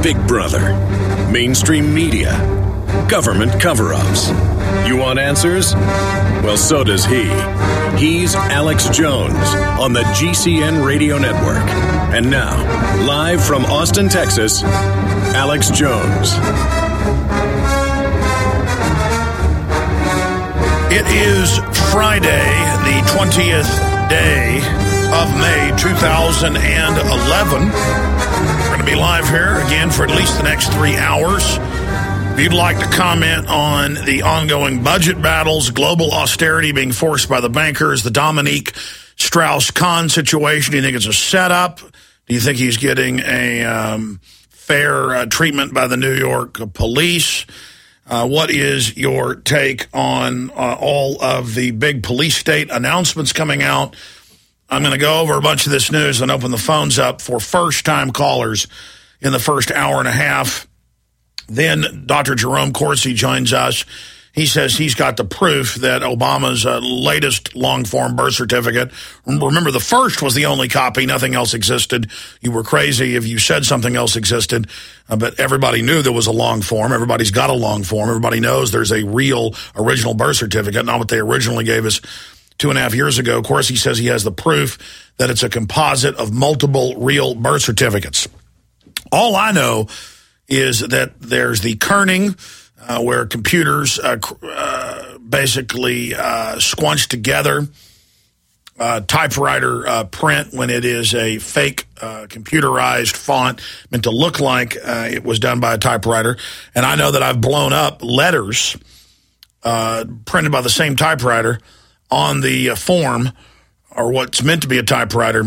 Big Brother, mainstream media, government cover-ups. You want answers? Well, so does he. He's Alex Jones on the GCN Radio Network. And now, live from Austin, Texas, Alex Jones. It is Friday, the 20th day of May 2011. We're going to be live here again for at least the next 3 hours. If you'd like to comment on the ongoing budget battles, global austerity being forced by the bankers, the Dominique Strauss-Kahn situation, do you think it's a setup? Do you think he's getting a fair treatment by the New York police? What is your take on all of the big police state announcements coming out? I'm going to go over a bunch of this news and open the phones up for first-time callers in the first hour and a half. Then Dr. Jerome Corsi joins us. He says he's got the proof that Obama's latest long-form birth certificate, remember the first was the only copy, nothing else existed. You were crazy if you said something else existed, but everybody knew there was a long form. Everybody's got a long form. Everybody knows there's a real original birth certificate, not what they originally gave us 2.5 years ago. Of course, he says he has the proof that it's a composite of multiple real birth certificates. All I know is that there's the kerning, where computers basically squunch together typewriter print when it is a fake computerized font meant to look like it was done by a typewriter. And I know that I've blown up letters printed by the same typewriter on the form, or what's meant to be a typewriter,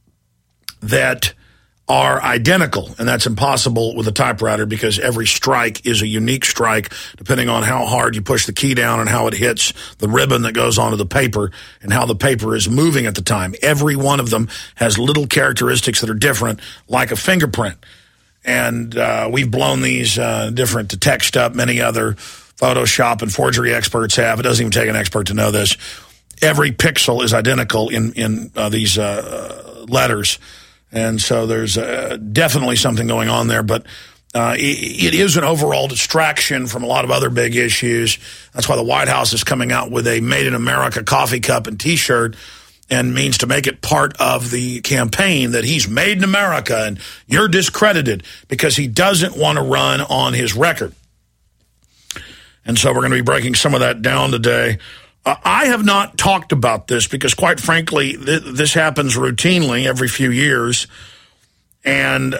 that are identical, and that's impossible with a typewriter because every strike is a unique strike depending on how hard you push the key down and how it hits the ribbon that goes onto the paper and how the paper is moving at the time. Every one of them has little characteristics that are different, like a fingerprint. And we've blown these different to text up. Many other Photoshop and forgery experts have. It doesn't even take an expert to know this. Every pixel is identical in these letters. And so there's definitely something going on there, but it is an overall distraction from a lot of other big issues. That's why the White House is coming out with a Made in America coffee cup and T-shirt, and means to make it part of the campaign that he's made in America and you're discredited, because he doesn't want to run on his record. And so we're going to be breaking some of that down today. I have not talked about this because, quite frankly, this happens routinely every few years, and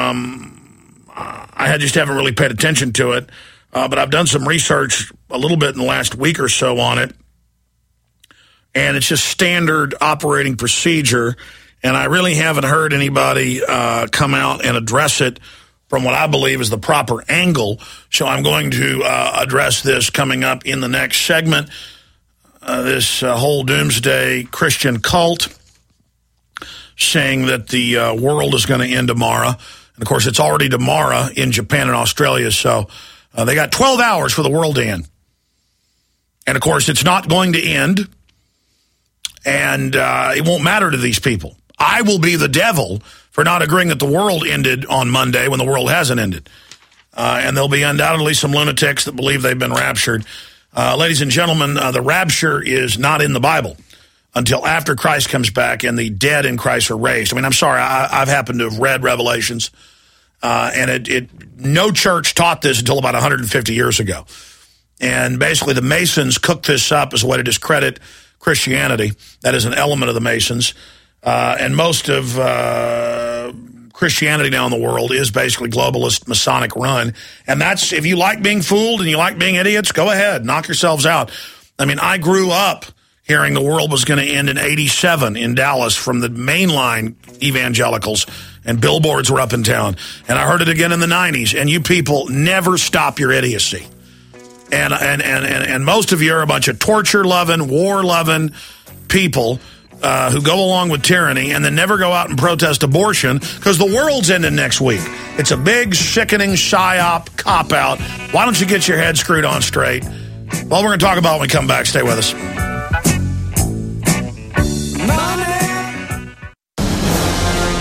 I just haven't really paid attention to it. But I've done some research a little bit in the last week or so on it, and it's just standard operating procedure, and I really haven't heard anybody come out and address it from what I believe is the proper angle. So I'm going to address this coming up in the next segment. This whole doomsday Christian cult saying that the world is going to end tomorrow. And, of course, it's already tomorrow in Japan and Australia, so they got 12 hours for the world to end. And, of course, it's not going to end, and it won't matter to these people. I will be the devil for not agreeing that the world ended on Monday when the world hasn't ended. And there'll be undoubtedly some lunatics that believe they've been raptured. Ladies and gentlemen, the rapture is not in the Bible until after Christ comes back and the dead in Christ are raised. I mean, I'm sorry, I've happened to have read Revelations, and no church taught this until about 150 years ago. And basically the Masons cooked this up as a way to discredit Christianity. That is an element of the Masons. And most of Christianity now in the world is basically globalist, Masonic run. And that's, if you like being fooled and you like being idiots, go ahead, knock yourselves out. I mean, I grew up hearing the world was going to end in 87 in Dallas from the mainline evangelicals, and billboards were up in town. And I heard it again in the 90s. And you people never stop your idiocy. And most of you are a bunch of torture-loving, war-loving people who go along with tyranny and then never go out and protest abortion because the world's ending next week. It's a big, sickening, psyop, cop-out. Why don't you get your head screwed on straight? Well, we're going to talk about it when we come back. Stay with us.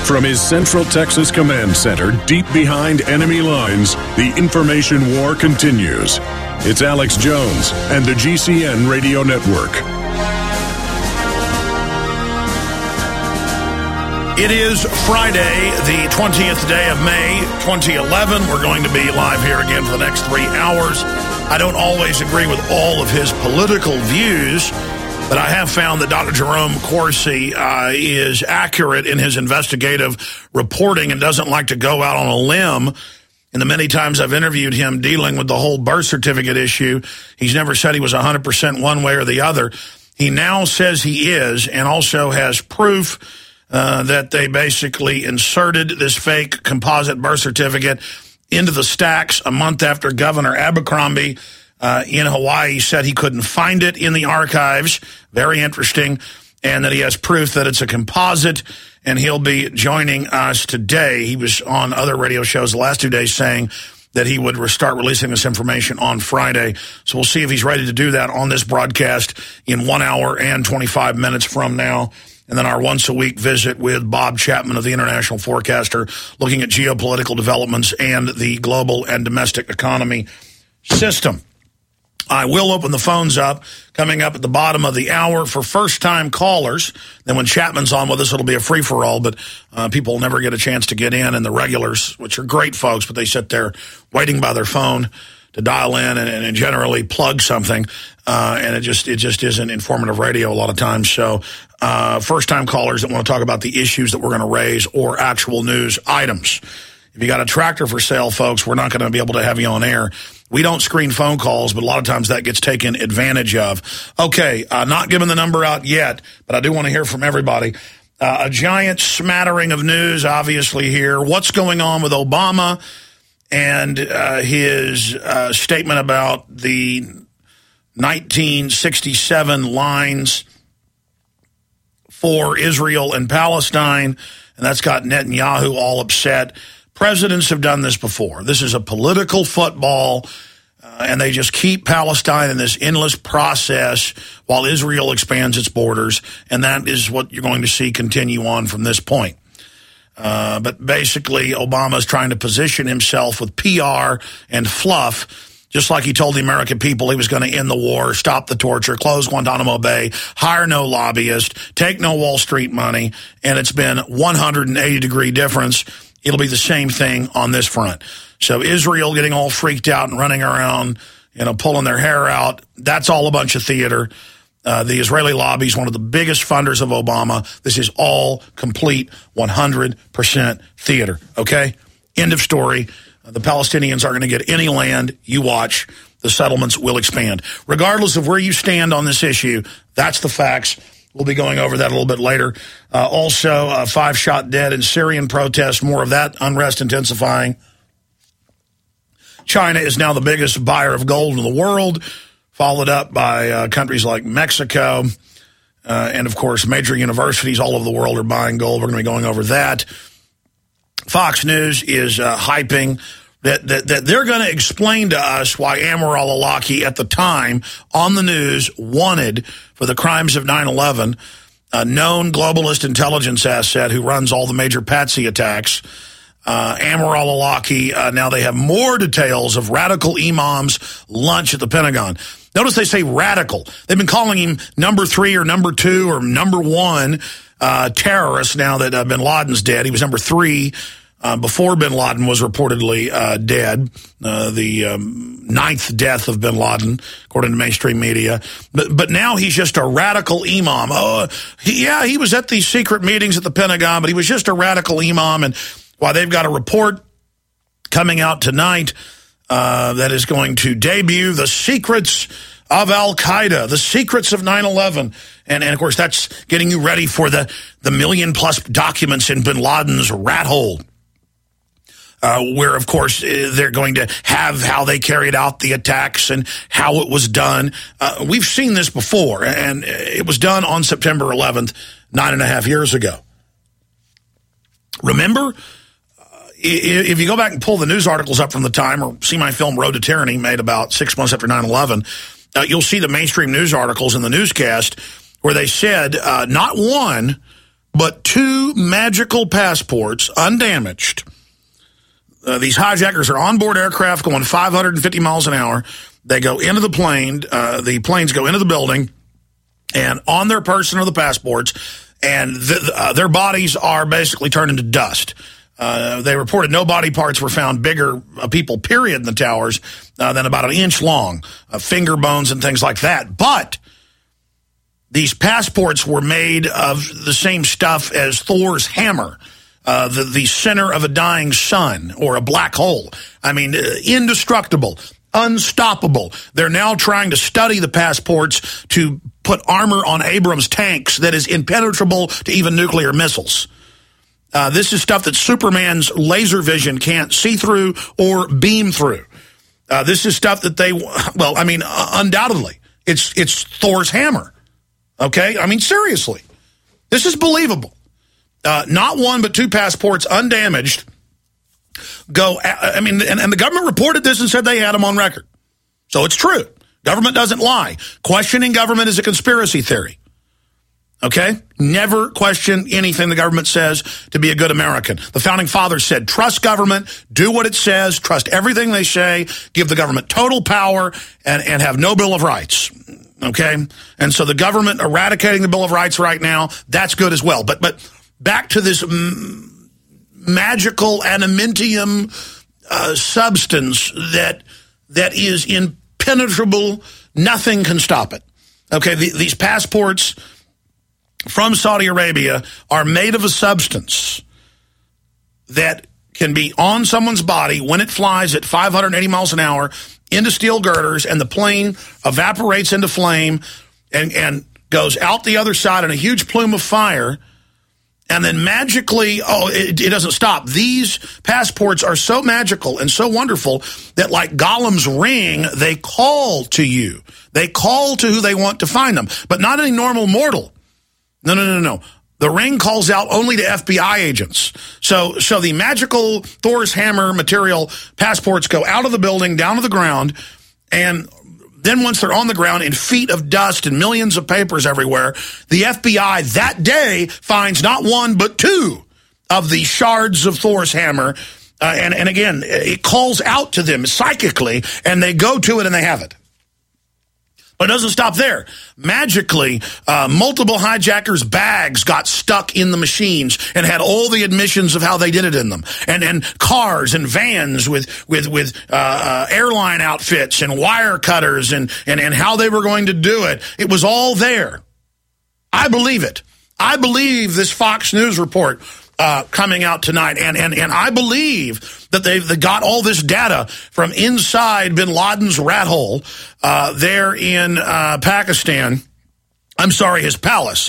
From his Central Texas Command Center, deep behind enemy lines, the information war continues. It's Alex Jones and the GCN Radio Network. It is Friday, the 20th day of May, 2011. We're going to be live here again for the next 3 hours. I don't always agree with all of his political views, but I have found that Dr. Jerome Corsi is accurate in his investigative reporting and doesn't like to go out on a limb. And the many times I've interviewed him dealing with the whole birth certificate issue, he's never said he was 100% one way or the other. He now says he is, and also has proof that they basically inserted this fake composite birth certificate into the stacks a month after Governor Abercrombie in Hawaii said he couldn't find it in the archives. Very interesting. And that he has proof that it's a composite, and he'll be joining us today. He was on other radio shows the last 2 days saying that he would start releasing this information on Friday. So we'll see if he's ready to do that on this broadcast in 1 hour and 25 minutes from now. And then our once-a-week visit with Bob Chapman of the International Forecaster, looking at geopolitical developments and the global and domestic economy system. I will open the phones up coming up at the bottom of the hour for first-time callers. Then when Chapman's on with us, it'll be a free-for-all, but people will never get a chance to get in. And the regulars, which are great folks, but they sit there waiting by their phone to dial in and generally plug something, and it just isn't informative radio a lot of times. So first-time callers that want to talk about the issues that we're going to raise or actual news items. If you got a tractor for sale, folks, we're not going to be able to have you on air. We don't screen phone calls, but a lot of times that gets taken advantage of. Okay, not giving the number out yet, but I do want to hear from everybody. A giant smattering of news, obviously, here. What's going on with Obama and his statement about the 1967 lines for Israel and Palestine, and that's got Netanyahu all upset. Presidents have done this before. This is a political football, and they just keep Palestine in this endless process while Israel expands its borders, and that is what you're going to see continue on from this point. But basically, Obama's trying to position himself with PR and fluff, just like he told the American people he was going to end the war, stop the torture, close Guantanamo Bay, hire no lobbyist, take no Wall Street money, and it's been 180-degree difference. It'll be the same thing on this front. So Israel getting all freaked out and running around, pulling their hair out, that's all a bunch of theater. The Israeli lobby is one of the biggest funders of Obama. This is all complete 100% theater, okay? End of story. The Palestinians are going to get any land you watch. The settlements will expand. Regardless of where you stand on this issue, that's the facts. We'll be going over that a little bit later. Also, 5 shot dead in Syrian protests, more of that unrest intensifying. China is now the biggest buyer of gold in the world, followed up by countries like Mexico. And, of course, major universities all over the world are buying gold. We're going to be going over that. Fox News is hyping that they're going to explain to us why Anwar al-Awlaki at the time on the news wanted for the crimes of 9/11, a known globalist intelligence asset who runs all the major patsy attacks. Anwar al-Awlaki, now they have more details of radical imam's lunch at the Pentagon. Notice they say radical. They've been calling him number 3 or number 2 or number 1 terrorist now that bin Laden's dead. He was number 3 before bin Laden was reportedly dead, the 9th death of bin Laden, according to mainstream media. But now he's just a radical imam. He was at these secret meetings at the Pentagon, but he was just a radical imam. And while they've got a report coming out tonight that is going to debut the secrets of Al-Qaeda, the secrets of 9/11. And of course, that's getting you ready for the million-plus documents in bin Laden's rat hole. Where, of course, they're going to have how they carried out the attacks and how it was done. We've seen this before, and it was done on September 11th, 9.5 years ago. Remember, if you go back and pull the news articles up from the time or see my film Road to Tyranny made about 6 months after 9/11, you'll see the mainstream news articles in the newscast where they said not one, but 2 magical passports, undamaged. These hijackers are onboard aircraft going 550 miles an hour. They go into the plane. The planes go into the building, and on their person are the passports, and their bodies are basically turned into dust. They reported no body parts were found bigger, people, period, in the towers than about an inch long, finger bones and things like that. But these passports were made of the same stuff as Thor's hammer, the center of a dying sun or a black hole. I mean, indestructible, unstoppable. They're now trying to study the passports to put armor on Abrams tanks that is impenetrable to even nuclear missiles. This is stuff that Superman's laser vision can't see through or beam through. This is stuff that undoubtedly, it's Thor's hammer. Okay? I mean, seriously. This is believable. Not 1, but 2 passports, undamaged, go, and the government reported this and said they had them on record. So it's true. Government doesn't lie. Questioning government is a conspiracy theory. Okay? Never question anything the government says to be a good American. The Founding Fathers said, trust government, do what it says, trust everything they say, give the government total power, and have no Bill of Rights. Okay? And so the government eradicating the Bill of Rights right now, that's good as well. But back to this magical adamantium substance that is impenetrable, nothing can stop it. Okay, these passports from Saudi Arabia are made of a substance that can be on someone's body when it flies at 580 miles an hour into steel girders, and the plane evaporates into flame and goes out the other side in a huge plume of fire, and then magically, it doesn't stop. These passports are so magical and so wonderful that, like Gollum's ring, they call to you. They call to who they want to find them, but not any normal mortal. No. The ring calls out only to FBI agents. So the magical Thor's hammer material passports go out of the building, down to the ground, and then once they're on the ground in feet of dust and millions of papers everywhere, the FBI that day finds not 1 but 2 of the shards of Thor's hammer. And again, it calls out to them psychically, and they go to it and they have it. But it doesn't stop there. Magically, multiple hijackers' bags got stuck in the machines and had all the admissions of how they did it in them. And cars and vans with airline outfits and wire cutters and how they were going to do it. It was all there. I believe it. I believe this Fox News report coming out tonight, and I believe that they got all this data from inside bin Laden's rat hole there in Pakistan. I'm sorry, his palace,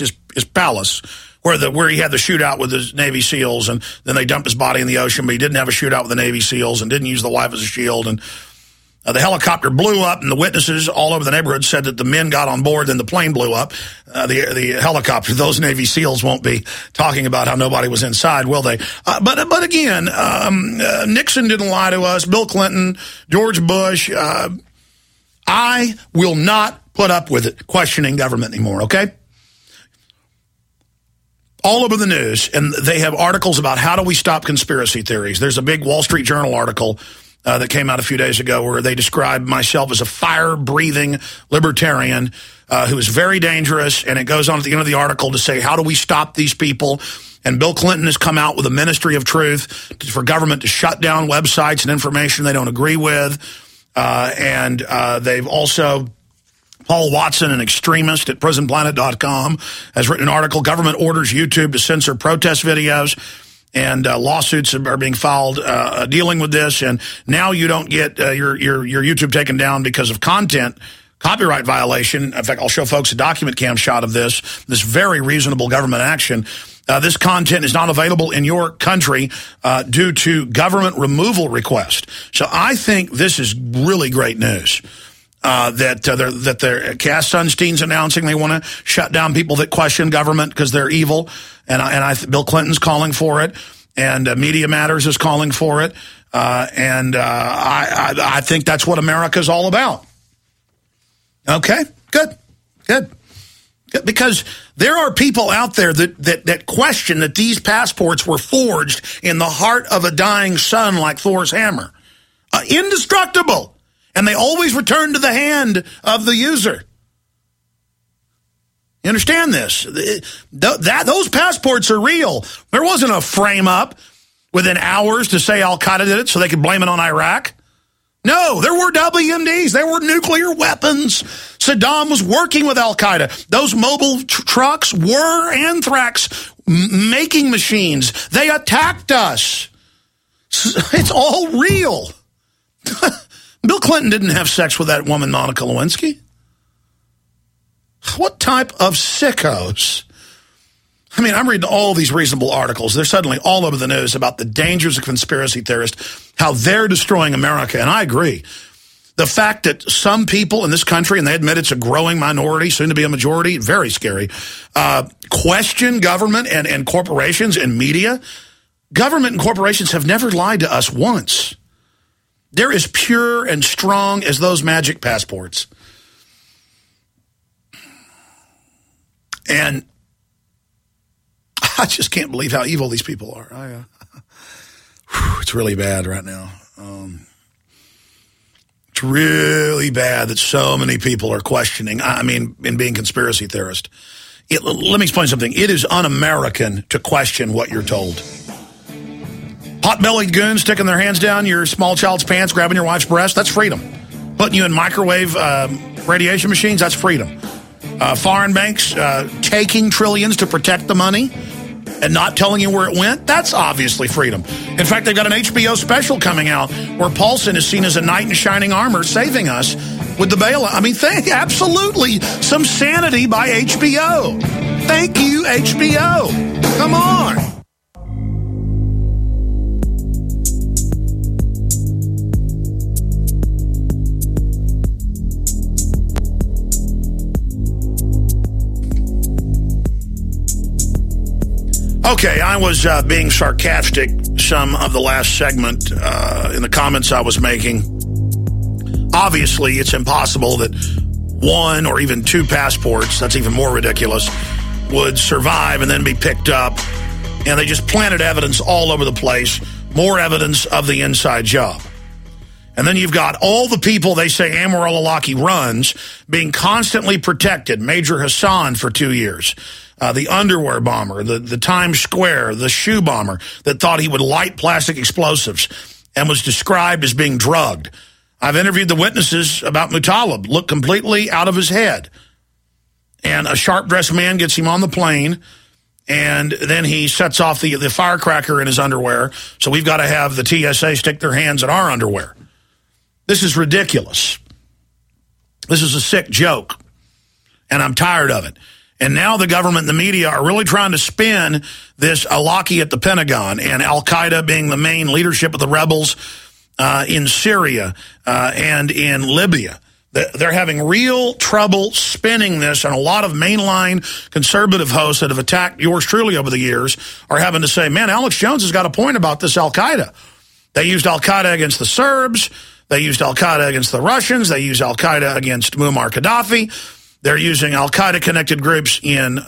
where he had the shootout with his Navy SEALs, and then they dumped his body in the ocean, but he didn't have a shootout with the Navy SEALs and didn't use the wife as a shield, and the helicopter blew up, and the witnesses all over the neighborhood said that the men got on board, then the plane blew up. The helicopter, those Navy SEALs won't be talking about how nobody was inside, will they? But again, Nixon didn't lie to us, Bill Clinton, George Bush. I will not put up with it, questioning government anymore, okay? All over the news, and they have articles about how do we stop conspiracy theories. There's a big Wall Street Journal article that came out a few days ago where they described myself as a fire-breathing libertarian who is very dangerous, and it goes on at the end of the article to say, how do we stop these people? And Bill Clinton has come out with a ministry of truth for government to shut down websites and information they don't agree with. And they've also, Paul Watson, an extremist at prisonplanet.com, has written an article, Government Orders YouTube to Censor Protest Videos. And lawsuits are being filed dealing with this, and now you don't get your YouTube taken down because of copyright violation. In fact, I'll show folks a document cam shot of this very reasonable government action. This content is not available in your country due to government removal request. So I think this is really great news. That Cass Sunstein's announcing they want to shut down people that question government because they're evil, and Bill Clinton's calling for it, and Media Matters is calling for it, and I think that's what America's all about. Okay, good. Because there are people out there that question that these passports were forged in the heart of a dying sun like Thor's hammer. Indestructible. And they always return to the hand of the user. You understand this? Those passports are real. There wasn't a frame-up within hours to say Al-Qaeda did it so they could blame it on Iraq. No, there were WMDs. There were nuclear weapons. Saddam was working with Al-Qaeda. Those mobile trucks were anthrax making machines. They attacked us. It's all real. Bill Clinton didn't have sex with that woman, Monica Lewinsky. What type of sickos? I mean, I'm reading all these reasonable articles. They're suddenly all over the news about the dangers of conspiracy theorists, how they're destroying America. And I agree. The fact that some people in this country, and they admit it's a growing minority, soon to be a majority, very scary, question government and corporations and media. Government and corporations have never lied to us once. They're as pure and strong as those magic passports. And I just can't believe how evil these people are. It's really bad right now. It's really bad that so many people are questioning, and being conspiracy theorists. Let me explain something. It is un-American to question what you're told. Pot-bellied goons sticking their hands down your small child's pants, grabbing your wife's breast, that's freedom. Putting you in microwave radiation machines, that's freedom. Foreign banks taking trillions to protect the money and not telling you where it went, that's obviously freedom. In fact, they've got an HBO special coming out where Paulson is seen as a knight in shining armor saving us with the bailout. I mean, absolutely some sanity by HBO. Thank you, HBO. Come on. Okay, I was being sarcastic some of the last segment in the comments I was making. Obviously, it's impossible that one or even two passports, that's even more ridiculous, would survive and then be picked up. And they just planted evidence all over the place, more evidence of the inside job. And then you've got all the people they say Anwar al-Awlaki runs being constantly protected. Major Hassan for 2 years. The underwear bomber, the Times Square, the shoe bomber that thought he would light plastic explosives and was described as being drugged. I've interviewed the witnesses about Muttalib, looked completely out of his head. And a sharp-dressed man gets him on the plane, and then he sets off the firecracker in his underwear, so we've got to have the TSA stick their hands in our underwear. This is ridiculous. This is a sick joke, and I'm tired of it. And now the government and the media are really trying to spin this Awlaki at the Pentagon and Al-Qaeda being the main leadership of the rebels in Syria and in Libya. They're having real trouble spinning this, and a lot of mainline conservative hosts that have attacked yours truly over the years are having to say, man, Alex Jones has got a point about this Al-Qaeda. They used Al-Qaeda against the Serbs. They used Al-Qaeda against the Russians. They used Al-Qaeda against Muammar Gaddafi. They're using Al-Qaeda-connected groups in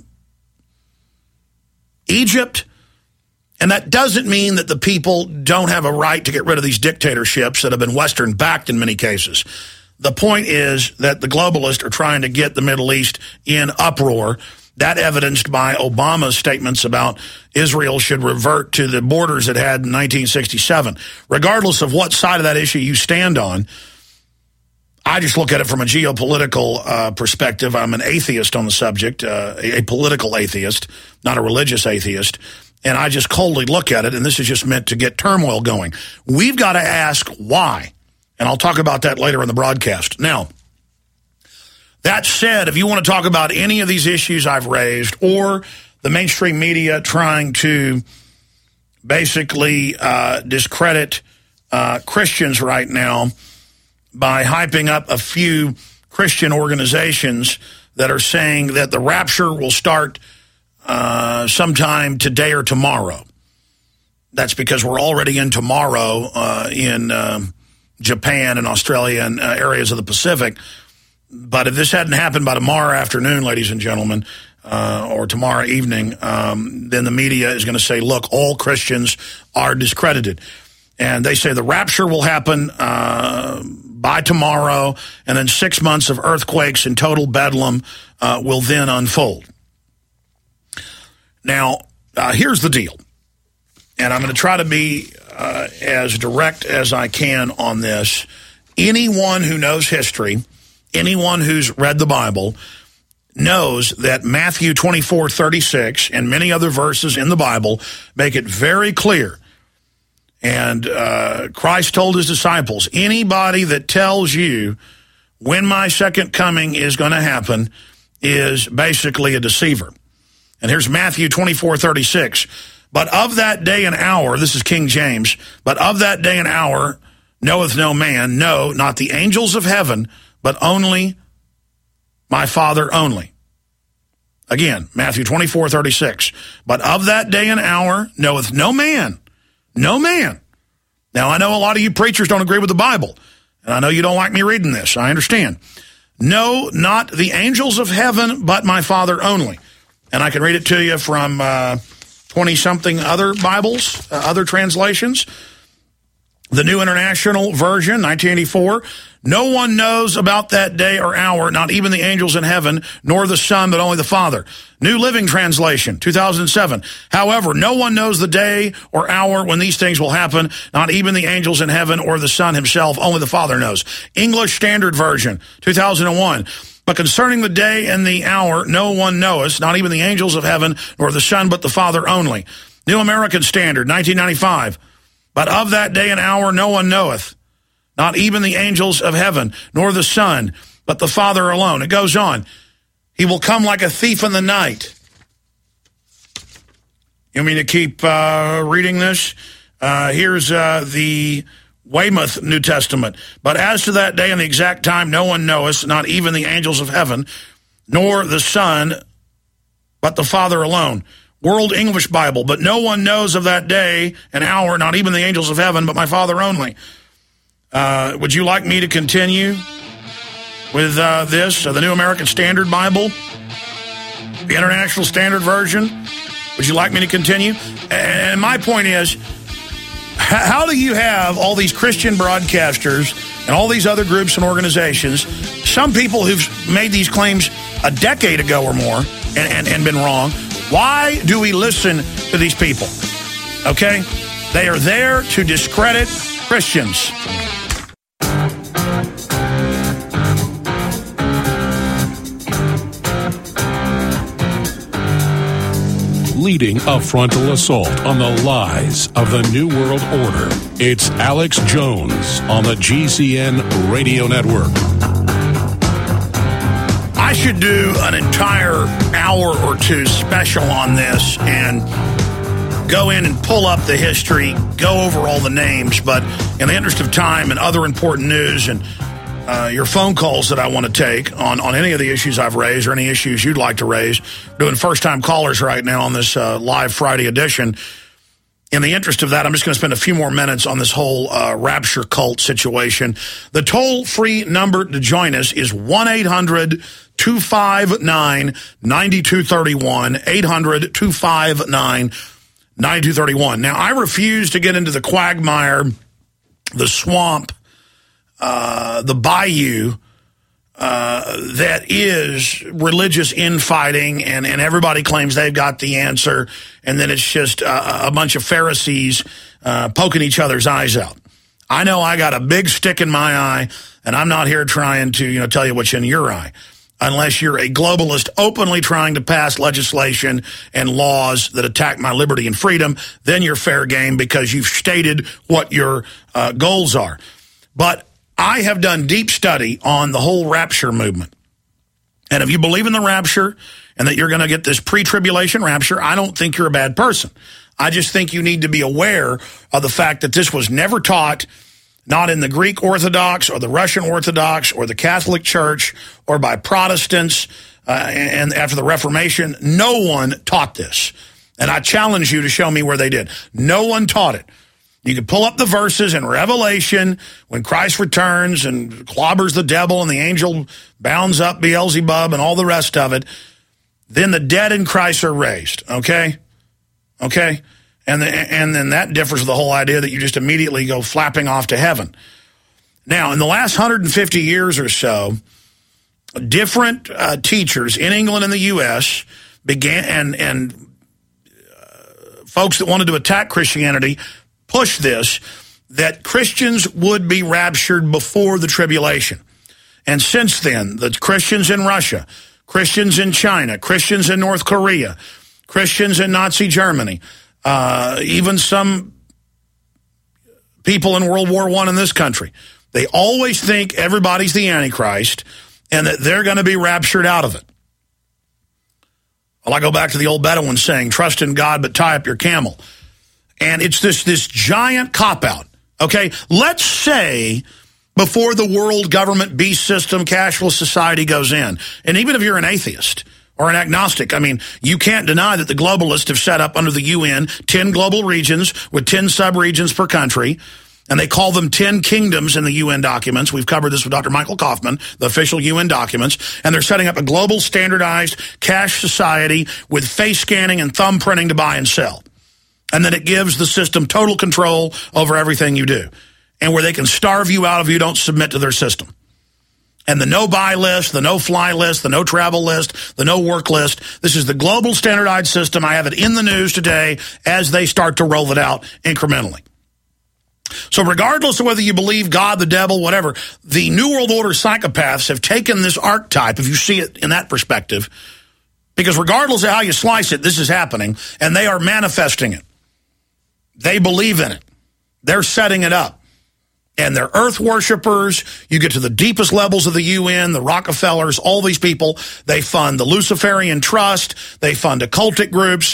Egypt. And that doesn't mean that the people don't have a right to get rid of these dictatorships that have been Western-backed in many cases. The point is that the globalists are trying to get the Middle East in uproar. That evidenced by Obama's statements about Israel should revert to the borders it had in 1967. Regardless of what side of that issue you stand on, I just look at it from a geopolitical perspective. I'm an atheist on the subject, a political atheist, not a religious atheist. And I just coldly look at it, and this is just meant to get turmoil going. We've got to ask why. And I'll talk about that later in the broadcast. Now, that said, if you want to talk about any of these issues I've raised or the mainstream media trying to basically discredit Christians right now by hyping up a few Christian organizations that are saying that the rapture will start sometime today or tomorrow. That's because we're already in tomorrow in Japan and Australia and areas of the Pacific. But if this hadn't happened by tomorrow afternoon, ladies and gentlemen, or tomorrow evening, then the media is going to say, look, all Christians are discredited. And they say the rapture will happen by tomorrow, and then 6 months of earthquakes and total bedlam will then unfold. Now, here's the deal, and I'm going to try to be as direct as I can on this. Anyone who knows history, anyone who's read the Bible, knows that Matthew 24:36 and many other verses in the Bible make it very clear. And Christ told his disciples, anybody that tells you when my second coming is going to happen is basically a deceiver. And here's Matthew 24:36. But of that day and hour, this is King James, but of that day and hour knoweth no man, no, not the angels of heaven, but only my Father only. Again, Matthew 24:36. But of that day and hour knoweth no man. No man. Now, I know a lot of you preachers don't agree with the Bible, and I know you don't like me reading this. I understand. No, not the angels of heaven, but my Father only. And I can read it to you from 20-something other Bibles, other translations. The New International Version, 1984. No one knows about that day or hour, not even the angels in heaven, nor the Son, but only the Father. New Living Translation, 2007. However, no one knows the day or hour when these things will happen, not even the angels in heaven or the Son himself, only the Father knows. English Standard Version, 2001. But concerning the day and the hour, no one knoweth, not even the angels of heaven, nor the Son, but the Father only. New American Standard, 1995. But of that day and hour no one knoweth, not even the angels of heaven, nor the Son, but the Father alone. It goes on. He will come like a thief in the night. You want me to keep reading this? Here's the Weymouth New Testament. But as to that day and the exact time, no one knoweth, not even the angels of heaven, nor the Son, but the Father alone. World English Bible, but no one knows of that day and hour, not even the angels of heaven, but my Father only. Would you like me to continue with this? The New American Standard Bible, the International Standard Version. Would you like me to continue? And my point is, how do you have all these Christian broadcasters and all these other groups and organizations, some people who've made these claims a decade ago or more and been wrong? Why do we listen to these people? Okay? They are there to discredit Christians. Leading a frontal assault on the lies of the New World Order. It's Alex Jones on the GCN Radio Network. I should do an entire hour or two special on this and go in and pull up the history, go over all the names, but in the interest of time and other important news and your phone calls that I want to take on any of the issues I've raised or any issues you'd like to raise, doing first-time callers right now on this live Friday edition. In the interest of that, I'm just going to spend a few more minutes on this whole rapture cult situation. The toll-free number to join us is 1-800-259-9231, 800-259-9231. Now, I refuse to get into the quagmire, the swamp, the bayou that is religious infighting, and everybody claims they've got the answer, and then it's just a bunch of Pharisees poking each other's eyes out. I know I got a big stick in my eye, and I'm not here trying to tell you what's in your eye, unless you're a globalist openly trying to pass legislation and laws that attack my liberty and freedom. Then you're fair game because you've stated what your goals are. But I have done deep study on the whole rapture movement. And if you believe in the rapture and that you're going to get this pre-tribulation rapture, I don't think you're a bad person. I just think you need to be aware of the fact that this was never taught, not in the Greek Orthodox or the Russian Orthodox or the Catholic Church or by Protestants. And after the Reformation, no one taught this. And I challenge you to show me where they did. No one taught it. You can pull up the verses in Revelation when Christ returns and clobbers the devil and the angel bounds up Beelzebub and all the rest of it. Then the dead in Christ are raised, okay? Okay? And then that differs with the whole idea that you just immediately go flapping off to heaven. Now, in the last 150 years or so, different teachers in England and the U.S. began, and folks that wanted to attack Christianity pushed this, that Christians would be raptured before the tribulation. And since then, the Christians in Russia, Christians in China, Christians in North Korea, Christians in Nazi Germany, even some people in World War I in this country, they always think everybody's the Antichrist and that they're going to be raptured out of it. Well, I go back to the old Bedouin saying, trust in God, but tie up your camel. And it's this giant cop-out, okay? Let's say before the world government beast system, cashless society goes in, and even if you're an atheist or an agnostic, I mean, you can't deny that the globalists have set up under the UN 10 global regions with 10 sub-regions per country, and they call them 10 kingdoms in the UN documents. We've covered this with Dr. Michael Kaufman, the official UN documents, and they're setting up a global standardized cash society with face scanning and thumb printing to buy and sell. And then it gives the system total control over everything you do. And where they can starve you out if you don't submit to their system. And the no-buy list, the no-fly list, the no-travel list, the no-work list. This is the global standardized system. I have it in the news today as they start to roll it out incrementally. So regardless of whether you believe God, the devil, whatever, the New World Order psychopaths have taken this archetype, if you see it in that perspective, because regardless of how you slice it, this is happening, and they are manifesting it. They believe in it. They're setting it up. And they're earth worshipers. You get to the deepest levels of the UN, the Rockefellers, all these people. They fund the Luciferian Trust. They fund occultic groups.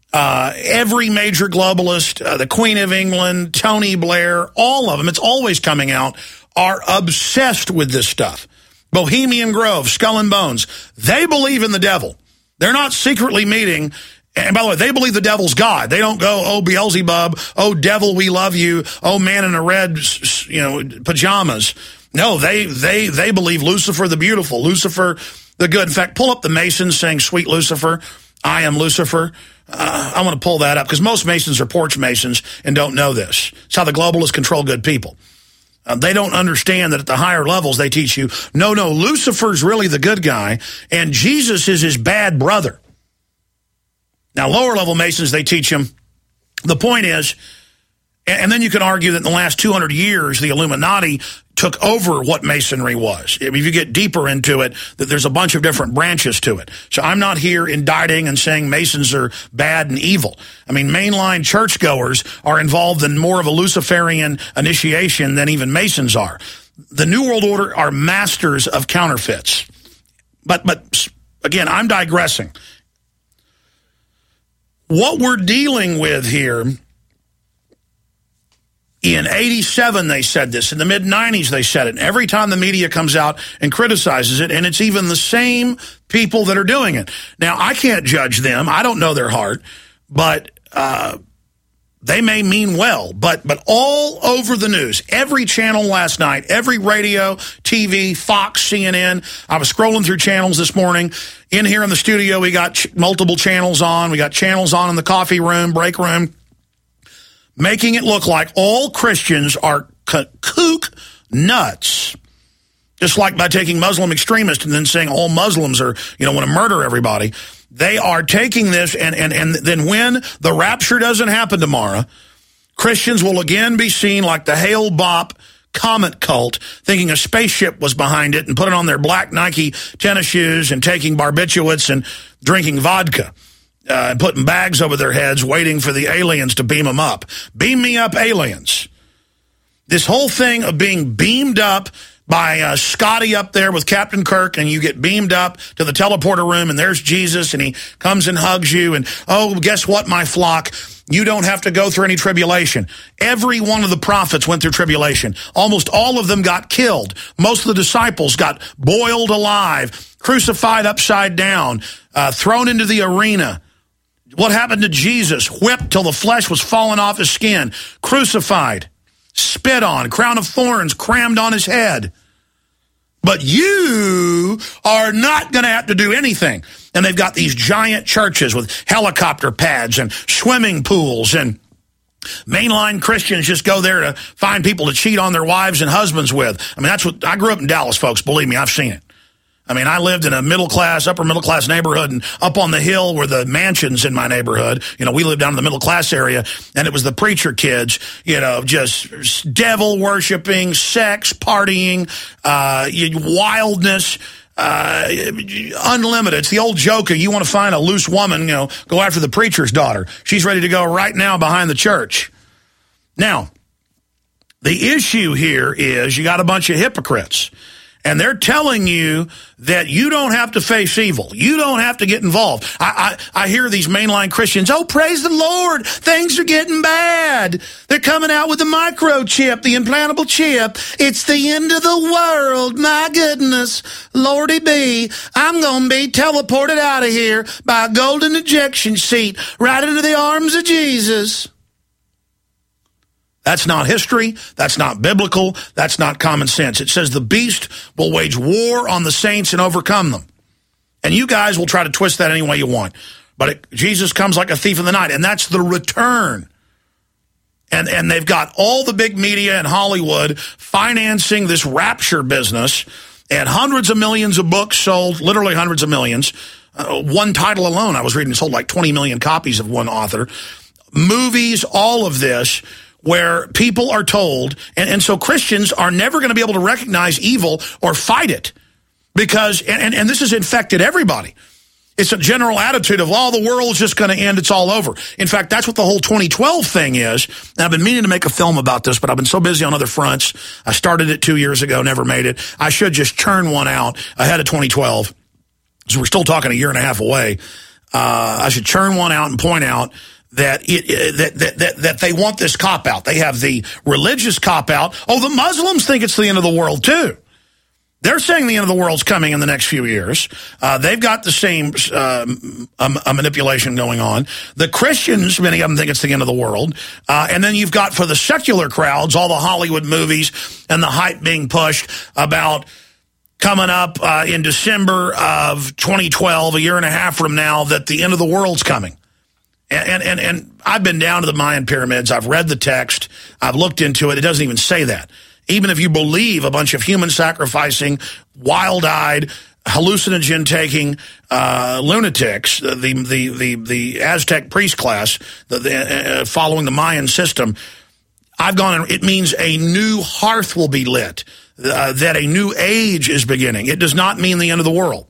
Every major globalist, the Queen of England, Tony Blair, all of them, it's always coming out, are obsessed with this stuff. Bohemian Grove, Skull and Bones, they believe in the devil. They're not secretly meeting. And by the way, they believe the devil's God. They don't go, oh, Beelzebub, oh, devil, we love you, oh, man in a red, pajamas. No, they believe Lucifer the beautiful, Lucifer the good. In fact, pull up the Masons saying, sweet Lucifer, I am Lucifer. I want to pull that up because most Masons are porch Masons and don't know this. It's how the globalists control good people. They don't understand that at the higher levels they teach you, no, Lucifer's really the good guy and Jesus is his bad brother. Now, lower-level Masons, they teach them. The point is, and then you can argue that in the last 200 years, the Illuminati took over what Masonry was. If you get deeper into it, that there's a bunch of different branches to it. So I'm not here indicting and saying Masons are bad and evil. I mean, mainline churchgoers are involved in more of a Luciferian initiation than even Masons are. The New World Order are masters of counterfeits. But again, I'm digressing. What we're dealing with here, in 87 they said this, in the mid-90s they said it, and every time the media comes out and criticizes it, and it's even the same people that are doing it. Now, I can't judge them. I don't know their heart, but they may mean well. But all over the news, every channel last night, every radio, TV, Fox, CNN, I was scrolling through channels this morning. In here in the studio, we got multiple channels on. We got channels on in the coffee room, break room, making it look like all Christians are kook nuts. Just like by taking Muslim extremists and then saying all Muslims are, want to murder everybody. They are taking this, and then when the rapture doesn't happen tomorrow, Christians will again be seen like the Hale Bopp comet cult, thinking a spaceship was behind it and putting on their black Nike tennis shoes and taking barbiturates and drinking vodka and putting bags over their heads, waiting for the aliens to beam them up. Beam me up, aliens. This whole thing of being beamed up by Scotty up there with Captain Kirk, and you get beamed up to the teleporter room, and there's Jesus, and he comes and hugs you, and, oh, guess what, my flock? You don't have to go through any tribulation. Every one of the prophets went through tribulation. Almost all of them got killed. Most of the disciples got boiled alive, crucified upside down, thrown into the arena, What happened to Jesus? Whipped till the flesh was falling off his skin, crucified, spit on, crown of thorns crammed on his head. But you are not going to have to do anything. And they've got these giant churches with helicopter pads and swimming pools, and mainline Christians just go there to find people to cheat on their wives and husbands with. I mean, that's what I grew up in Dallas, folks. Believe me, I've seen it. I mean, I lived in a upper middle class neighborhood, and up on the hill were the mansions in my neighborhood. You know, we lived down in the middle class area, and it was the preacher kids, you know, just devil worshiping, sex, partying, wildness, unlimited. It's the old joke of you want to find a loose woman, you know, go after the preacher's daughter. She's ready to go right now behind the church. Now, the issue here is you got a bunch of hypocrites. And they're telling you that you don't have to face evil. You don't have to get involved. I hear these mainline Christians, oh, praise the Lord, things are getting bad. They're coming out with the microchip, the implantable chip. It's the end of the world. My goodness, Lordy be. I'm going to be teleported out of here by a golden ejection seat right into the arms of Jesus. That's not history. That's not biblical. That's not common sense. It says the beast will wage war on the saints and overcome them. And you guys will try to twist that any way you want. But Jesus comes like a thief in the night, and that's the return. And they've got all the big media in Hollywood financing this rapture business, and hundreds of millions of books sold, literally hundreds of millions. One title alone, I was reading, sold like 20 million copies of one author. Movies, all of this, where people are told, and so Christians are never going to be able to recognize evil or fight it, because, and this has infected everybody. It's a general attitude of, oh, the world's just going to end, it's all over. In fact, that's what the whole 2012 thing is. And I've been meaning to make a film about this, but I've been so busy on other fronts. I started it 2 years ago, never made it. I should just churn one out ahead of 2012. So we're still talking a year and a half away. I should churn one out and point out that that they want this cop-out. They have the religious cop-out. Oh, the Muslims think it's the end of the world, too. They're saying the end of the world's coming in the next few years. They've got the same manipulation going on. The Christians, many of them think it's the end of the world. And then you've got, for the secular crowds, all the Hollywood movies and the hype being pushed about coming up in December of 2012, a year and a half from now, that the end of the world's coming. And I've been down to the Mayan pyramids. I've read the text. I've looked into it. It doesn't even say that. Even if you believe a bunch of human sacrificing, wild-eyed, hallucinogen-taking lunatics, the Aztec priest class, following the Mayan system, I've gone and it means a new hearth will be lit, that a new age is beginning. It does not mean the end of the world.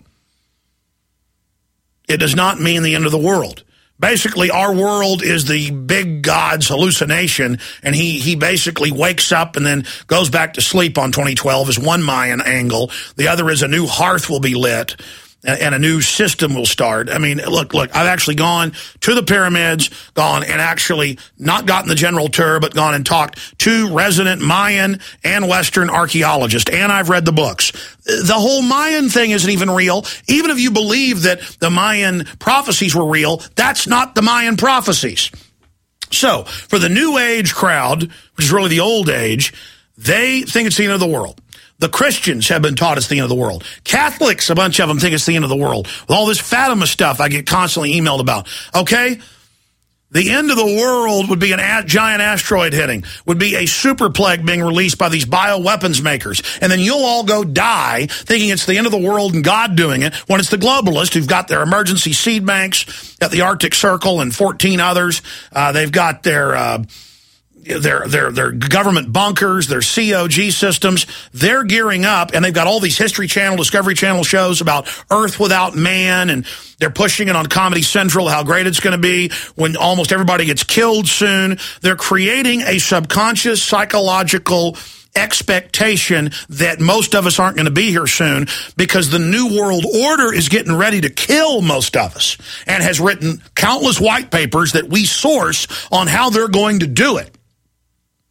It does not mean the end of the world. Basically, our world is the big God's hallucination, and he basically wakes up and then goes back to sleep on 2012 is one Mayan angle. The other is a new hearth will be lit, and a new system will start. I mean, look, I've actually gone to the pyramids, gone and actually not gotten the general tour, but gone and talked to resident Mayan and Western archaeologists, and I've read the books. The whole Mayan thing isn't even real. Even if you believe that the Mayan prophecies were real, that's not the Mayan prophecies. So, for the New Age crowd, which is really the old age, they think it's the end of the world. The Christians have been taught it's the end of the world. Catholics, a bunch of them think it's the end of the world. With all this Fatima stuff I get constantly emailed about. Okay? The end of the world would be a giant asteroid hitting, would be a super plague being released by these bioweapons makers. And then you'll all go die thinking it's the end of the world and God doing it, when it's the globalists who've got their emergency seed banks at the Arctic Circle and 14 others. They've got their government bunkers, their COG systems. They're gearing up, and they've got all these History Channel, Discovery Channel shows about Earth without man, and they're pushing it on Comedy Central, how great it's going to be when almost everybody gets killed soon. They're creating a subconscious psychological expectation that most of us aren't going to be here soon, because the New World Order is getting ready to kill most of us and has written countless white papers that we source on how they're going to do it.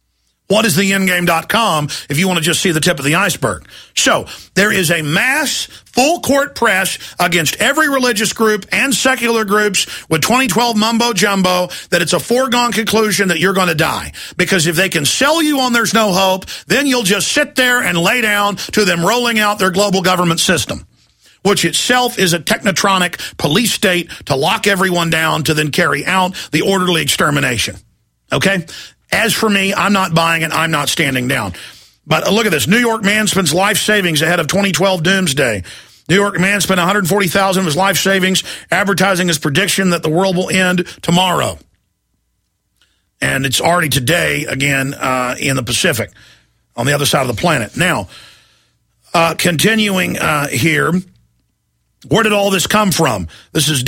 whatistheendgame.com if you want to just see the tip of the iceberg. So there is a mass full court press against every religious group and secular groups with 2012 mumbo jumbo that it's a foregone conclusion that you're going to die. Because if they can sell you on there's no hope, then you'll just sit there and lay down to them rolling out their global government system, which itself is a technotronic police state to lock everyone down to then carry out the orderly extermination. Okay? As for me, I'm not buying it. I'm not standing down. But look at this. New York man spends life savings ahead of 2012 doomsday. New York man spent $140,000 of his life savings advertising his prediction that the world will end tomorrow. And it's already today, again, in the Pacific, on the other side of the planet. Now, continuing here, where did all this come from? This is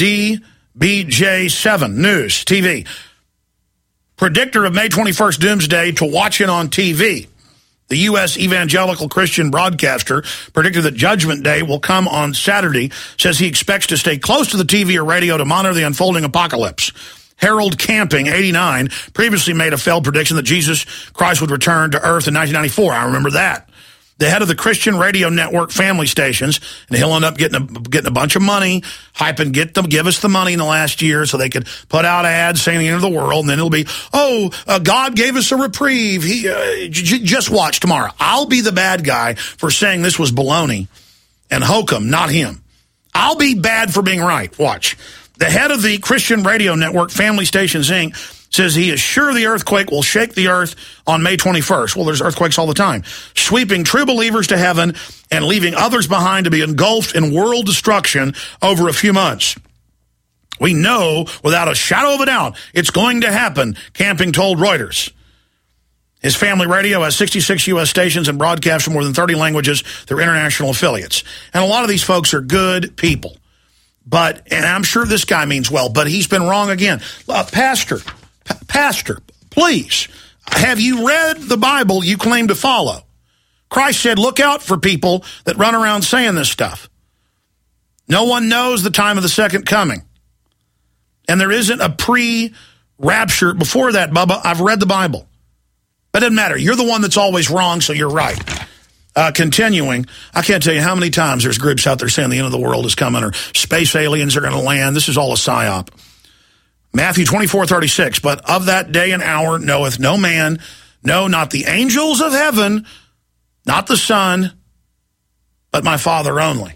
WDBJ7 News TV. Predictor of May 21st doomsday to watch it on TV. The U.S. evangelical Christian broadcaster predicted that Judgment Day will come on Saturday, says he expects to stay close to the TV or radio to monitor the unfolding apocalypse. Harold Camping, 89, previously made a failed prediction that Jesus Christ would return to Earth in 1994. I remember that. The head of the Christian radio network family stations, and he'll end up getting a bunch of money, hyping, give us the money in the last year so they could put out ads saying the end of the world, and then it'll be, God gave us a reprieve. Just watch tomorrow. I'll be the bad guy for saying this was baloney and hokum, not him. I'll be bad for being right. Watch. The head of the Christian radio network Family Stations, Inc., says he is sure the earthquake will shake the earth on May 21st. Well, there's earthquakes all the time. Sweeping true believers to heaven and leaving others behind to be engulfed in world destruction over a few months. We know without a shadow of a doubt it's going to happen, Camping told Reuters. His family radio has 66 U.S. stations and broadcasts in more than 30 languages through international affiliates. And a lot of these folks are good people. And I'm sure this guy means well, but he's been wrong again. Pastor, please, have you read the Bible you claim to follow? Christ said, look out for people that run around saying this stuff. No one knows the time of the second coming. And there isn't a pre-rapture before that, Bubba. I've read the Bible. But it doesn't matter. You're the one that's always wrong, so you're right. Continuing, I can't tell you how many times there's groups out there saying the end of the world is coming or space aliens are going to land. This is all a psyop. Matthew 24:36, but of that day and hour knoweth no man, no, not the angels of heaven, not the Son, but my Father only.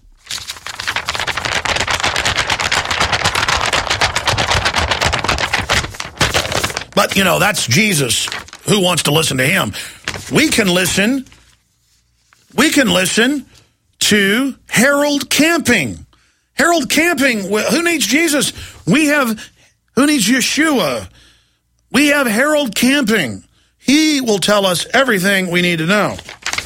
But, that's Jesus. Who wants to listen to him? We can listen to Harold Camping. Harold Camping, who needs Jesus? Who needs Yeshua? We have Harold Camping. He will tell us everything we need to know.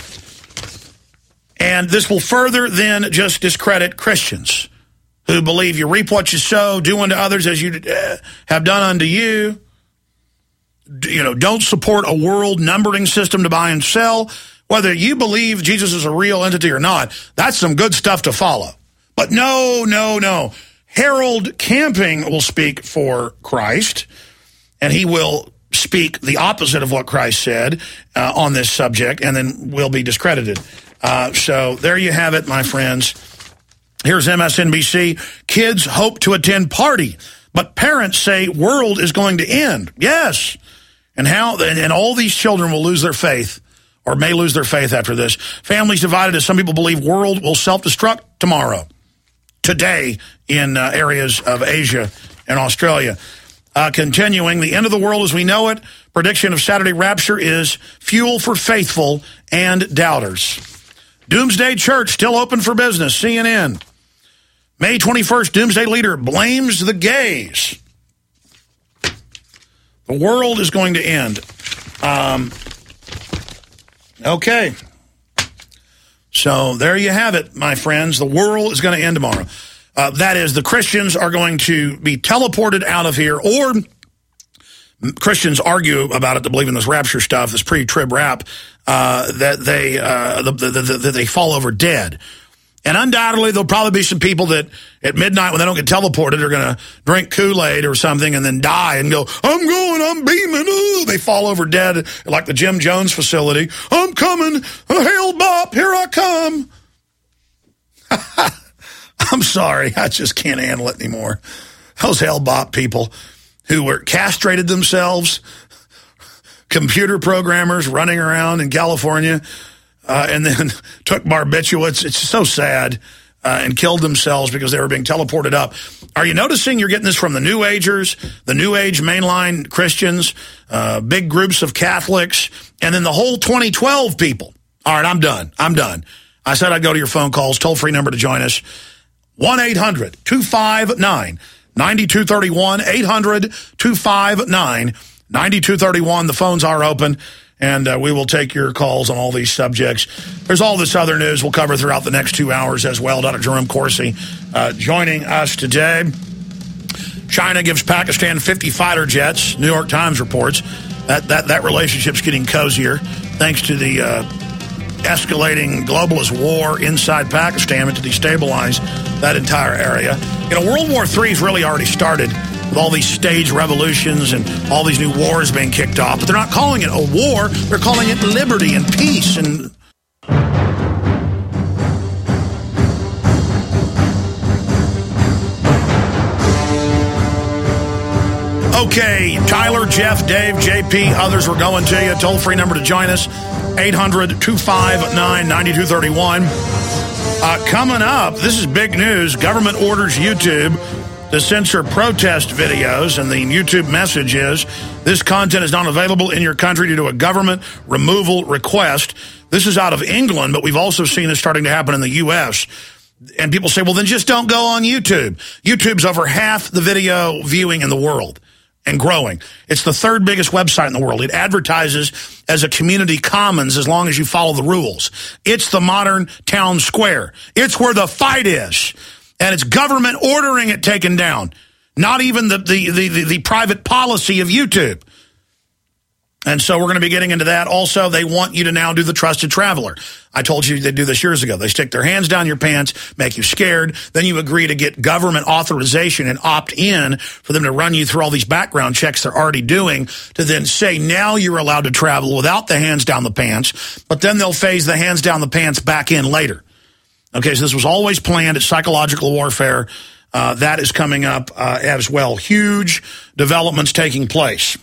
And this will further then just discredit Christians who believe you reap what you sow, do unto others as you have done unto you. Don't support a world numbering system to buy and sell. Whether you believe Jesus is a real entity or not, that's some good stuff to follow. But no. Harold Camping will speak for Christ, and he will speak the opposite of what Christ said on this subject, and then will be discredited. So there you have it, my friends. Here's MSNBC. Kids hope to attend party, but parents say world is going to end. Yes. And all these children will lose their faith, or may lose their faith after this. Families divided as some people believe world will self-destruct today in areas of Asia and Australia. Continuing, the end of the world as we know it, prediction of Saturday rapture is fuel for faithful and doubters. Doomsday Church still open for business, CNN. May 21st, Doomsday Leader blames the gays. The world is going to end. Okay. So there you have it, my friends. The world is going to end tomorrow. That is, the Christians are going to be teleported out of here, or Christians argue about it to believe in this rapture stuff, this pre-trib rap, that they fall over dead. And undoubtedly, there'll probably be some people that at midnight when they don't get teleported are going to drink Kool-Aid or something and then die and go, I'm beaming. Ooh, they fall over dead like the Jim Jones facility. I'm coming. Hail Bop, here I come. I'm sorry. I just can't handle it anymore. Those Hail Bop people who were castrated themselves, computer programmers running around in California, and then took barbiturates. It's so sad, and killed themselves because they were being teleported up. Are you noticing you're getting this from the New Agers, the New Age mainline Christians, big groups of Catholics, and then the whole 2012 people? All right, I'm done. I said I'd go to your phone calls, toll-free number to join us, 1-800-259-9231, 800-259-9231. The phones are open. And we will take your calls on all these subjects. There's all this other news we'll cover throughout the next 2 hours as well. Dr. Jerome Corsi joining us today. China gives Pakistan 50 fighter jets. New York Times reports that relationship's getting cozier thanks to the escalating globalist war inside Pakistan to destabilize that entire area. You know, World War III has really already started with all these stage revolutions and all these new wars being kicked off. But they're not calling it a war. They're calling it liberty and peace. And okay, Tyler, Jeff, Dave, JP, others, we're going to you. Toll-free number to join us, 800-259-9231. Coming up, this is big news. Government orders YouTube to censor protest videos, and the YouTube message is, this content is not available in your country due to a government removal request. This is out of England, but we've also seen this starting to happen in the U.S., and people say, well, then just don't go on YouTube. YouTube's over half the video viewing in the world and growing. It's the third biggest website in the world. It advertises as a community commons as long as you follow the rules. It's the modern town square. It's where the fight is. And it's government ordering it taken down, not even the private policy of YouTube. And so we're going to be getting into that. Also, they want you to now do the trusted traveler. I told you they do this years ago. They stick their hands down your pants, make you scared. Then you agree to get government authorization and opt in for them to run you through all these background checks they're already doing to then say now you're allowed to travel without the hands down the pants. But then they'll phase the hands down the pants back in later. Okay, so this was always planned. It's psychological warfare. That is coming up as well. Huge developments taking place.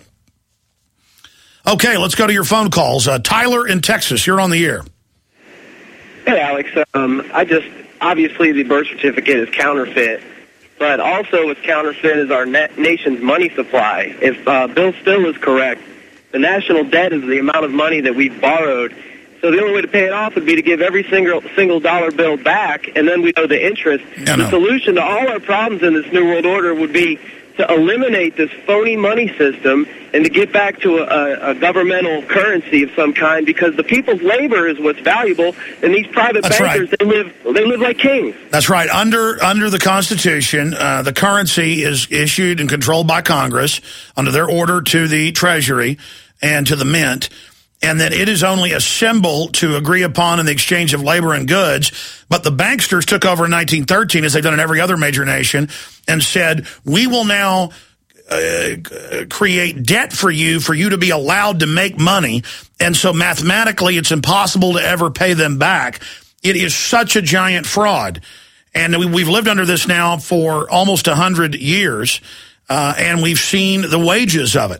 Okay, let's go to your phone calls. Tyler in Texas, you're on the air. Hey, Alex. Obviously the birth certificate is counterfeit, but also what's counterfeit is our nation's money supply. If Bill Still is correct, the national debt is the amount of money that we've borrowed. So the only way to pay it off would be to give every single dollar bill back, and then we owe the interest. The solution to all our problems in this New World Order would be to eliminate this phony money system and to get back to a governmental currency of some kind, because the people's labor is what's valuable, and these private bankers, right, they live like kings. That's right. Under the Constitution, the currency is issued and controlled by Congress under their order to the Treasury and to the Mint. And that it is only a symbol to agree upon in the exchange of labor and goods. But the banksters took over in 1913, as they've done in every other major nation, and said, we will now create debt for you to be allowed to make money. And so mathematically, it's impossible to ever pay them back. It is such a giant fraud. And we've lived under this now for almost 100 years, and we've seen the wages of it.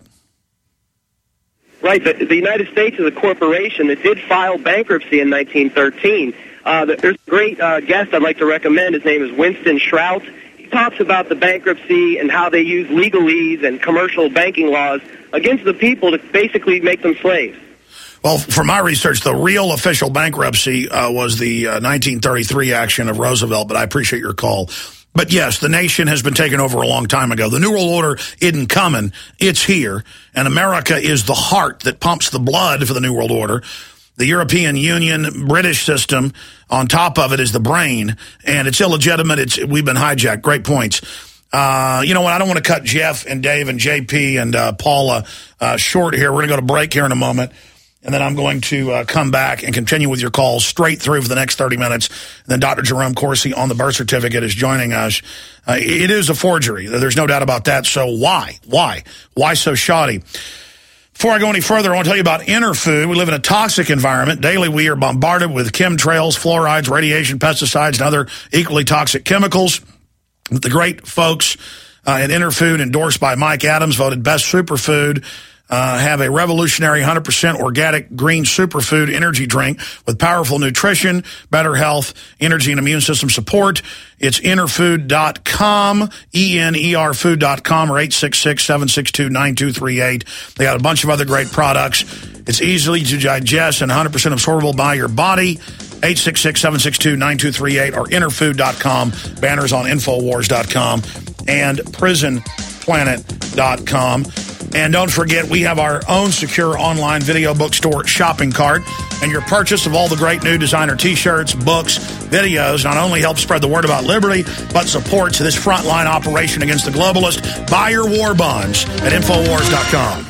Right. The United States is a corporation that did file bankruptcy in 1913. There's a great guest I'd like to recommend. His name is Winston Shrout. He talks about the bankruptcy and how they use legalese and commercial banking laws against the people to basically make them slaves. Well, from my research, the real official bankruptcy was the 1933 action of Roosevelt, but I appreciate your call. But yes, the nation has been taken over a long time ago. The New World Order isn't coming. It's here. And America is the heart that pumps the blood for the New World Order. The European Union, British system, on top of it is the brain. And it's illegitimate. We've been hijacked. Great points. You know what? I don't want to cut Jeff and Dave and JP and Paula short here. We're going to go to break here in a moment. and then I'm going to come back and continue with your calls straight through for the next 30 minutes. And then Dr. Jerome Corsi on the birth certificate is joining us. It is a forgery. There's no doubt about that. So why? Why so shoddy? Before I go any further, I want to tell you about Interfood. We live in a toxic environment. Daily, we are bombarded with chemtrails, fluorides, radiation, pesticides, and other equally toxic chemicals. The great folks at Interfood, endorsed by Mike Adams, voted best superfood, have a revolutionary 100% organic green superfood energy drink with powerful nutrition, better health, energy, and immune system support. It's Interfood.com, ENERfood.com, or 866-762-9238. They got a bunch of other great products. It's easily to digest and 100% absorbable by your body. 866-762-9238 or Interfood.com. Banners on Infowars.com and PrisonPlanet.com. And don't forget, we have our own secure online video bookstore shopping cart. And your purchase of all the great new designer T-shirts, books, videos not only helps spread the word about liberty, but supports this frontline operation against the globalists. Buy your war bonds at Infowars.com.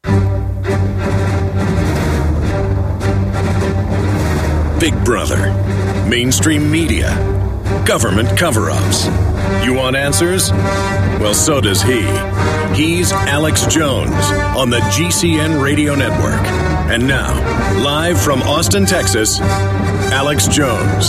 Big Brother, mainstream media, government cover-ups. You want answers? Well, so does he. He's Alex Jones on the GCN Radio Network. And now, live from Austin, Texas, Alex Jones.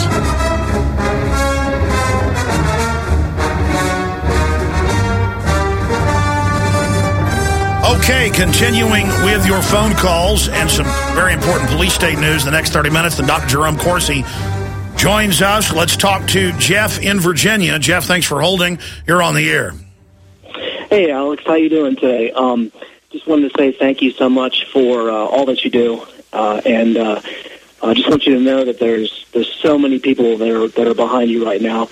Okay, continuing with your phone calls and some very important police state news in the next 30 minutes. Then Dr. Jerome Corsi joins us. Let's talk to Jeff in Virginia. Jeff, thanks for holding. You're on the air. Hey, Alex. How you doing today? Just wanted to say thank you so much for all that you do. And I just want you to know that there's so many people that are behind you right now.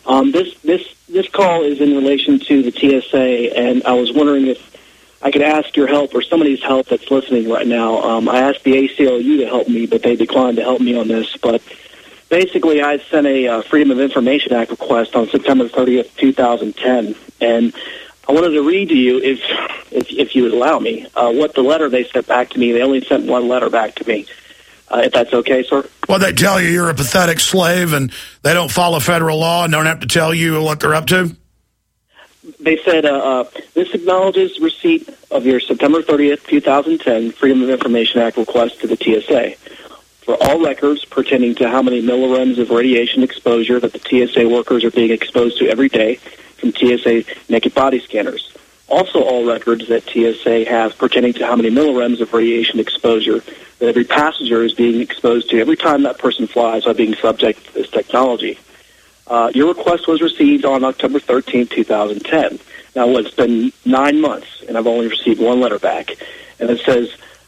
This call is in relation to the TSA, and I was wondering if I could ask your help or somebody's help that's listening right now. I asked the ACLU to help me, but they declined to help me on this. But basically, I sent a Freedom of Information Act request on September 30th, 2010, and I wanted to read to you, if you would allow me, what the letter they sent back to me. They only sent one letter back to me, if that's okay, sir. Well, they tell you you're a pathetic slave and they don't follow federal law and don't have to tell you what they're up to? They said, this acknowledges receipt of your September 30th, 2010 Freedom of Information Act request to the TSA for all records pertaining to how many millirems of radiation exposure that the TSA workers are being exposed to every day from TSA naked body scanners. Also all records that TSA have pertaining to how many millirems of radiation exposure that every passenger is being exposed to every time that person flies by being subject to this technology. Your request was received on October 13, 2010. Now, it's been 9 months, and I've only received one letter back. And it says,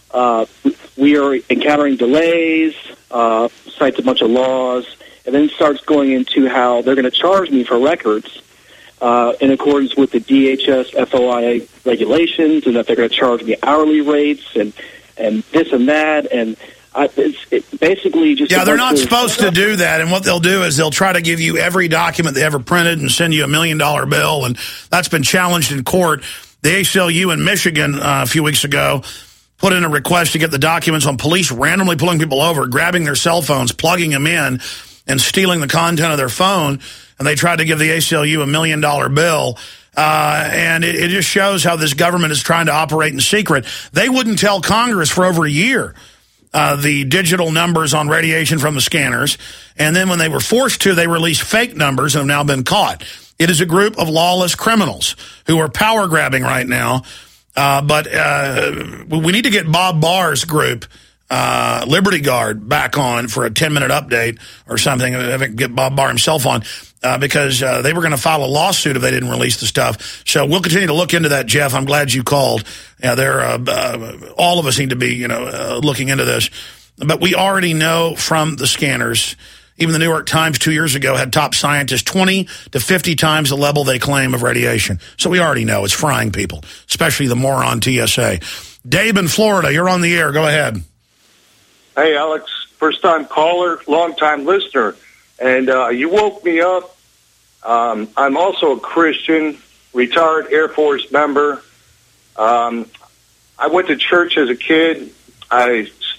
we are encountering delays, cites a bunch of laws, and then starts going into how they're going to charge me for records in accordance with the DHS FOIA regulations, and that they're going to charge me hourly rates and this and that, and it's basically just... Yeah, they're not supposed to do that, and what they'll do is they'll try to give you every document they ever printed and send you $1 million bill, and that's been challenged in court. The ACLU in Michigan a few weeks ago put in a request to get the documents on police randomly pulling people over, grabbing their cell phones, plugging them in, and stealing the content of their phone, and they tried to give the ACLU $1 million bill. And it just shows how this government is trying to operate in secret. They wouldn't tell Congress for over a year the digital numbers on radiation from the scanners. And then when they were forced to, they released fake numbers and have now been caught. It is a group of lawless criminals who are power grabbing right now. But we need to get Bob Barr's group, Liberty Guard, back on for a 10-minute update or something. Get Bob Barr himself on because they were going to file a lawsuit if they didn't release the stuff. So we'll continue to look into that, Jeff. I'm glad you called. Yeah, all of us need to be, looking into this. But we already know from the scanners, even the New York Times 2 years ago had top scientists 20 to 50 times the level they claim of radiation. So we already know it's frying people, especially the moron TSA. Dave in Florida, you're on the air. Go ahead. Hey, Alex, first-time caller, long-time listener, and you woke me up. I'm also a Christian, retired Air Force member. I went to church as a kid. I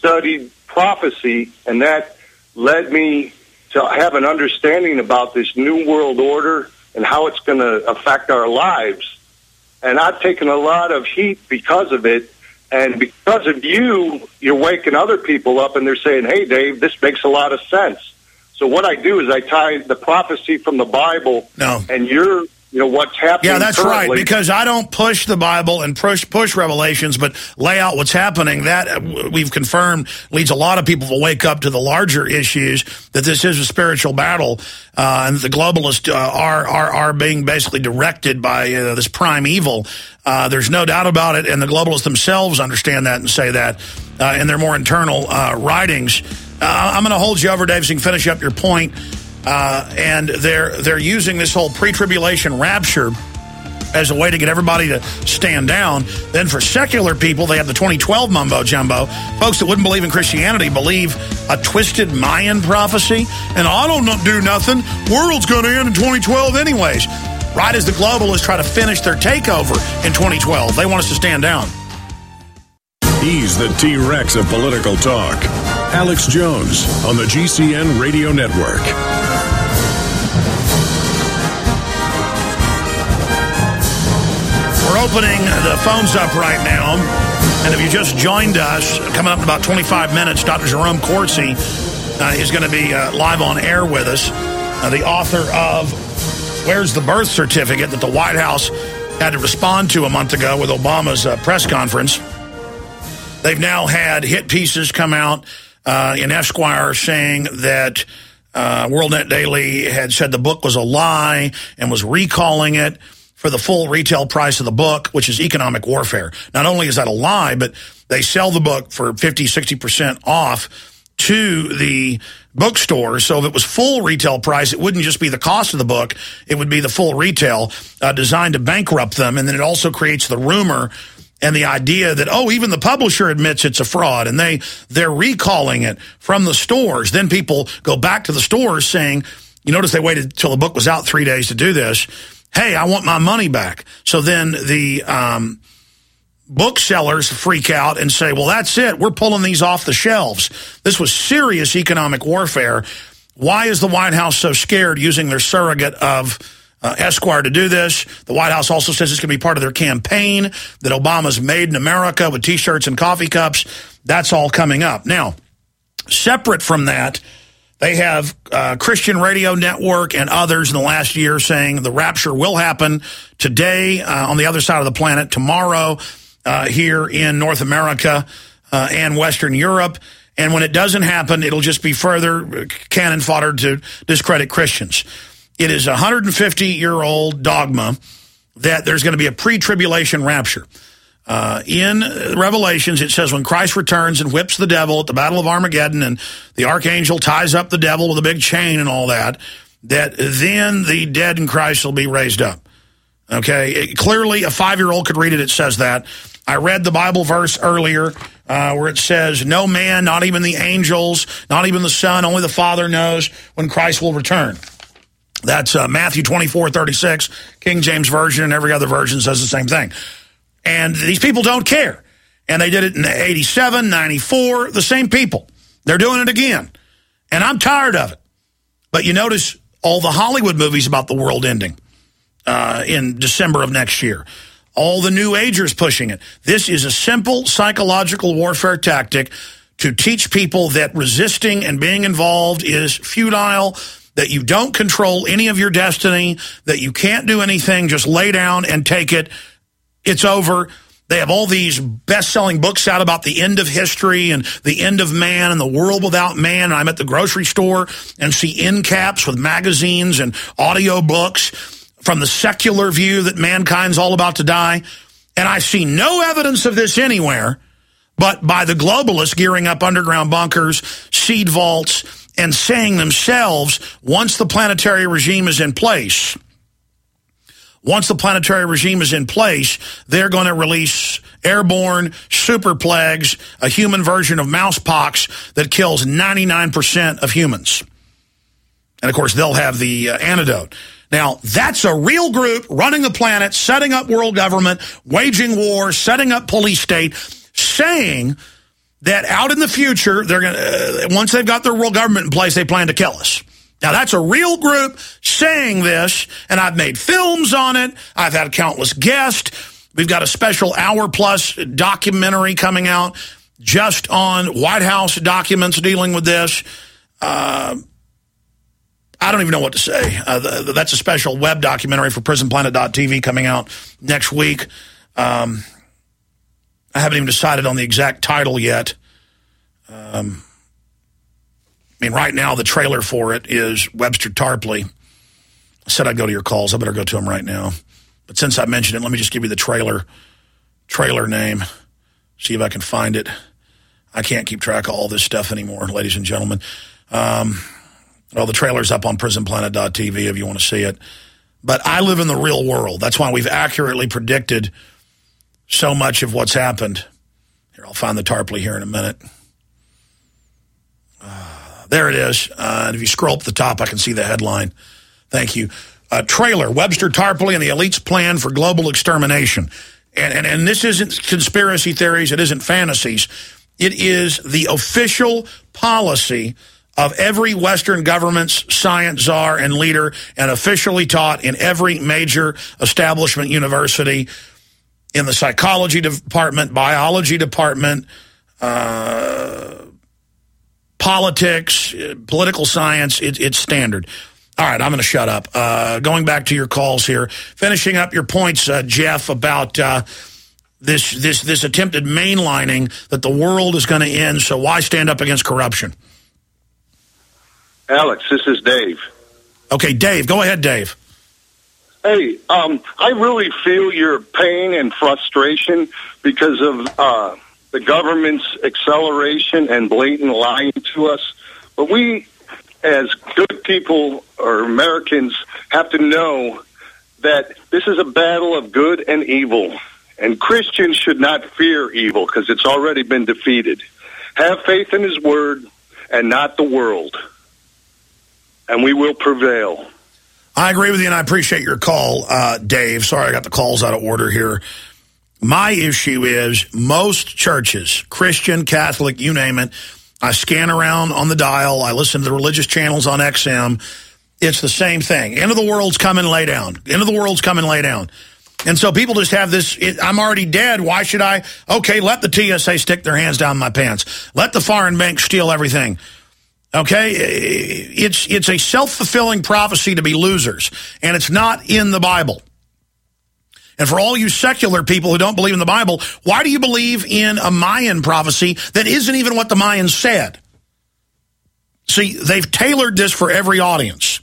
studied prophecy, and that led me to have an understanding about this new world order and how it's going to affect our lives. And I've taken a lot of heat because of it. And because of you, you're waking other people up, and they're saying, hey, Dave, this makes a lot of sense. So what I do is I tie the prophecy from the Bible and what's happening. Yeah, that's currently. Right, because I don't push the Bible and push Revelations, but lay out what's happening. That we've confirmed leads a lot of people to wake up to the larger issues, that this is a spiritual battle, and the globalists are being basically directed by this prime evil. There's no doubt about it, and the globalists themselves understand that and say that in their more internal writings. I'm going to hold you over, Dave, so you can finish up your point. And they're using this whole pre-tribulation rapture as a way to get everybody to stand down. Then for secular people, they have the 2012 mumbo-jumbo. Folks that wouldn't believe in Christianity believe a twisted Mayan prophecy. And I don't do nothing. World's going to end in 2012 anyways. Right as the globalists try to finish their takeover in 2012. They want us to stand down. He's the T-Rex of political talk. Alex Jones on the GCN Radio Network. We're opening the phones up right now. And if you just joined us, coming up in about 25 minutes, Dr. Jerome Corsi is going to be live on air with us. The author of Where's the Birth Certificate that the White House had to respond to a month ago with Obama's press conference. They've now had hit pieces come out in Esquire saying that WorldNet Daily had said the book was a lie and was recalling it for the full retail price of the book, which is economic warfare. Not only is that a lie, but they sell the book for 50, 60% off to the bookstore. So if it was full retail price, it wouldn't just be the cost of the book. It would be the full retail designed to bankrupt them. And then it also creates the rumor and the idea that, even the publisher admits it's a fraud, and they're recalling it from the stores. Then people go back to the stores saying, you notice they waited till the book was out 3 days to do this. Hey, I want my money back. So then the booksellers freak out and say, well, that's it. We're pulling these off the shelves. This was serious economic warfare. Why is the White House so scared using their surrogate of Esquire to do this? The White House also says it's going to be part of their campaign, that Obama's Made in America with T-shirts and coffee cups. That's all coming up. Now, separate from that, they have Christian Radio Network and others in the last year saying the rapture will happen today on the other side of the planet, tomorrow here in North America and Western Europe. And when it doesn't happen, it'll just be further cannon fodder to discredit Christians. It is a 150-year-old dogma that there's going to be a pre-tribulation rapture. In Revelations, it says when Christ returns and whips the devil at the Battle of Armageddon and the archangel ties up the devil with a big chain and all that, that then the dead in Christ will be raised up. Okay? Clearly, a 5-year-old could read it. It says that. I read the Bible verse earlier where it says, no man, not even the angels, not even the Son, only the Father knows when Christ will return. That's Matthew 24:36, King James Version, and every other version says the same thing. And these people don't care. And they did it in 87, 94, the same people. They're doing it again. And I'm tired of it. But you notice all the Hollywood movies about the world ending in December of next year. All the New Agers pushing it. This is a simple psychological warfare tactic to teach people that resisting and being involved is futile, that you don't control any of your destiny, that you can't do anything, just lay down and take it. It's over. They have all these best-selling books out about the end of history and the end of man and the world without man. And I'm at the grocery store and see end caps with magazines and audio books from the secular view that mankind's all about to die. And I see no evidence of this anywhere but by the globalists gearing up underground bunkers, seed vaults, and saying themselves, once the planetary regime is in place, they're going to release airborne super plagues, a human version of mousepox that kills 99% of humans. And, of course, they'll have the antidote. Now, that's a real group running the planet, setting up world government, waging war, setting up police state, saying that out in the future, they're going to, once they've got their world government in place, they plan to kill us. Now, that's a real group saying this, and I've made films on it. I've had countless guests. We've got a special hour-plus documentary coming out just on White House documents dealing with this. I don't even know what to say. That's a special web documentary for PrisonPlanet.tv coming out next week. I haven't even decided on the exact title yet. I mean, right now, the trailer for it is Webster Tarpley. I said I'd go to your calls. I better go to them right now. But since I mentioned it, let me just give you the trailer name. See if I can find it. I can't keep track of all this stuff anymore, ladies and gentlemen. Well, the trailer's up on PrisonPlanet.tv if you want to see it. But I live in the real world. That's why we've accurately predicted so much of what's happened. Here, I'll find the Tarpley here in a minute. There it is. And if you scroll up the top, I can see the headline. Thank you. Trailer, Webster Tarpley and the Elite's Plan for Global Extermination. And this isn't conspiracy theories. It isn't fantasies. It is the official policy of every Western government's science czar and leader, and officially taught in every major establishment university, in the psychology department, biology department, politics, political science. It's standard. All right, I'm going to shut up. Going back to your calls here, finishing up your points, Jeff, about this attempted mainlining that the world is going to end. So why stand up against corruption? Alex, this is Dave. Okay, Dave. Go ahead, Dave. Hey, I really feel your pain and frustration because of the government's acceleration and blatant lying to us. But we, as good people or Americans, have to know that this is a battle of good and evil. And Christians should not fear evil because it's already been defeated. Have faith in his word and not the world, and we will prevail. I agree with you, and I appreciate your call, Dave. Sorry I got the calls out of order here. My issue is most churches, Christian, Catholic, you name it, I scan around on the dial, I listen to the religious channels on XM, it's the same thing. End of the world's coming, lay down. End of the world's coming, lay down. And so people just have this, I'm already dead, why should I? Okay, let the TSA stick their hands down my pants. Let the foreign bank steal everything. Okay, it's a self-fulfilling prophecy to be losers, and it's not in the Bible. And for all you secular people who don't believe in the Bible, why do you believe in a Mayan prophecy that isn't even what the Mayans said? See, they've tailored this for every audience.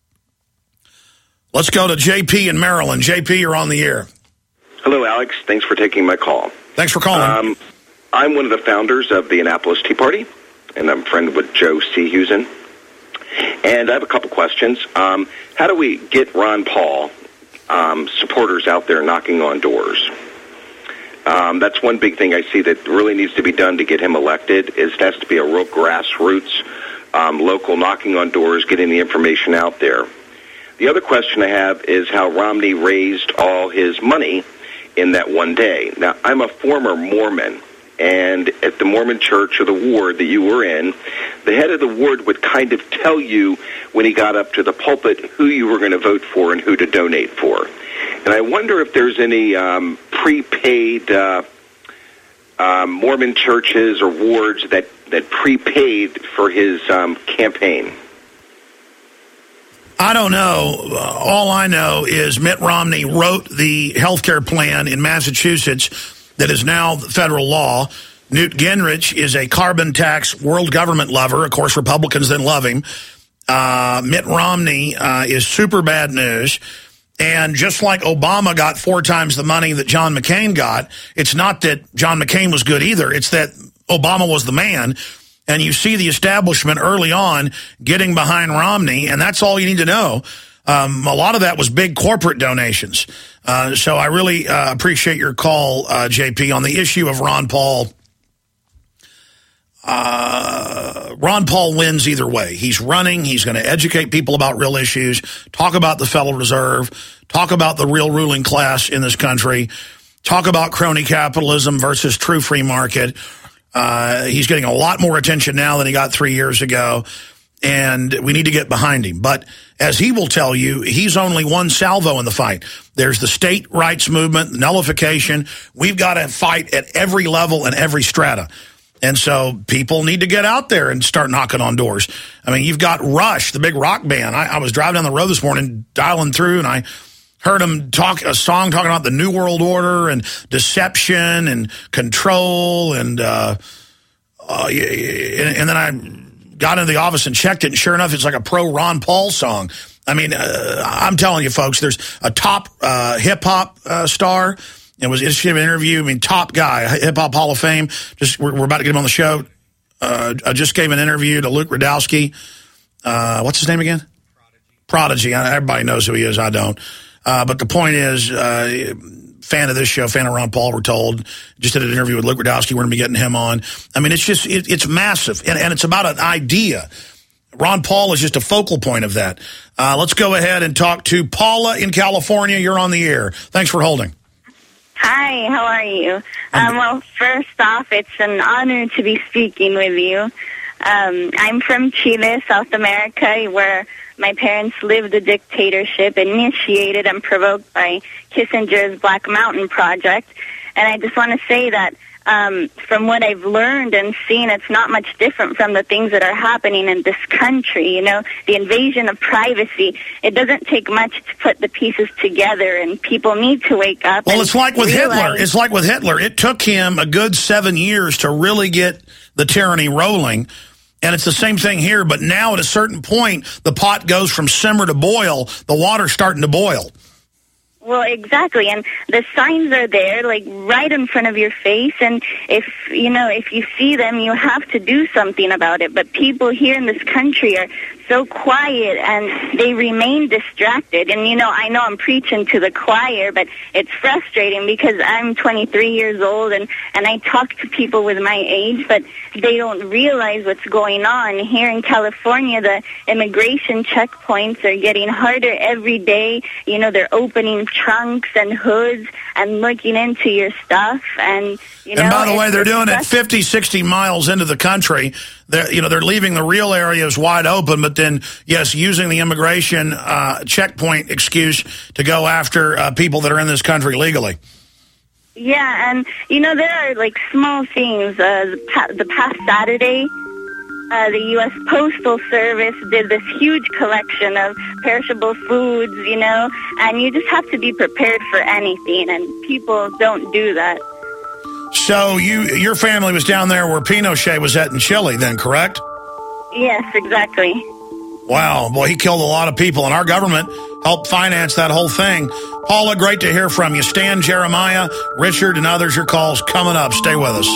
Let's go to JP in Maryland. JP, you're on the air. Hello, Alex. Thanks for taking my call. Thanks for calling. I'm one of the founders of the Annapolis Tea Party, and I'm a friend with Joe Seahusen. And I have a couple questions. How do we get Ron Paul supporters out there knocking on doors? That's one big thing I see that really needs to be done to get him elected. Is it has to be a real grassroots, local knocking on doors, getting the information out there. The other question I have is how Romney raised all his money in that one day. Now, I'm a former Mormon, and at the Mormon church or the ward that you were in, the head of the ward would kind of tell you when he got up to the pulpit who you were going to vote for and who to donate for. And I wonder if there's any prepaid Mormon churches or wards that prepaid for his campaign. I don't know. All I know is Mitt Romney wrote the health care plan in Massachusetts that is now federal law. Newt Gingrich is a carbon tax world government lover. Of course, Republicans then love him. Mitt Romney is super bad news. And just like Obama got 4 times the money that John McCain got, it's not that John McCain was good either. It's that Obama was the man. And you see the establishment early on getting behind Romney, and that's all you need to know. A lot of that was big corporate donations. So I really appreciate your call, JP, on the issue of Ron Paul. Ron Paul wins either way. He's running. He's going to educate people about real issues, talk about the Federal Reserve, talk about the real ruling class in this country, talk about crony capitalism versus true free market. He's getting a lot more attention now than he got 3 years ago, and we need to get behind him. But as he will tell you, he's only one salvo in the fight. There's the state rights movement, nullification. We've got to fight at every level and every strata. And so people need to get out there and start knocking on doors. I mean, you've got Rush, the big rock band. I was driving down the road this morning, dialing through, and I heard him talk a song talking about the New World Order and deception and control. And then I got into the office and checked it, and sure enough, it's like a pro Ron Paul song. I mean, I'm telling you, folks, there's a top hip-hop star. It's an interview. I mean, top guy, Hip Hop Hall of Fame. We're about to get him on the show. I just gave an interview to Luke Rudkowski. What's his name again? Prodigy. Everybody knows who he is. I don't. But the point is, fan of this show, fan of Ron Paul, we're told. Just did an interview with Luke Rudkowski. We're going to be getting him on. I mean, it's just, it's massive. And it's about an idea. Ron Paul is just a focal point of that. Let's go ahead and talk to Paula in California. You're on the air. Thanks for holding. Hi, how are you? Well, first off, it's an honor to be speaking with you. I'm from Chile, South America, where my parents lived a dictatorship initiated and provoked by Kissinger's Black Mountain Project. And I just want to say that from what I've learned and seen, it's not much different from the things that are happening in this country. You know, the invasion of privacy. It doesn't take much to put the pieces together, and people need to wake up. Well, it's like with Hitler. It's like with Hitler. It took him a good 7 years to really get the tyranny rolling. And it's the same thing here, but now at a certain point, the pot goes from simmer to boil. The water's starting to boil. Well, exactly, and the signs are there, like, right in front of your face, and if you see them, you have to do something about it. But people here in this country are so quiet, and they remain distracted. And, I know I'm preaching to the choir, but it's frustrating because I'm 23 years old, and I talk to people with my age, but they don't realize what's going on. Here in California, the immigration checkpoints are getting harder every day. They're opening trunks and hoods and looking into your stuff. And by the way, they're doing it 50, 60 miles into the country. They're leaving the real areas wide open, but then, yes, using the immigration checkpoint excuse to go after people that are in this country legally. Yeah, and, there are, small things. The past Saturday, the U.S. Postal Service did this huge collection of perishable foods, and you just have to be prepared for anything, and people don't do that. So your family was down there where Pinochet was at in Chile then, correct? Yes, exactly. Wow. Boy, he killed a lot of people, and our government helped finance that whole thing. Paula, great to hear from you. Stan, Jeremiah, Richard, and others, your calls coming up. Stay with us.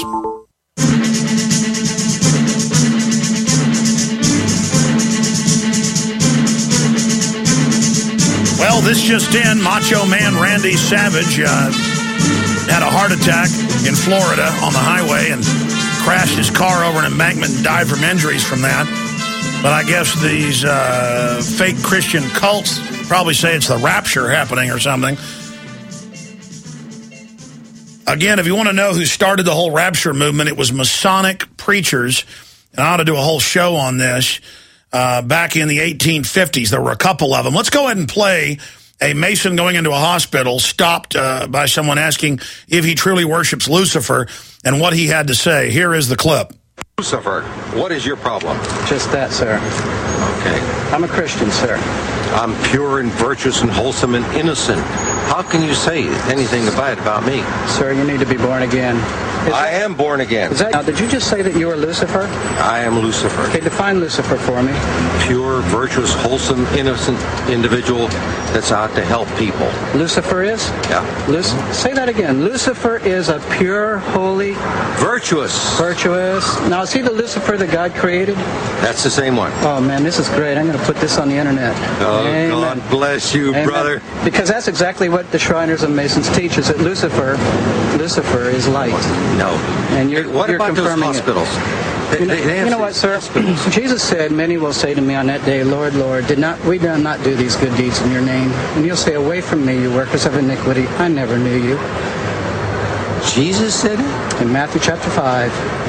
Well, this just in, Macho Man Randy Savage had a heart attack in Florida on the highway and crashed his car over an embankment and died from injuries from that. But I guess these fake Christian cults probably say it's the rapture happening or something. Again, if you want to know who started the whole rapture movement, it was Masonic preachers. And I ought to do a whole show on this. Back in the 1850s, there were a couple of them. Let's go ahead and play a Mason going into a hospital, stopped by someone asking if he truly worships Lucifer and what he had to say. Here is the clip. Lucifer, what is your problem? Just that, sir. Okay. I'm a Christian, sir. I'm pure and virtuous and wholesome and innocent. How can you say anything bad about me? Sir, you need to be born again. I am born again. Now, did you just say that you are Lucifer? I am Lucifer. Okay, define Lucifer for me. Pure, virtuous, wholesome, innocent individual that's out to help people. Lucifer is? Yeah. Say that again. Lucifer is a pure, holy... Virtuous. Virtuous. Now, is he the Lucifer that God created? That's the same one. Oh, man, this is great. I'm going to put this on the internet. Oh, amen. God bless you, amen. Brother. Because that's exactly what the Shriners and Masons teach, is that Lucifer is light. No. And you're about confirming those hospitals? You know what, sir? Jesus said, many will say to me on that day, Lord, Lord, we did not do these good deeds in your name? And you'll say, away from me, you workers of iniquity. I never knew you. Jesus said it? In Matthew chapter 5.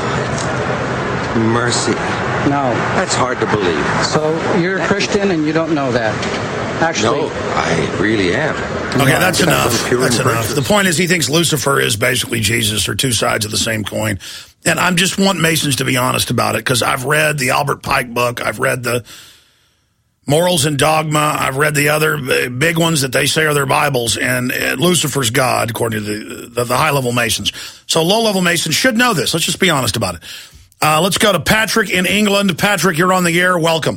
Mercy. No. That's hard to believe. So you're a Christian and you don't know that. Actually. No, I really am. Okay, that's enough. That's enough. The point is he thinks Lucifer is basically Jesus, or two sides of the same coin. And I just want Masons to be honest about it, because I've read the Albert Pike book. I've read the Morals and Dogma. I've read the other big ones that they say are their Bibles, and Lucifer's God, according to the high-level Masons. So low-level Masons should know this. Let's just be honest about it. Let's go to Patrick in England. Patrick, you're on the air. Welcome.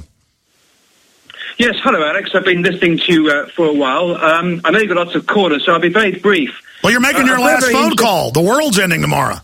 Yes, hello, Alex. I've been listening to you for a while. I know you've got lots of callers, so I'll be very brief. Well, you're making your last phone call. The world's ending tomorrow.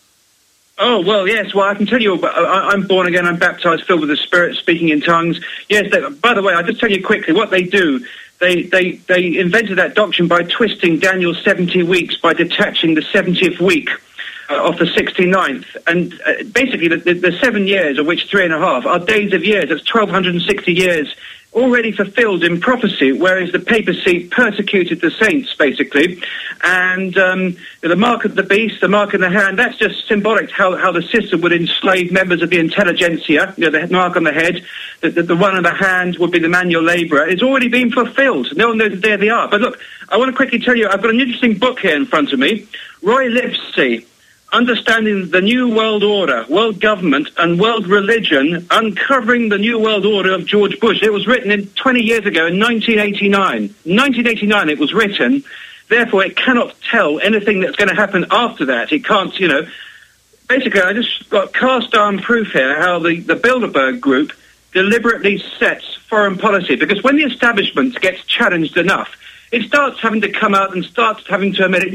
Oh, well, yes. Well, I can tell you, I'm born again. I'm baptized, filled with the Spirit, speaking in tongues. Yes, by the way, I'll just tell you quickly what they do. They invented that doctrine by twisting Daniel's 70 weeks, by detaching the 70th week of the 69th. And basically, the 7 years, of which 3.5, are days of years. That's 1,260 years already fulfilled in prophecy, whereas the papacy persecuted the saints, basically. And the mark of the beast, the mark in the hand, that's just symbolic how the system would enslave members of the intelligentsia. The mark on the head, the one on the hand would be the manual labourer. It's already been fulfilled. No one knows that there they are. But look, I want to quickly tell you, I've got an interesting book here in front of me. Roy Livesey, Understanding the New World Order, World Government and World Religion, Uncovering the New World Order of George Bush. It was written 20 years ago in 1989. 1989 it was written. Therefore, it cannot tell anything that's going to happen after that. It can't, Basically, I just got cast-iron proof here how the Bilderberg Group deliberately sets foreign policy. Because when the establishment gets challenged enough, it starts having to come out and starts having to admit it.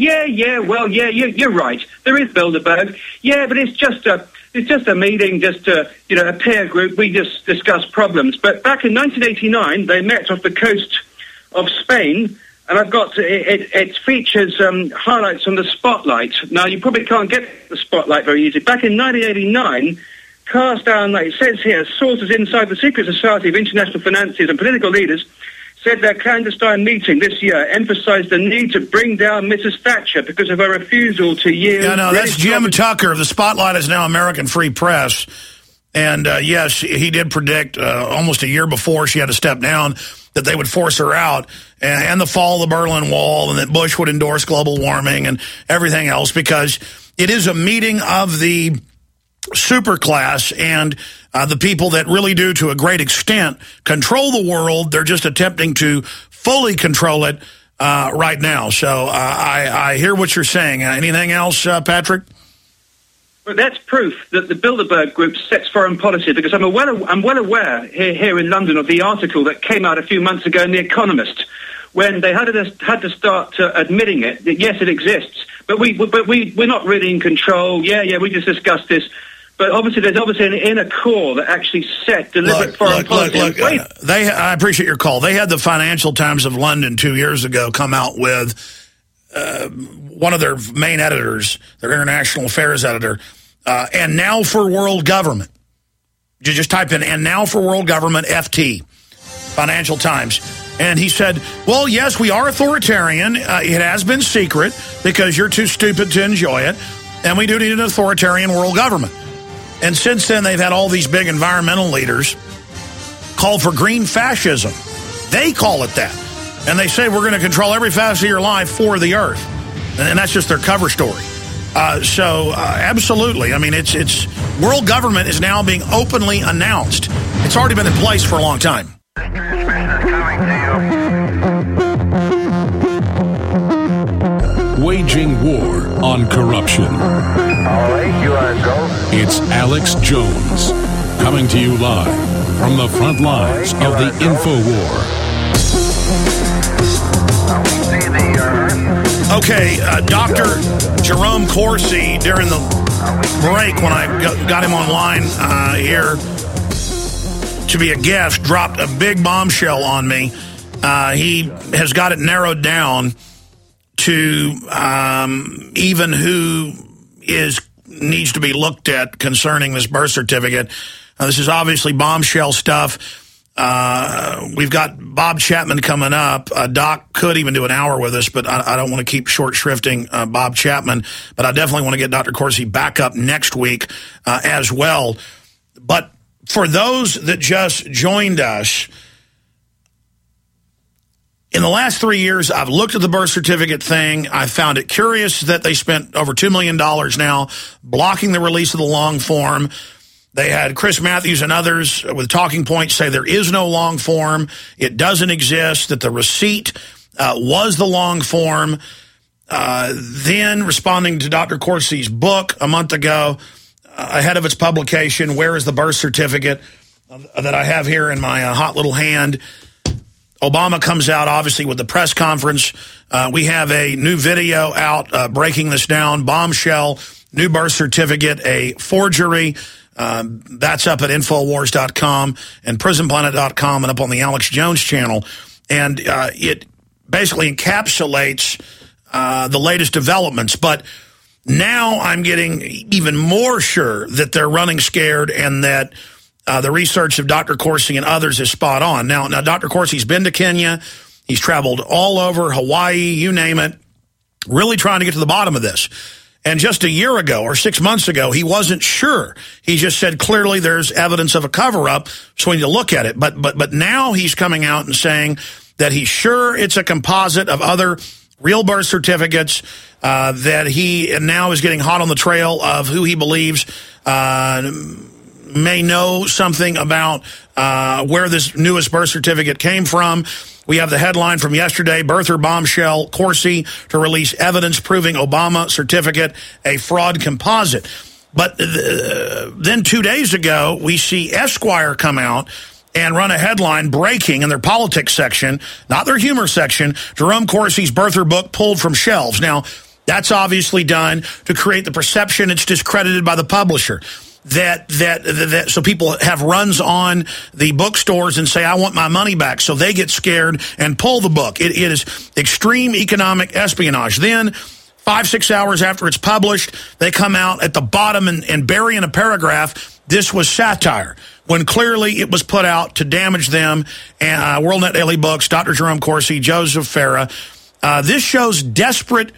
You're right. There is Bilderberg. Yeah, but it's just a meeting, just a peer group. We just discuss problems. But back in 1989, they met off the coast of Spain, and I've got it features highlights on the Spotlight. Now, you probably can't get the Spotlight very easy. Back in 1989, cast down, like it says here, sources inside the secret society of international financiers and political leaders said their clandestine meeting this year emphasized the need to bring down Mrs. Thatcher because of her refusal to yield. Yeah, no, that's Jim Tucker. The Spotlight is now American Free Press. And, yes, he did predict almost a year before she had to step down that they would force her out, and the fall of the Berlin Wall, and that Bush would endorse global warming and everything else, because it is a meeting of the superclass and the people that really do, to a great extent, control the world. They're just attempting to fully control it right now. So I hear what you're saying. Anything else, Patrick? Well, that's proof that the Bilderberg Group sets foreign policy, because I'm well aware here in London of the article that came out a few months ago in The Economist, when they had to start admitting it, that yes, it exists, but we're not really in control. Yeah, we just discussed this. But there's obviously an inner core that actually set deliberate foreign policy. I appreciate your call. They had the Financial Times of London 2 years ago come out with one of their main editors, their international affairs editor, and now for world government. You just type in, and now for world government, FT, Financial Times. And he said, well, yes, we are authoritarian. It has been secret because you're too stupid to enjoy it. And we do need an authoritarian world government. And since then, they've had all these big environmental leaders call for green fascism. They call it that. And they say we're going to control every facet of your life for the earth. And that's just their cover story. Absolutely. I mean, it's world government is now being openly announced. It's already been in place for a long time. Waging war on corruption. All right, you are go. It's Alex Jones, coming to you live from the front lines of the InfoWar. Okay, Dr. Jerome Corsi, during the break when I got him online here to be a guest, dropped a big bombshell on me. He has got it narrowed down to even who needs to be looked at concerning this birth certificate. This is obviously bombshell stuff. We've got Bob Chapman coming up. Doc could even do an hour with us, but I don't want to keep short shrifting Bob Chapman. But I definitely want to get Dr. Corsi back up next week as well. But for those that just joined us, in the last 3 years, I've looked at the birth certificate thing. I found it curious that they spent over $2 million now blocking the release of the long form. They had Chris Matthews and others with talking points say there is no long form. It doesn't exist, that the receipt was the long form. Then responding to Dr. Corsi's book a month ago, ahead of its publication, Where is the Birth Certificate, that I have here in my hot little hand. Obama comes out, obviously, with the press conference. We have a new video out breaking this down. Bombshell, new birth certificate, a forgery. That's up at Infowars.com and PrisonPlanet.com and up on the Alex Jones channel. And it basically encapsulates the latest developments. But now I'm getting even more sure that they're running scared and that the research of Dr. Corsi and others is spot on. Now, Dr. Corsi's been to Kenya. He's traveled all over, Hawaii, you name it, really trying to get to the bottom of this. And just a year ago or 6 months ago, he wasn't sure. He just said, clearly there's evidence of a cover-up, so we need to look at it. But now he's coming out and saying that he's sure it's a composite of other real birth certificates, that he now is getting hot on the trail of who he believes may know something about where this newest birth certificate came from. We have the headline from yesterday, Birther Bombshell, Corsi to release evidence proving Obama certificate a fraud composite. But then 2 days ago, we see Esquire come out and run a headline breaking in their politics section, not their humor section, Jerome Corsi's birther book pulled from shelves. Now, that's obviously done to create the perception it's discredited by the publisher. That so people have runs on the bookstores and say, I want my money back. So they get scared and pull the book. It is extreme economic espionage. Then 5-6 hours after it's published, they come out at the bottom and bury in a paragraph, this was satire, when clearly it was put out to damage them. And WorldNet Daily Books, Dr. Jerome Corsi, Joseph Farah. This shows desperate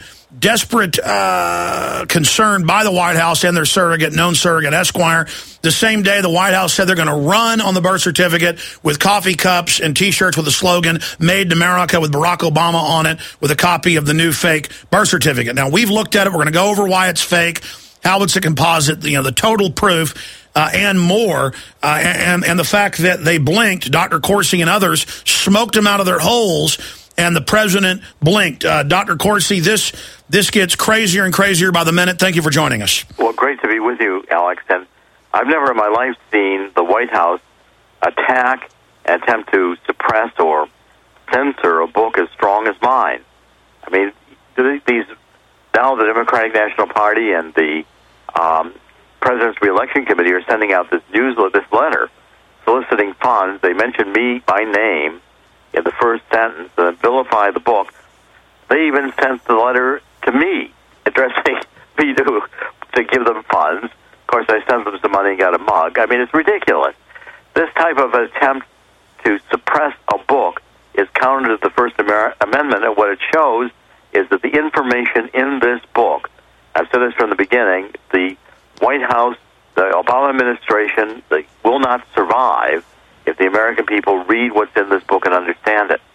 concern by the White House and their known surrogate, Esquire. The same day, the White House said they're going to run on the birth certificate with coffee cups and T-shirts with the slogan, Made in America, with Barack Obama on it, with a copy of the new fake birth certificate. Now, we've looked at it. We're going to go over why it's fake, how it's a composite, the total proof, and more. And the fact that they blinked, Dr. Corsi and others, smoked them out of their holes, and the president blinked. Dr. Corsi, this gets crazier and crazier by the minute. Thank you for joining us. Well, great to be with you, Alex. And I've never in my life seen the White House attack and attempt to suppress or censor a book as strong as mine. I mean, now the Democratic National Party and the President's Re-Election Committee are sending out this letter soliciting funds. They mention me by name in the first sentence, and vilify the book. They even sent the letter to me, addressing me to give them funds. Of course, I sent them some money and got a mug. I mean, it's ridiculous. This type of attempt to suppress a book is counter to the First Amendment, and what it shows is that the information in this book, I've said this from the beginning, the White House, the Obama administration, they will not survive if the American people read what's in this book and understand it.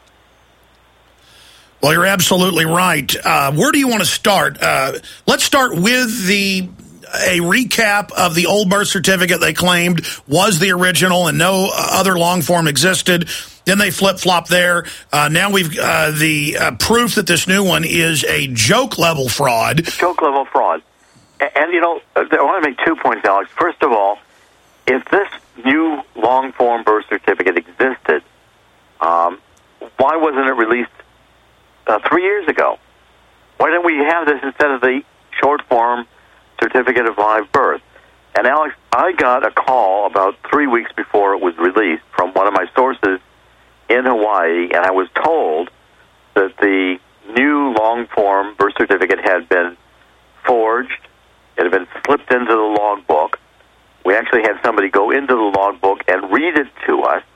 Well, you're absolutely right. Where do you want to start? Let's start with a recap of the old birth certificate they claimed was the original and no other long form existed. Then they flip-flop there. Now we've the proof that this new one is a joke-level fraud. Joke-level fraud. And, I want to make 2 points, Alex. First of all, if this new long-form birth certificate existed, why wasn't it released 3 years ago? Why didn't we have this instead of the short-form certificate of live birth? And, Alex, I got a call about 3 weeks before it was released from one of my sources in Hawaii, and I was told that the new long-form birth certificate had been forged. It had been slipped into the logbook. We actually had somebody go into the logbook and read it to us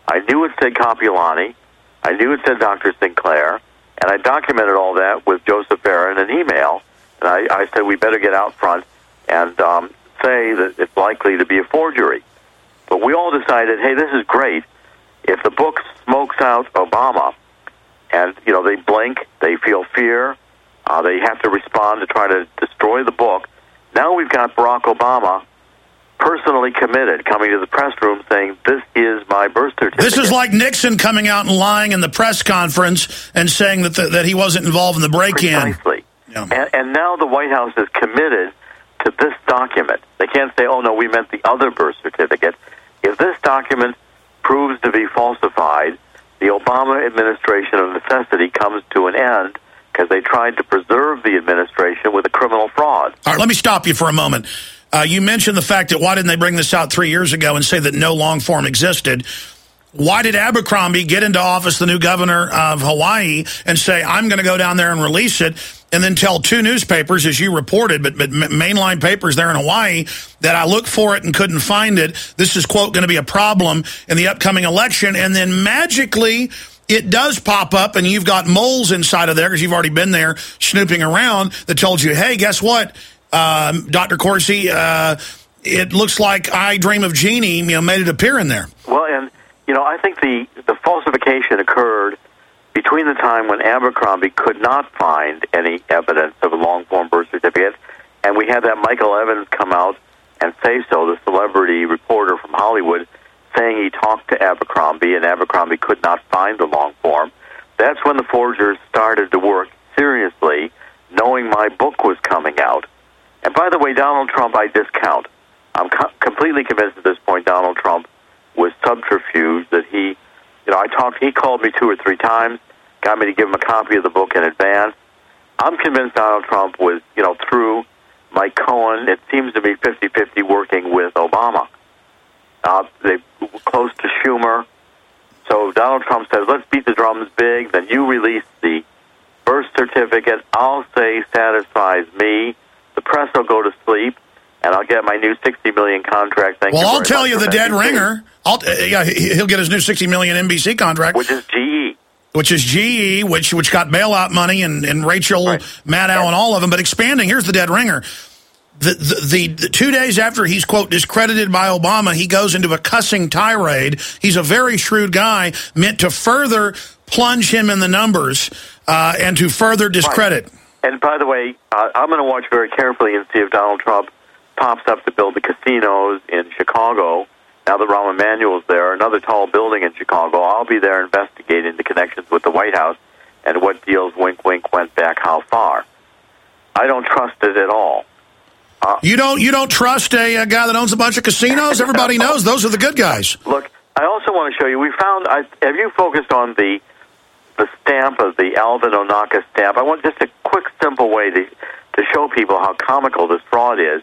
I knew it said Kapiolani. I knew it said Dr. Sinclair. And I documented all that with Joseph Farah in an email. And I said we better get out front and say that it's likely to be a forgery. But we all decided, hey, this is great. If the book smokes out Obama, and, you know, they blink, they feel fear, they have to respond to try to destroy the book. Now we've got Barack Obama personally committed, coming to the press room saying, this is my birth certificate. This is like Nixon coming out and lying in the press conference and saying that he wasn't involved in the break-in. Precisely. Yeah. And now the White House is committed to this document. They can't say, oh, no, we meant the other birth certificate. If this document proves to be falsified, the Obama administration of necessity comes to an end because they tried to preserve the administration with a criminal fraud. All right, let me stop you for a moment. You mentioned the fact that why didn't they bring this out 3 years ago and say that no long form existed? Why did Abercrombie get into office, the new governor of Hawaii, and say, I'm going to go down there and release it, and then tell two newspapers, as you reported, but mainline papers there in Hawaii, that I looked for it and couldn't find it. This is, quote, going to be a problem in the upcoming election. And then magically, it does pop up, and you've got moles inside of there, because you've already been there snooping around, that told you, hey, guess what, Dr. Corsi, it looks like I Dream of Jeannie, made it appear in there. Well, and, I think the falsification occurred between the time when Abercrombie could not find any evidence of a long-form birth certificate, and we had that Michael Evans come out and say so, the celebrity reporter from Hollywood, saying he talked to Abercrombie, and Abercrombie could not find the long form. That's when the forgers started to work seriously, knowing my book was coming out. And by the way, Donald Trump, I discount. I'm completely convinced at this point Donald Trump was subterfuge, that he called me 2 or 3 times, got me to give him a copy of the book in advance. I'm convinced Donald Trump was, through Mike Cohen, it seems to be 50-50 working with Obama. They were close to Schumer. So Donald Trump says, let's beat the drums big, then you release the birth certificate. I'll say satisfies me. The press will go to sleep, and I'll get my new $60 million contract. Well, I'll tell you the dead ringer. He'll get his new $60 million NBC contract. Which is GE. Which got bailout money and Rachel Maddow and all of them. But expanding, here's the dead ringer. The 2 days after he's, quote, discredited by Obama, he goes into a cussing tirade. He's a very shrewd guy, meant to further plunge him in the numbers and to further discredit. Right. And by the way, I'm going to watch very carefully and see if Donald Trump pops up to build the casinos in Chicago. Now that Rahm Emanuel's there, another tall building in Chicago. I'll be there investigating the connections with the White House and what deals, wink, wink, went back how far. I don't trust it at all. You don't trust a guy that owns a bunch of casinos? Everybody knows those are the good guys. Look, I also want to show you, we found, have you focused on the stamp of the Alvin Onaka stamp? I want just a quick, simple way to show people how comical this fraud is.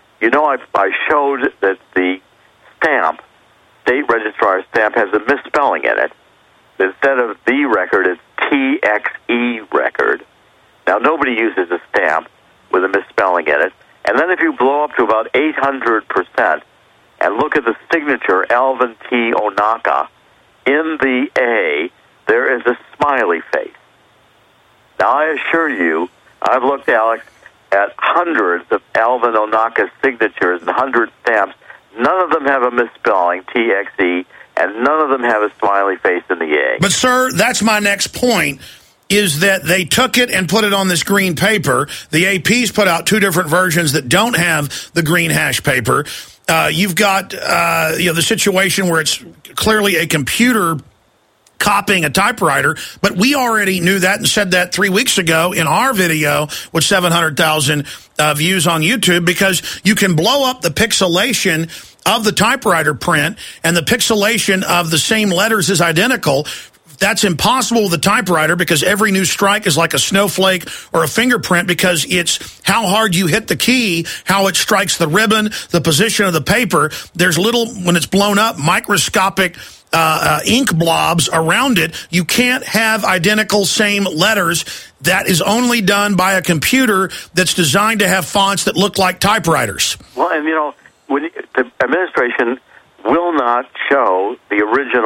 I showed that the stamp, state registrar stamp, has a misspelling in it. Instead of the record, it's TXE record. Now, nobody uses a stamp with a misspelling in it. And then if you blow up to about 800% and look at the signature, Alvin T. Onaka, in the A, there is a smiley face. Now, I assure you, I've looked, Alex, at hundreds of Alvin Onaka signatures and 100 stamps. None of them have a misspelling, TXE, and none of them have a smiley face in the A. But, sir, that's my next point, is that they took it and put it on this green paper. The AP's put out 2 different versions that don't have the green hash paper. You've got the situation where it's clearly a computer copying a typewriter, but we already knew that and said that 3 weeks ago in our video with 700,000 views on YouTube, because you can blow up the pixelation of the typewriter print, and the pixelation of the same letters is identical. That's impossible with a typewriter, because every new strike is like a snowflake or a fingerprint, because it's how hard you hit the key, how it strikes the ribbon, the position of the paper. There's little, when it's blown up, microscopic ink blobs around it. You can't have identical same letters. That is only done by a computer that's designed to have fonts that look like typewriters. Well, and when the administration will not show the original.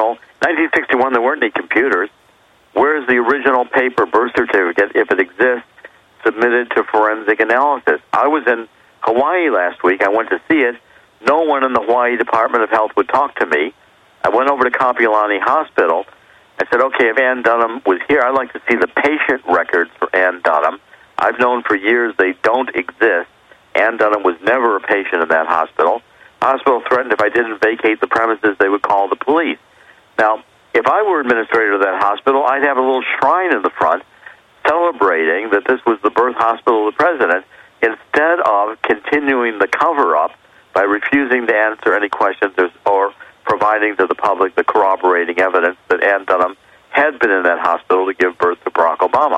1961, there weren't any computers. Where's the original paper birth certificate, if it exists, submitted to forensic analysis? I was in Hawaii last week. I went to see it. No one in the Hawaii Department of Health would talk to me. I went over to Kapiolani Hospital. I said, okay, if Ann Dunham was here, I'd like to see the patient records for Ann Dunham. I've known for years they don't exist. Ann Dunham was never a patient in that hospital. The hospital threatened if I didn't vacate the premises, they would call the police. Now, if I were administrator of that hospital, I'd have a little shrine in the front celebrating that this was the birth hospital of the president, instead of continuing the cover-up by refusing to answer any questions or providing to the public the corroborating evidence that Ann Dunham had been in that hospital to give birth to Barack Obama.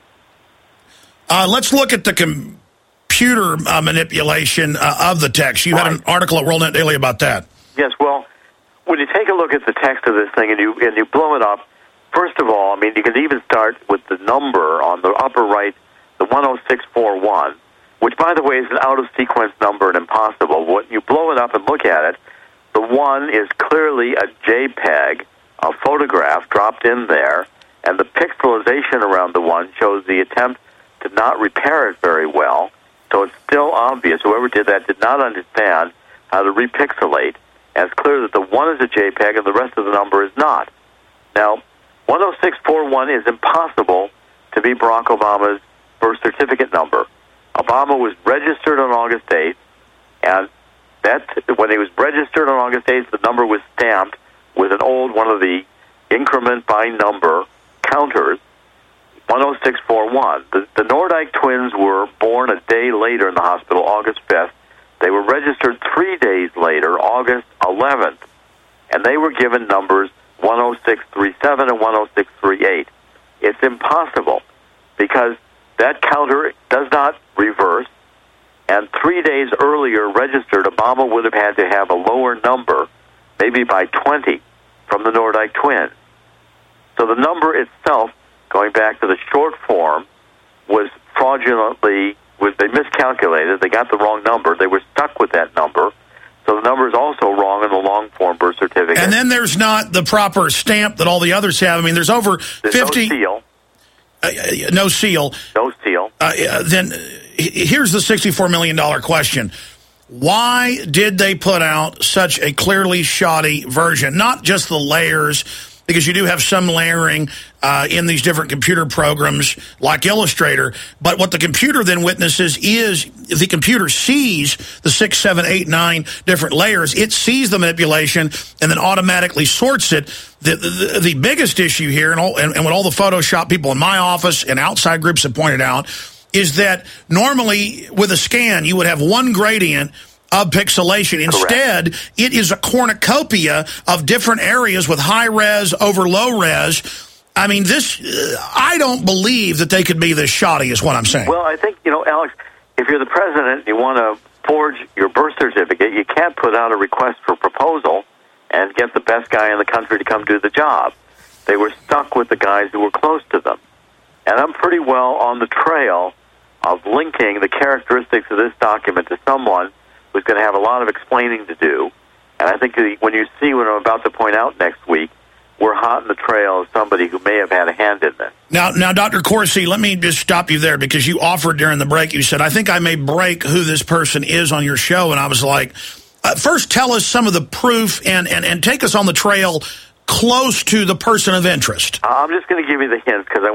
Let's look at the computer manipulation of the text. You had an article at WorldNet Daily about that. Yes, well, when you take a look at the text of this thing and you blow it up, first of all, I mean, you can even start with the number on the upper right, the 10641, which, by the way, is an out-of-sequence number and impossible. When you blow it up and look at it, the 1 is clearly a JPEG, a photograph dropped in there, and the pixelization around the 1 shows the attempt to not repair it very well, so it's still obvious. Whoever did that did not understand how to repixelate, and it's clear that the 1 is a JPEG and the rest of the number is not. Now, 10641 is impossible to be Barack Obama's birth certificate number. Obama was registered on August 8th, and when he was registered on August 8th, the number was stamped with an old one of the increment by number counters, 10641. The Nordyke twins were born a day later in the hospital, August 5th. They were registered 3 days later, August 11th, and they were given numbers 10637 and 10638. It's impossible because that counter does not reverse, and 3 days earlier registered, Obama would have had to have a lower number, maybe by 20, from the Nordyke twins. So the number itself, going back to the short form, was fraudulently, they miscalculated, they got the wrong number, they were stuck with that number, so the number is also wrong in the long form birth certificate. And then there's not the proper stamp that all the others have. I mean, there's over 50... No seal. No seal. No seal. Then here's the $64 million question. Why did they put out such a clearly shoddy version? Not just the layers, because you do have some layering in these different computer programs like Illustrator, but what the computer then witnesses is the computer sees the 6, 7, 8, 9 different layers. It sees the manipulation and then automatically sorts it. The biggest issue here, and what all the Photoshop people in my office and outside groups have pointed out, is that normally with a scan you would have one gradient of pixelation. Instead, correct, it is a cornucopia of different areas with high res over low res. I mean, I don't believe that they could be this shoddy is what I'm saying. Well, I think, Alex, if you're the president and you want to forge your birth certificate, you can't put out a request for proposal and get the best guy in the country to come do the job. They were stuck with the guys who were close to them. And I'm pretty well on the trail of linking the characteristics of this document to someone who's going to have a lot of explaining to do. And I think when you see what I'm about to point out next week, we're hot in the trail of somebody who may have had a hand in this. Now, Dr. Corsi, let me just stop you there because you offered during the break, you said, I think I may break who this person is on your show. And I was like, first tell us some of the proof and take us on the trail close to the person of interest. I'm just going to give you the hints because I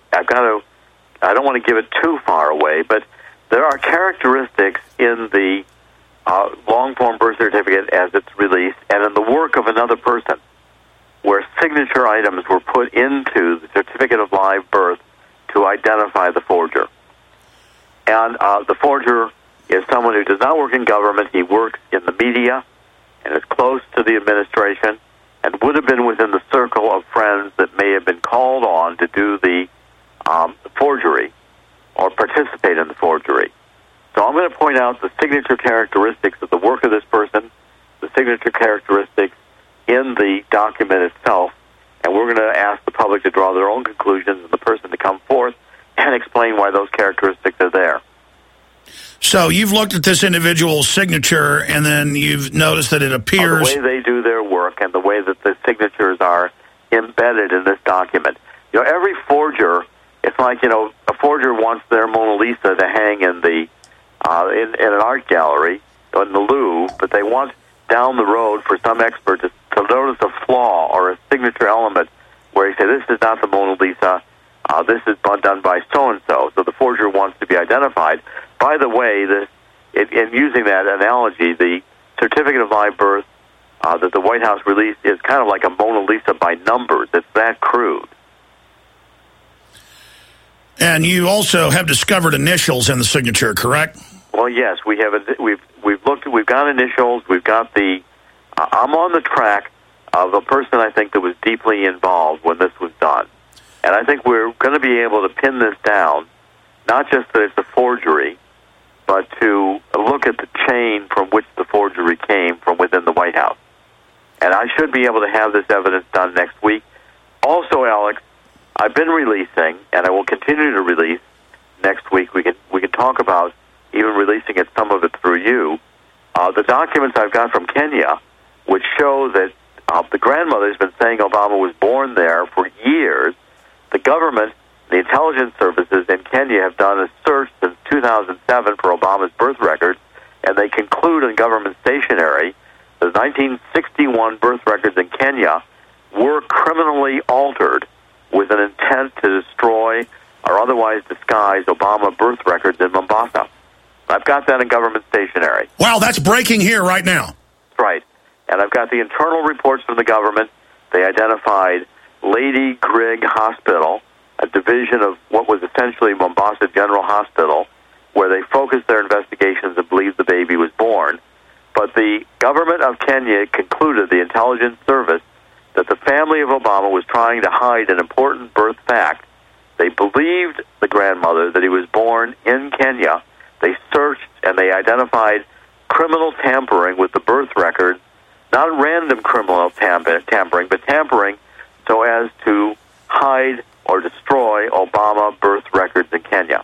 don't want to give it too far away, but there are characteristics in the long-form birth certificate as it's released and in the work of another person where signature items were put into the certificate of live birth to identify the forger. And the forger is someone who does not work in government. He works in the media and is close to the administration and would have been within the circle of friends that may have been called on to do the forgery or participate in the forgery. So I'm going to point out the signature characteristics of the work of this person, the signature characteristics in the document itself, and we're going to ask the public to draw their own conclusions and the person to come forth and explain why those characteristics are there. So you've looked at this individual's signature, and then you've noticed that it appears... The way they do their work and the way that the signatures are embedded in this document. Every forger, it's like, a forger wants their Mona Lisa to hang in the in an art gallery in the Louvre, but they want down the road for some expert to notice a flaw or a signature element where he said, this is not the Mona Lisa, this is done by so-and-so. So the forger wants to be identified. By the way, in using that analogy, the certificate of live birth that the White House released is kind of like a Mona Lisa by numbers. It's that crude. And you also have discovered initials in the signature, correct? Well, yes, we have. We've looked. We've got initials. We've got the. I'm on the track of a person I think that was deeply involved when this was done, and I think we're going to be able to pin this down. Not just that it's a forgery, but to look at the chain from which the forgery came from within the White House. And I should be able to have this evidence done next week. Also, Alex, I've been releasing, and I will continue to release next week. We can talk about even releasing it, some of it through you. The documents I've got from Kenya, which show that the grandmother's been saying Obama was born there for years. The government, the intelligence services in Kenya have done a search since 2007 for Obama's birth records, and they conclude in government stationery the 1961 birth records in Kenya were criminally altered with an intent to destroy or otherwise disguise Obama birth records in Mombasa. I've got that in government stationery. Wow, that's breaking here right now. That's right. And I've got the internal reports from the government. They identified Lady Grigg Hospital, a division of what was essentially Mombasa General Hospital, where they focused their investigations and believed the baby was born. But the government of Kenya concluded, the intelligence service, that the family of Obama was trying to hide an important birth fact. They believed the grandmother that he was born in Kenya. They searched and they identified criminal tampering with the birth records, not random criminal tampering, but tampering so as to hide or destroy Obama birth records in Kenya.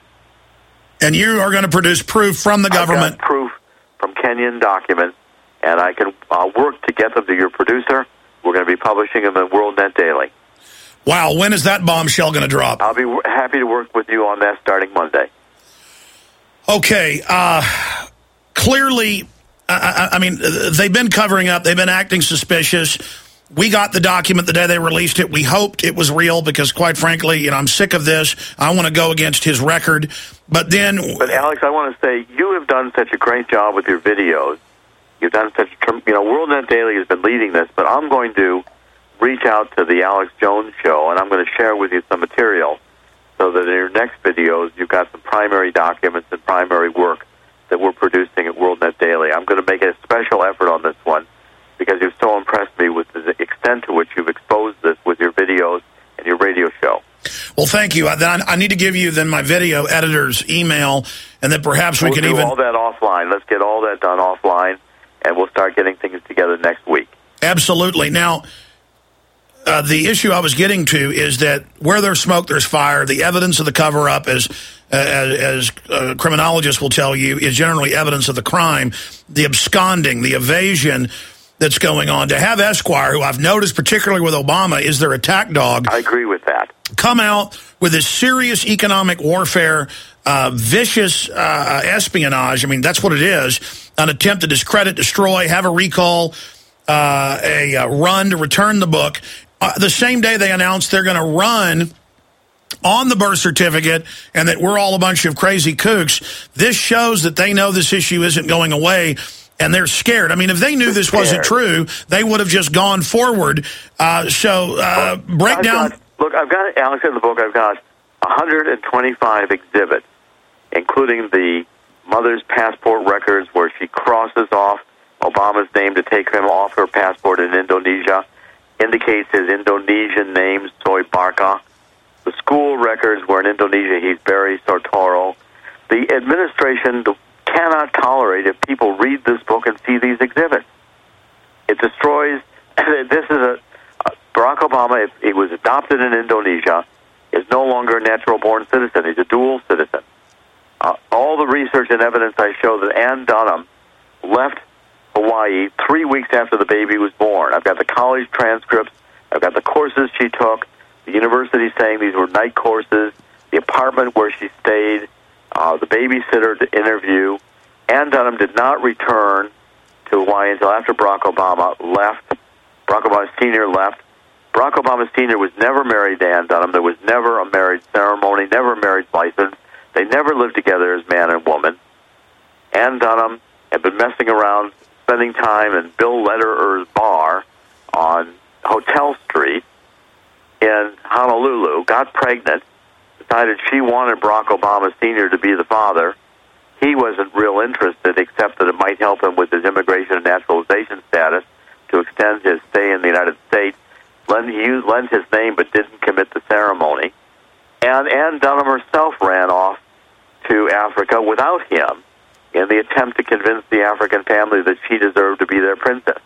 And you are going to produce proof from the government? I've got proof from Kenyan documents, and I can work to get them to your producer. We're going to be publishing them in WorldNet Daily. Wow, when is that bombshell going to drop? I'll be happy to work with you on that starting Monday. Okay, clearly, I mean, they've been covering up. They've been acting suspicious. We got the document the day they released it. We hoped it was real because, quite frankly, I'm sick of this. I want to go against his record. But Alex, I want to say you have done such a great job with your videos. You've done such, WorldNet Daily has been leading this, but I'm going to reach out to the Alex Jones Show, and I'm going to share with you some material so that in your next videos you've got some primary documents and primary work that we're producing at WorldNet Daily. I'm going to make a special effort on this one because you've so impressed me with the extent to which you've exposed this with your videos and your radio show. Well, thank you. I need to give you then my video editor's email, and then perhaps we can do all that offline. Let's get all that done offline, and we'll start getting things together next week. Absolutely. Now, the issue I was getting to is that where there's smoke, there's fire. The evidence of the cover-up, as criminologists will tell you, is generally evidence of the crime, the absconding, the evasion that's going on. To have Esquire, who I've noticed particularly with Obama, is their attack dog. I agree with that. Come out with this serious economic warfare, vicious espionage. I mean, that's what it is. An attempt to discredit, destroy, have a recall, a run to return the book. The same day they announced they're going to run on the birth certificate and that we're all a bunch of crazy kooks. This shows that they know this issue isn't going away, and they're scared. I mean, if they knew this wasn't true, they would have just gone forward. Break down. I've got, Alex, in the book, I've got 125 exhibits, including the mother's passport records where she crosses off Obama's name to take him off her passport in Indonesia, indicates his Indonesian name, Soy Barca. The school records where in Indonesia he's Barry Sartoro. The administration cannot tolerate if people read this book and see these exhibits. It destroys. This is Barack Obama, if he was adopted in Indonesia, is no longer a natural-born citizen. He's a dual citizen. All the research and evidence I show that Ann Dunham left Hawaii 3 weeks after the baby was born. I've got the college transcripts I've got the courses she took, the university saying these were night courses, the apartment where she stayed, the babysitter to interview. Ann Dunham did not return to Hawaii until after Barack Obama left. Barack Obama Sr. left. Barack Obama Sr. was never married to Ann Dunham. There was never a marriage ceremony, never a marriage license. They never lived together as man and woman. Ann Dunham had been messing around, spending time in Bill Lederer's bar on Hotel Street in Honolulu, got pregnant, decided she wanted Barack Obama Sr. to be the father. He wasn't real interested, except that it might help him with his immigration and naturalization status to extend his stay in the United States. He lent his name but didn't commit the ceremony. And Ann Dunham herself ran off to Africa without him in the attempt to convince the African family that she deserved to be their princess.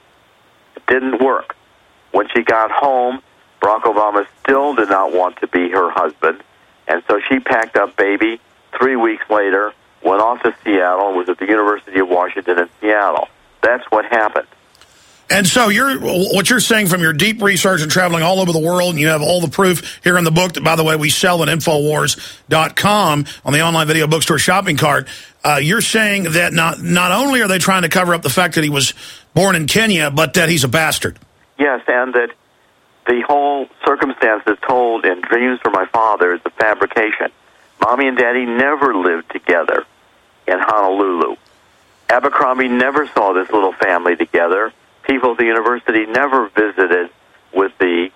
It didn't work. When she got home, Barack Obama still did not want to be her husband, and so she packed up baby 3 weeks later, went off to Seattle, and was at the University of Washington in Seattle. That's what happened. And so what you're saying from your deep research and traveling all over the world, and you have all the proof here in the book that, by the way, we sell at Infowars.com on the online video bookstore shopping cart, you're saying that not only are they trying to cover up the fact that he was born in Kenya, but that he's a bastard. Yes, and that the whole circumstances told in Dreams from My Father is a fabrication. Mommy and Daddy never lived together in Honolulu. Abercrombie never saw this little family together. People at the university never visited with the,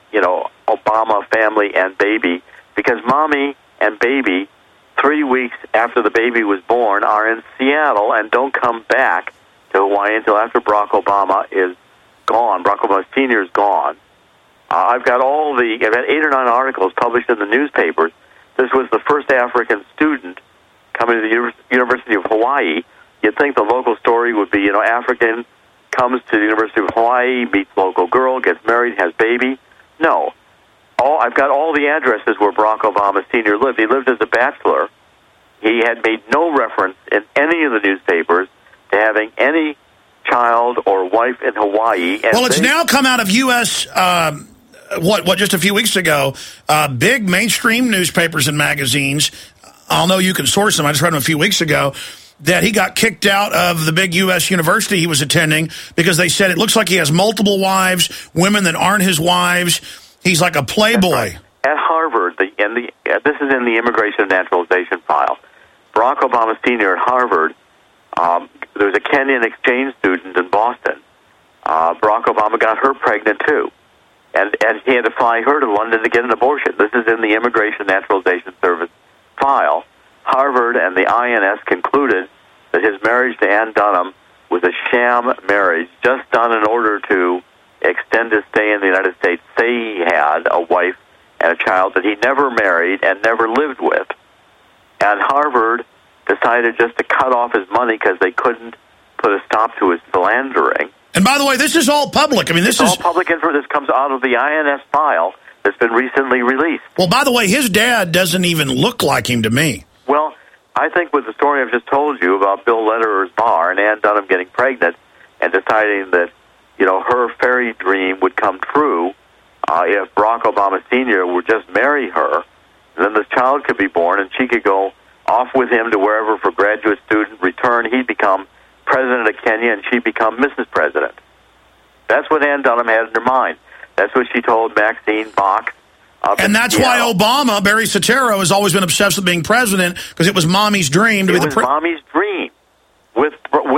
Obama family and baby, because Mommy and baby, 3 weeks after the baby was born, are in Seattle and don't come back to Hawaii until after Barack Obama is gone. Barack Obama Sr. is gone. I've got 8 or 9 articles published in the newspapers. This was the first African student coming to the University of Hawaii. You'd think the local story would be, African comes to the University of Hawaii, meets local girl, gets married, has baby. No. I've got all the addresses where Barack Obama Sr. lived. He lived as a bachelor. He had made no reference in any of the newspapers to having any child or wife in Hawaii. And it's now come out of U.S., just a few weeks ago, big mainstream newspapers and magazines, I'll know you can source them, I just read them a few weeks ago, that he got kicked out of the big U.S. university he was attending because they said it looks like he has multiple wives, women that aren't his wives. He's like a playboy. Right. At Harvard, this is in the immigration and naturalization file. Barack Obama Sr. at Harvard, there was a Kenyan exchange student in Boston. Barack Obama got her pregnant, too. And he had to fly her to London to get an abortion. This is in the Immigration and Naturalization Service file. Harvard and the INS concluded that his marriage to Ann Dunham was a sham marriage, just done in order to extend his stay in the United States, say he had a wife and a child that he never married and never lived with. And Harvard decided just to cut off his money because they couldn't put a stop to his philandering. And by the way, this is all public. I mean, this is all public info. This comes out of the INS file that's been recently released. Well, by the way, his dad doesn't even look like him to me. Well, I think with the story I've just told you about Bill Lederer's bar and Ann Dunham getting pregnant and deciding that, her fairy dream would come true if Barack Obama Sr. would just marry her, and then this child could be born and she could go off with him to wherever for graduate student, return, he'd become president of Kenya and she'd become Mrs. President. That's what Ann Dunham had in her mind. That's what she told Maxine Bach. And that's why Obama, Barry Soetoro, has always been obsessed with being president, because it was Mommy's dream to be the president. It was Mommy's dream. With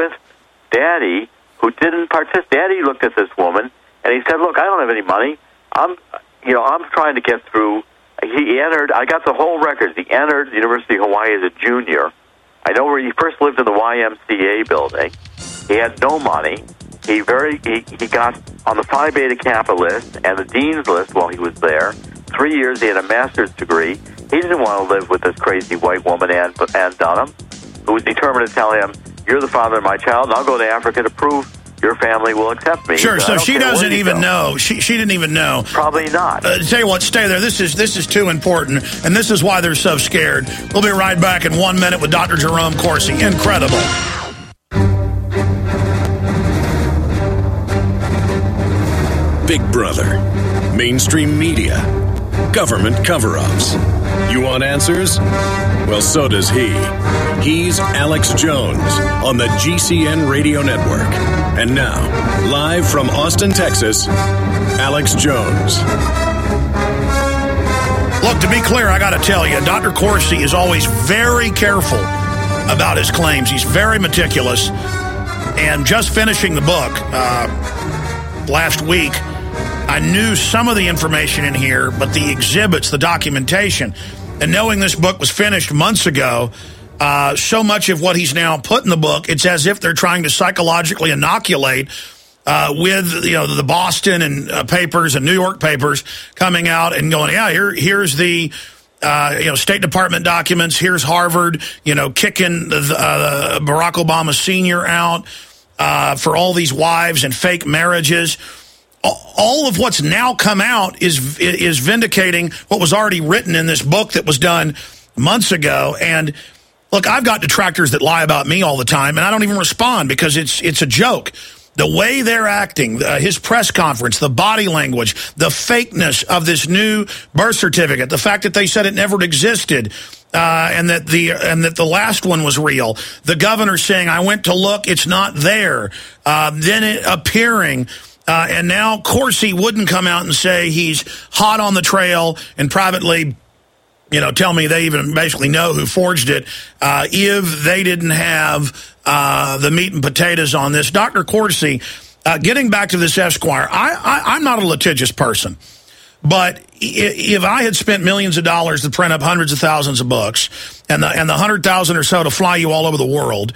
Daddy, who didn't participate. Daddy looked at this woman, and he said, look, I don't have any money. I'm trying to get through. He entered, I got the whole records. He entered the University of Hawaii as a junior. I know where he first lived in the YMCA building. He had no money. He got on the Phi Beta Kappa list and the dean's list while he was there. 3 years, he had a master's degree. He didn't want to live with this crazy white woman, Ann Dunham, who was determined to tell him, you're the father of my child, and I'll go to Africa to prove your family will accept me. Sure, so she doesn't even know. She didn't even know. Probably not. Tell you what, stay there. This is too important, and this is why they're so scared. We'll be right back in 1 minute with Dr. Jerome Corsi. Incredible. Big Brother, mainstream media, government cover-ups. You want answers? Well, so does he. He's Alex Jones on the GCN Radio Network. And now, live from Austin, Texas, Alex Jones. Look, to be clear, I got to tell you, Dr. Corsi is always very careful about his claims. He's very meticulous. And just finishing the book last week, I knew some of the information in here, but the exhibits, the documentation, and knowing this book was finished months ago, so much of what he's now put in the book, it's as if they're trying to psychologically inoculate with the Boston and papers and New York papers coming out and going, yeah, here's the State Department documents. Here's Harvard, kicking Barack Obama Sr. out for all these wives and fake marriages. All of what's now come out is vindicating what was already written in this book that was done months ago. And look, I've got detractors that lie about me all the time, and I don't even respond because it's a joke. The way they're acting, his press conference, the body language, the fakeness of this new birth certificate, the fact that they said it never existed, and that the last one was real. The governor saying, "I went to look, it's not there." Then it appearing. And now Corsi wouldn't come out and say he's hot on the trail and privately, tell me they even basically know who forged it if they didn't have the meat and potatoes on this. Dr. Corsi, getting back to this Esquire, I'm not a litigious person, but if I had spent millions of dollars to print up hundreds of thousands of books and the 100,000 or so to fly you all over the world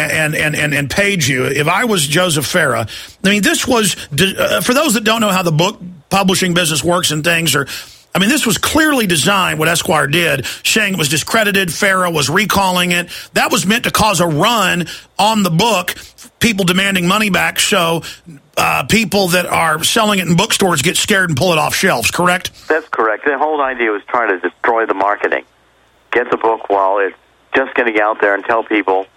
and paid you, if I was Joseph Farah, I mean, this was, for those that don't know how the book publishing business works and things this was clearly designed, what Esquire did, saying it was discredited, Farah was recalling it. That was meant to cause a run on the book, people demanding money back, so people that are selling it in bookstores get scared and pull it off shelves, correct? That's correct. The whole idea was trying to destroy the marketing. Get the book while it's just getting out there and tell people,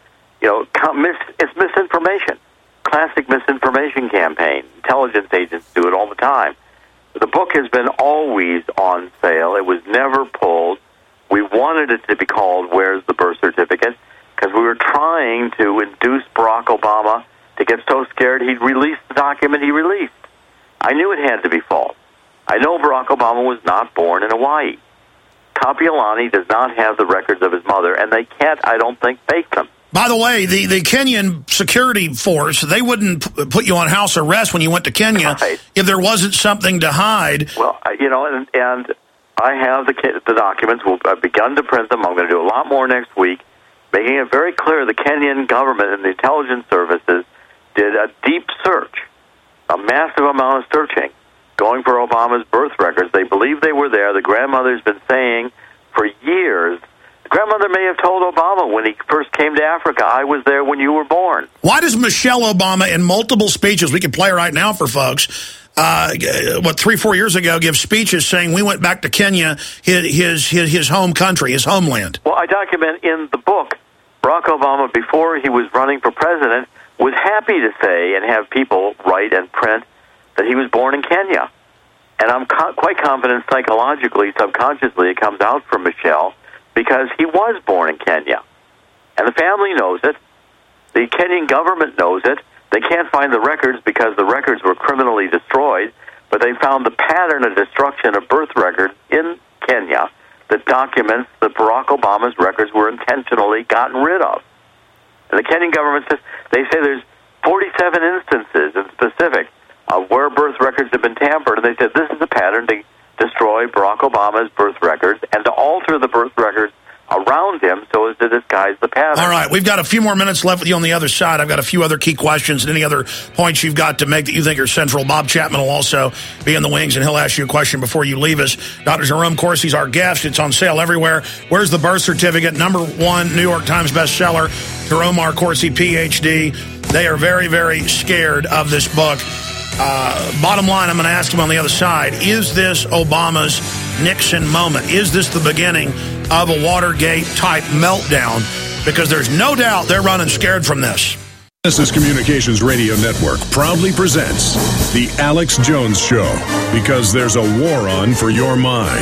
it's misinformation. Classic misinformation campaign. Intelligence agents do it all the time. The book has been always on sale. It was never pulled. We wanted it to be called Where's the Birth Certificate? Because we were trying to induce Barack Obama to get so scared he'd release the document he released. I knew it had to be false. I know Barack Obama was not born in Hawaii. Kapiolani does not have the records of his mother, and they can't, I don't think, fake them. By the way, the Kenyan security force, they wouldn't put you on house arrest when you went to Kenya if there wasn't something to hide. Well, and I have the documents. I've begun to print them. I'm going to do a lot more next week, making it very clear the Kenyan government and the intelligence services did a deep search, a massive amount of searching, going for Obama's birth records. They believe they were there. The grandmother's been saying for years. Grandmother may have told Obama when he first came to Africa, I was there when you were born. Why does Michelle Obama, in multiple speeches, we can play right now for folks, 3-4 years ago, give speeches saying we went back to Kenya, his home country, his homeland? Well, I document in the book, Barack Obama, before he was running for president, was happy to say and have people write and print that he was born in Kenya. And I'm quite confident psychologically, subconsciously, it comes out from Michelle, because he was born in Kenya. And the family knows it. The Kenyan government knows it. They can't find the records because the records were criminally destroyed, but they found the pattern of destruction of birth records in Kenya that documents that Barack Obama's records were intentionally gotten rid of. And the Kenyan government says, they say there's 47 instances in specific of where birth records have been tampered, and they said this is a pattern to destroy Barack Obama's birth records and to alter the birth records around him so as to disguise the pattern. All right, we've got a few more minutes left with you on the other side. I've got a few other key questions and any other points you've got to make that you think are central. Bob Chapman will also be in the wings, and he'll ask you a question before you leave us. Dr. Jerome Corsi's our guest. It's on sale everywhere. Where's the Birth Certificate? #1 New York Times bestseller. Jerome R. Corsi, Ph.D. They are very, very scared of this book. Bottom line, I'm going to ask him on the other side, is this Obama's Nixon moment? Is this the beginning of a Watergate-type meltdown? Because there's no doubt they're running scared from this. Genesis Communications Radio Network proudly presents The Alex Jones Show, because there's a war on for your mind.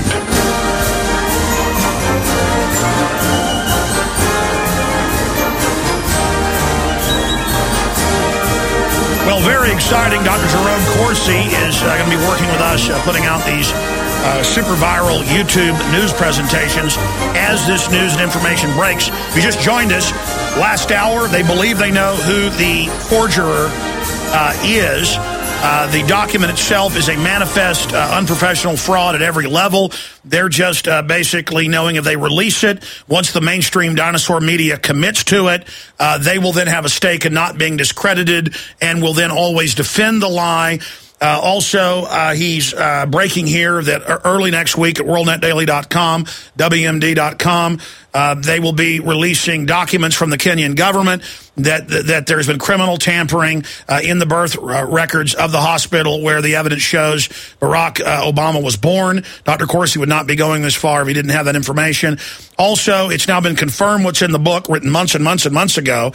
Well, very exciting. Dr. Jerome Corsi is going to be working with us, putting out these super viral YouTube news presentations as this news and information breaks. If you just joined us, last hour, they believe they know who the forger is. The document itself is a manifest unprofessional fraud at every level. They're just basically knowing if they release it, once the mainstream dinosaur media commits to it, they will then have a stake in not being discredited and will then always defend the lie. Also, he's breaking here that early next week at WorldNetDaily.com, WMD.com, they will be releasing documents from the Kenyan government that there's been criminal tampering in the birth records of the hospital where the evidence shows Barack Obama was born. Dr. Corsi would not be going this far if he didn't have that information. Also, it's now been confirmed what's in the book, written months and months and months ago,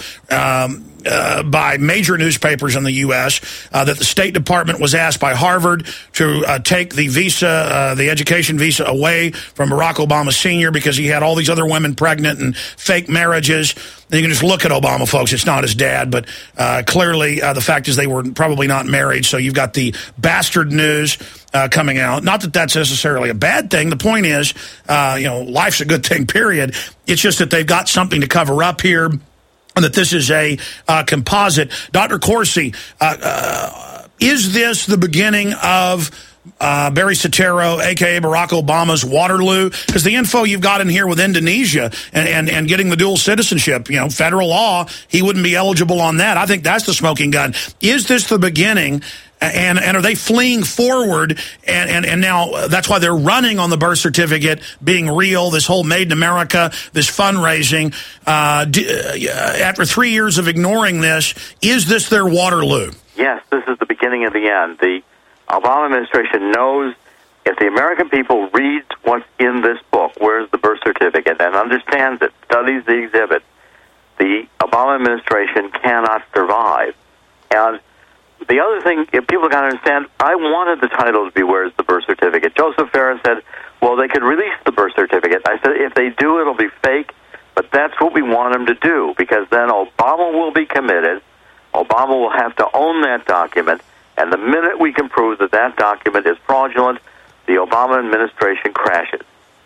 by major newspapers in the U.S., that the State Department was asked by Harvard to take the visa, the education visa, away from Barack Obama Sr. because he had all these other women pregnant and fake marriages. And you can just look at Obama, folks. It's not his dad, but clearly the fact is they were probably not married. So you've got the bastard news coming out. Not that that's necessarily a bad thing. The point is, life's a good thing, period. It's just that they've got something to cover up here, and that this is a composite. Dr. Corsi, is this the beginning of Barry Soetoro, a.k.a. Barack Obama's Waterloo? Because the info you've got in here with Indonesia and getting the dual citizenship, federal law, he wouldn't be eligible on that. I think that's the smoking gun. Is this the beginning? And are they fleeing forward? And now that's why they're running on the birth certificate being real, this whole Made in America, this fundraising. After 3 years of ignoring this, is this their Waterloo? Yes, this is the beginning of the end. The Obama administration knows if the American people read what's in this book, where's the birth certificate, and understands it, studies the exhibit, the Obama administration cannot survive. And the other thing, if people got to understand, I wanted the title to be Where's the Birth Certificate? Joseph Farah said, well, they could release the birth certificate. I said, if they do, it'll be fake, but that's what we want them to do, because then Obama will be committed, Obama will have to own that document, and the minute we can prove that that document is fraudulent, the Obama administration crashes.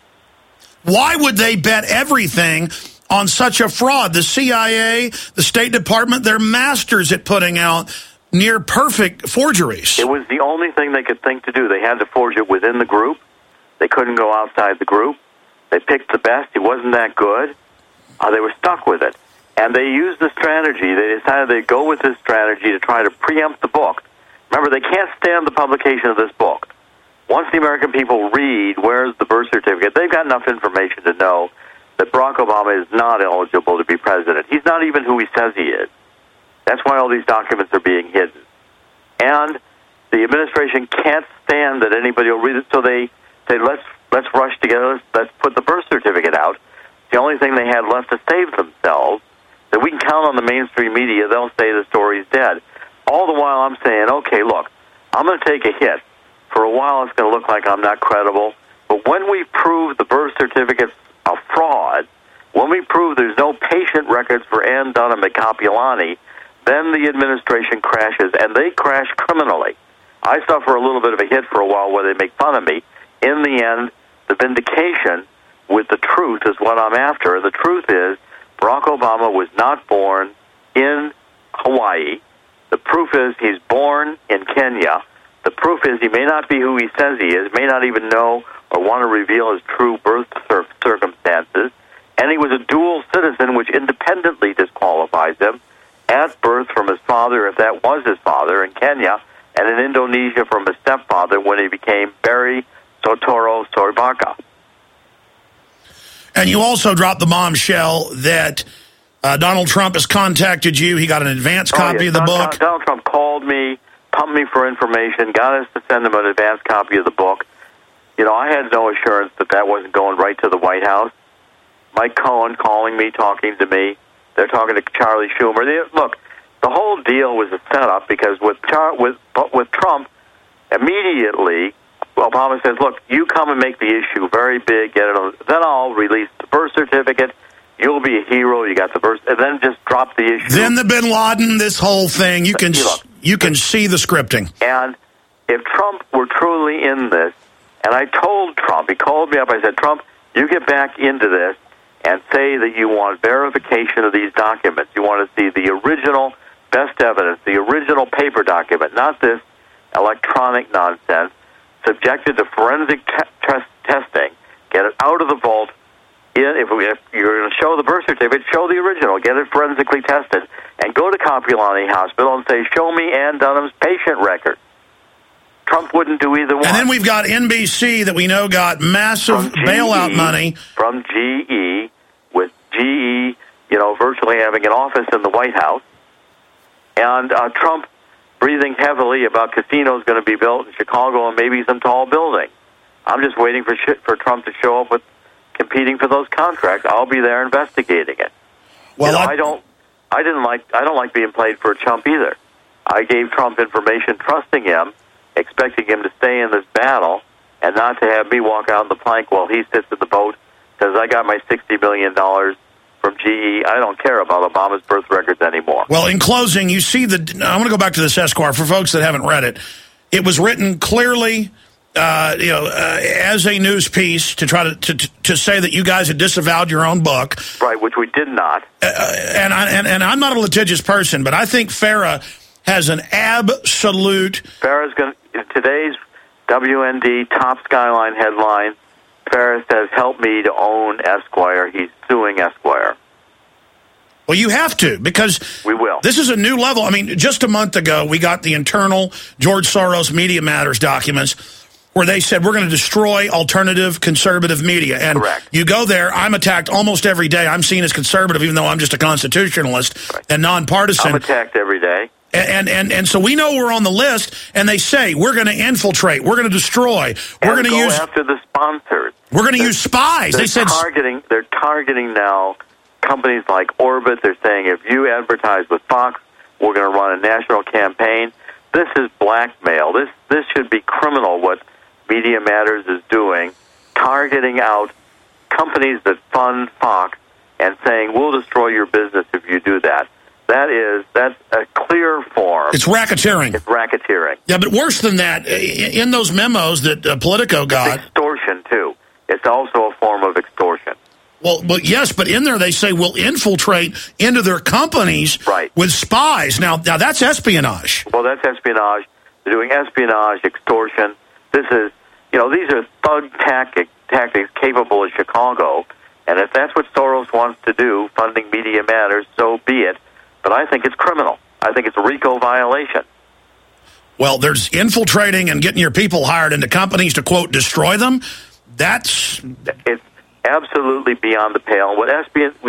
Why would they bet everything on such a fraud? The CIA, the State Department, they're masters at putting out near-perfect forgeries. It was the only thing they could think to do. They had to forge it within the group. They couldn't go outside the group. They picked the best. He wasn't that good. They were stuck with it. And they used the strategy. They decided they'd go with this strategy to try to preempt the book. Remember, they can't stand the publication of this book. Once the American people read Where's the Birth Certificate, they've got enough information to know that Barack Obama is not eligible to be president. He's not even who he says he is. That's why all these documents are being hidden. And the administration can't stand that anybody will read it, so they say, let's rush together, let's put the birth certificate out. The only thing they had left to save themselves, that we can count on the mainstream media, they'll say the story's dead. All the while I'm saying, okay, look, I'm going to take a hit. For a while it's going to look like I'm not credible, but when we prove the birth certificate's a fraud, when we prove there's no patient records for Ann Dunham at Kapiolani, then the administration crashes, and they crash criminally. I suffer a little bit of a hit for a while where they make fun of me. In the end, the vindication with the truth is what I'm after. The truth is Barack Obama was not born in Hawaii. The proof is he's born in Kenya. The proof is he may not be who he says he is, may not even know or want to reveal his true birth circumstances, and he was a dual citizen, which independently disqualifies him at birth from his father, if that was his father, in Kenya, and in Indonesia from his stepfather when he became Barry Soetoro Soebaka. And you also dropped the bombshell that Donald Trump has contacted you. He got an advance copy of the book. Donald Trump called me, pumped me for information, got us to send him an advance copy of the book. I had no assurance that wasn't going right to the White House. Mike Cohen calling me, talking to me. They're talking to Charlie Schumer. Look, the whole deal was a setup because with Trump, immediately Obama says, "Look, you come and make the issue very big, get it on, then I'll release the birth certificate. You'll be a hero. You got the birth," and then just drop the issue. Then the Bin Laden, this whole thing, you can see the scripting. And if Trump were truly in this, and I told Trump, he called me up, I said, "Trump, you get back into this and say that you want verification of these documents. You want to see the original best evidence, the original paper document, not this electronic nonsense, subjected to forensic testing. Get it out of the vault. If you're going to show the birth certificate, show the original. Get it forensically tested. And go to Kapiolani Hospital and say, show me Ann Dunham's patient record." Trump wouldn't do either one. And then we've got NBC that we know got massive bailout money. From GE, with GE, virtually having an office in the White House. And Trump breathing heavily about casinos going to be built in Chicago and maybe some tall building. I'm just waiting for Trump to show up with competing for those contracts. I'll be there investigating it. Well, I don't like being played for a chump either. I gave Trump information, trusting him, expecting him to stay in this battle, and not to have me walk out on the plank while he sits in the boat, because I got my $60 million from GE. I don't care about Obama's birth records anymore. Well, in closing, you see I want to go back to this Esquire for folks that haven't read it. It was written clearly, as a news piece to try to say that you guys had disavowed your own book, right? Which we did not. And I'm not a litigious person, but I think Farah has an absolute. Farah's going in today's WND top Skyline headline. Farah says, "Help me to own Esquire." He's suing Esquire. Well, you have to, because we will. This is a new level. I mean, just a month ago, we got the internal George Soros Media Matters documents where they said, we're going to destroy alternative conservative media. And correct. You go there, I'm attacked almost every day. I'm seen as conservative, even though I'm just a constitutionalist and nonpartisan. I'm attacked every day. And so we know we're on the list, and they say, we're going to infiltrate, we're going to destroy, we're going to use after the sponsors. We're going to use spies. They said they're targeting now companies like Orbit. They're saying, if you advertise with Fox, we're going to run a national campaign. This is blackmail. This should be criminal, what Media Matters is doing, targeting out companies that fund Fox and saying, we'll destroy your business if you do that. That's a clear form. It's racketeering. It's racketeering. Yeah, but worse than that, in those memos that Politico got... It's extortion, too. It's also a form of extortion. Well, yes, but in there they say we'll infiltrate into their companies with spies. Now that's espionage. Well, that's espionage. They're doing espionage, extortion. This is, these are thug tactics capable of Chicago. And if that's what Soros wants to do, funding Media Matters, so be it. But I think it's criminal. I think it's a RICO violation. Well, there's infiltrating and getting your people hired into companies to, quote, destroy them. It's absolutely beyond the pale. What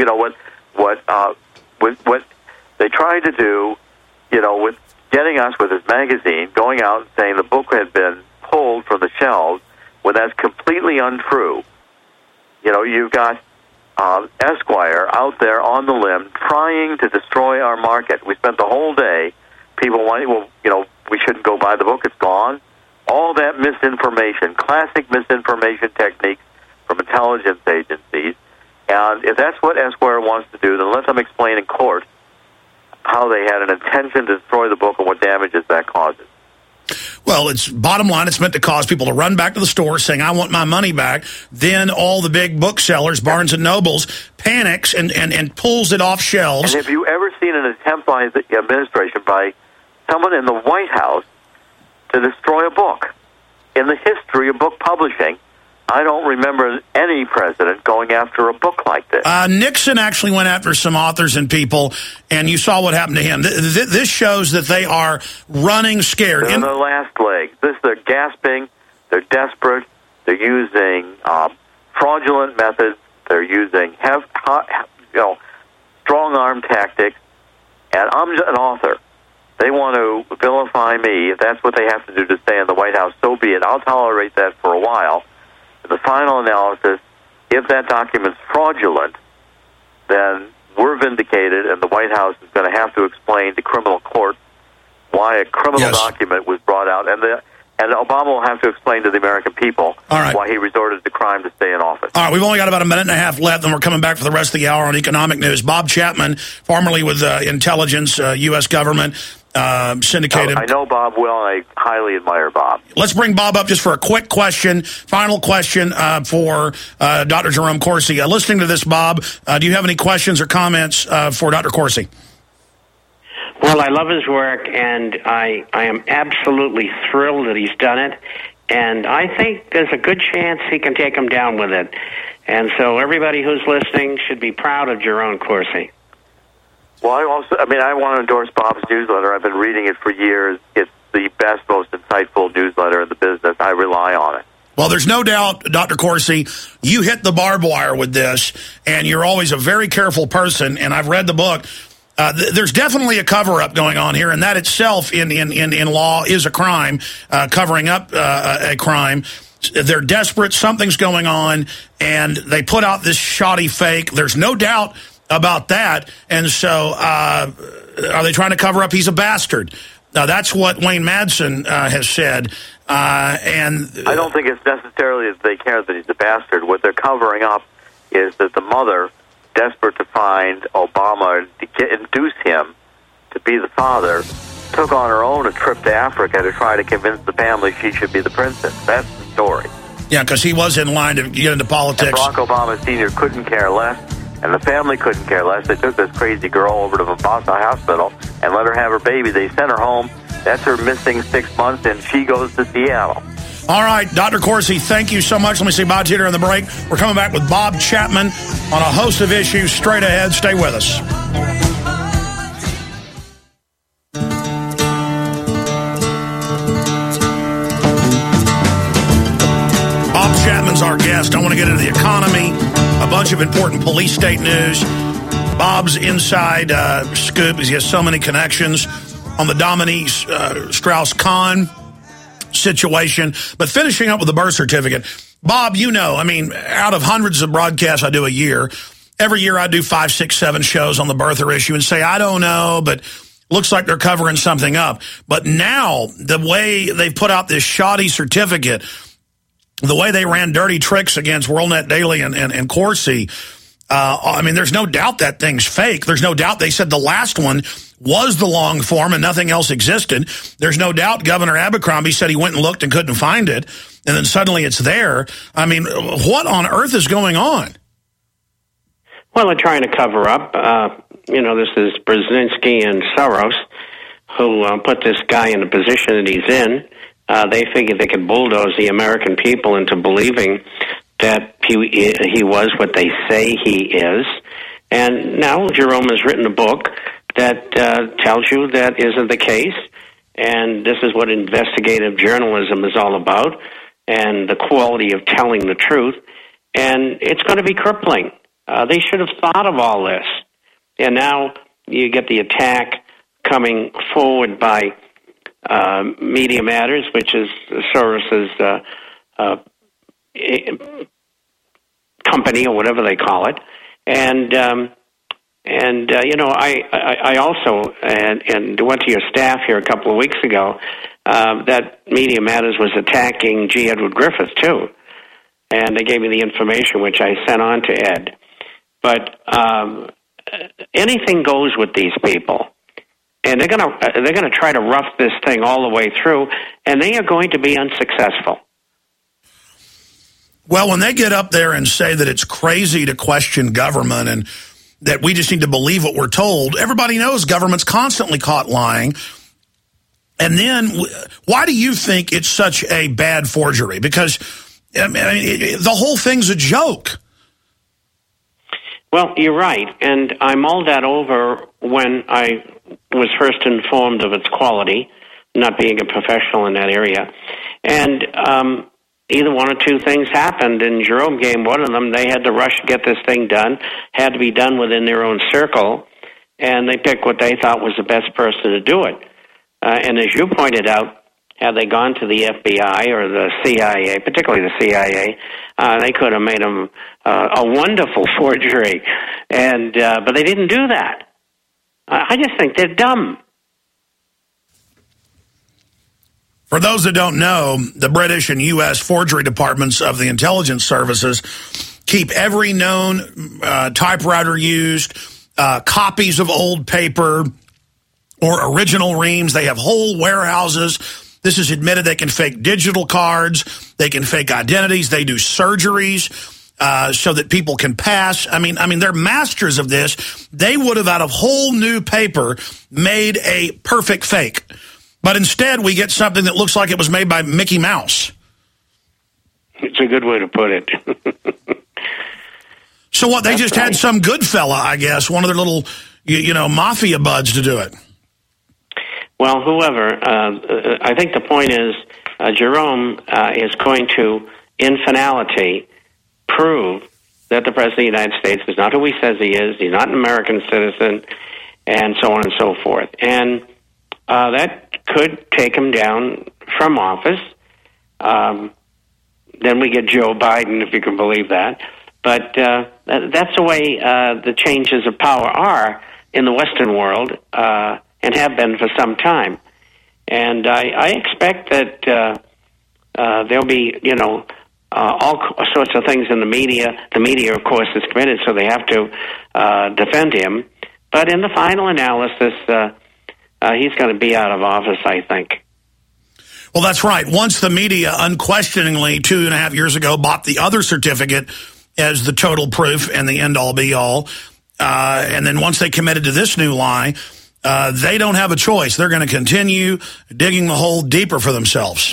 what they tried to do, with getting us with this magazine, going out and saying the book had been pulled from the shelves, when that's completely untrue. You've got Esquire out there on the limb trying to destroy our market. We spent the whole day, people wanting, we shouldn't go buy the book, it's gone. All that misinformation, classic misinformation techniques from intelligence agencies. And if that's what Esquire wants to do, then let them explain in court how they had an intention to destroy the book and what damages that causes. Well, it's bottom line, it's meant to cause people to run back to the store saying, I want my money back. Then all the big booksellers, Barnes & Nobles, panics and pulls it off shelves. And have you ever seen an attempt by the administration, by someone in the White House, to destroy a book? In the history of book publishing, I don't remember any president going after a book like this. Nixon actually went after some authors and people, and you saw what happened to him. This shows that they are running scared. They're in their last leg. They're gasping. They're desperate. They're using fraudulent methods. They're using strong-arm tactics. And I'm just an author. They want to vilify me. If that's what they have to do to stay in the White House, so be it. I'll tolerate that for a while. The final analysis, if that document's fraudulent, then we're vindicated, and the White House is going to have to explain to criminal courts why a criminal document was brought out, and Obama will have to explain to the American people why he resorted to crime to stay in office. All right, we've only got about a minute and a half left, and we're coming back for the rest of the hour on economic news. Bob Chapman, formerly with intelligence, U.S. government, syndicated. I know Bob well, and I highly admire Bob. Let's bring Bob up just for a quick question, final question for Dr. Jerome Corsi. Listening to this, Bob, do you have any questions or comments for Dr. Corsi? Well, I love his work, and I am absolutely thrilled that he's done it, and I think there's a good chance he can take him down with it. And so everybody who's listening should be proud of Jerome Corsi. Well, I want to endorse Bob's newsletter. I've been reading it for years. It's the best, most insightful newsletter in the business. I rely on it. Well, there's no doubt, Dr. Corsi, you hit the barbed wire with this, and you're always a very careful person, and I've read the book. There's definitely a cover-up going on here, and that itself in law is a crime, covering up a crime. They're desperate. Something's going on, and they put out this shoddy fake. There's no doubt about that. And so are they trying to cover up he's a bastard? Now, that's what Wayne Madsen has said. And I don't think it's necessarily that they care that he's a bastard. What they're covering up is that the mother, desperate to find Obama and to induce him to be the father, took on her own a trip to Africa to try to convince the family she should be the princess. That's the story. Yeah, because he was in line to get into politics. And Barack Obama Sr. couldn't care less, and the family couldn't care less. They took this crazy girl over to Mombasa Hospital and let her have her baby. They sent her home. That's her missing 6 months, and she goes to Seattle. All right, Dr. Corsi, thank you so much. Let me say bye to you during the break. We're coming back with Bob Chapman on a host of issues straight ahead. Stay with us. Bob Chapman's our guest. I want to get into the economy, a bunch of important police state news. Bob's inside scoop, because he has so many connections on the Dominique Strauss-Kahn situation. But finishing up with the birth certificate, Bob, you know, I mean, out of hundreds of broadcasts I do a year, every year I do 5, 6, 7 shows on the birther issue and say, I don't know, but looks like they're covering something up. But now, the way they've put out this shoddy certificate, the way they ran dirty tricks against WorldNet Daily and Corsi, I mean, there's no doubt that thing's fake. There's no doubt they said the last one was the long form and nothing else existed. There's no doubt Governor Abercrombie said he went and looked and couldn't find it, and then suddenly it's there. I mean, what on earth is going on? Well, they're trying to cover up. This is Brzezinski and Soros who put this guy in the position that he's in. They figured they could bulldoze the American people into believing that he was what they say he is. And now Jerome has written a book that tells you that isn't the case. And this is what investigative journalism is all about, and the quality of telling the truth. And it's going to be crippling. They should have thought of all this. And now you get the attack coming forward by Media Matters, which is Soros's company or whatever they call it. I also and went to your staff here a couple of weeks ago. That Media Matters was attacking G. Edward Griffith too, and they gave me the information which I sent on to Ed. But anything goes with these people, and they're gonna try to rough this thing all the way through, and they are going to be unsuccessful. Well, when they get up there and say that it's crazy to question government and that we just need to believe what we're told, everybody knows government's constantly caught lying. And then why do you think it's such a bad forgery? Because the whole thing's a joke. Well, you're right, and I mulled that over when I was first informed of its quality, not being a professional in that area. And either one or two things happened, and Jerome gave one of them. They had to rush to get this thing done, had to be done within their own circle, and they picked what they thought was the best person to do it. And as you pointed out, had they gone to the FBI or the CIA, particularly the CIA, they could have made them a wonderful forgery. And but they didn't do that. I just think they're dumb. For those that don't know, the British and U.S. forgery departments of the intelligence services keep every known typewriter used, copies of old paper, or original reams. They have whole warehouses. This is admitted. They can fake digital cards. They can fake identities. They do surgeries so that people can pass. I mean, they're masters of this. They would have, out of whole new paper, made a perfect fake. But instead, we get something that looks like it was made by Mickey Mouse. It's a good way to put it. So what, they just had some good fella, I guess, one of their little, mafia buds to do it. Well, whoever, I think the point is Jerome is going to, in finality, prove that the President of the United States is not who he says he is, he's not an American citizen, and so on and so forth. And that could take him down from office. Then we get Joe Biden, if you can believe that. But that's the way the changes of power are in the Western world, and have been for some time. And I expect that there'll be, all sorts of things in the media. The media, of course, is committed, so they have to defend him. But in the final analysis, he's going to be out of office, I think. Well, that's right. Once the media unquestioningly 2.5 years ago bought the other certificate as the total proof and the end-all be-all, and then once they committed to this new lie, they don't have a choice. They're going to continue digging the hole deeper for themselves.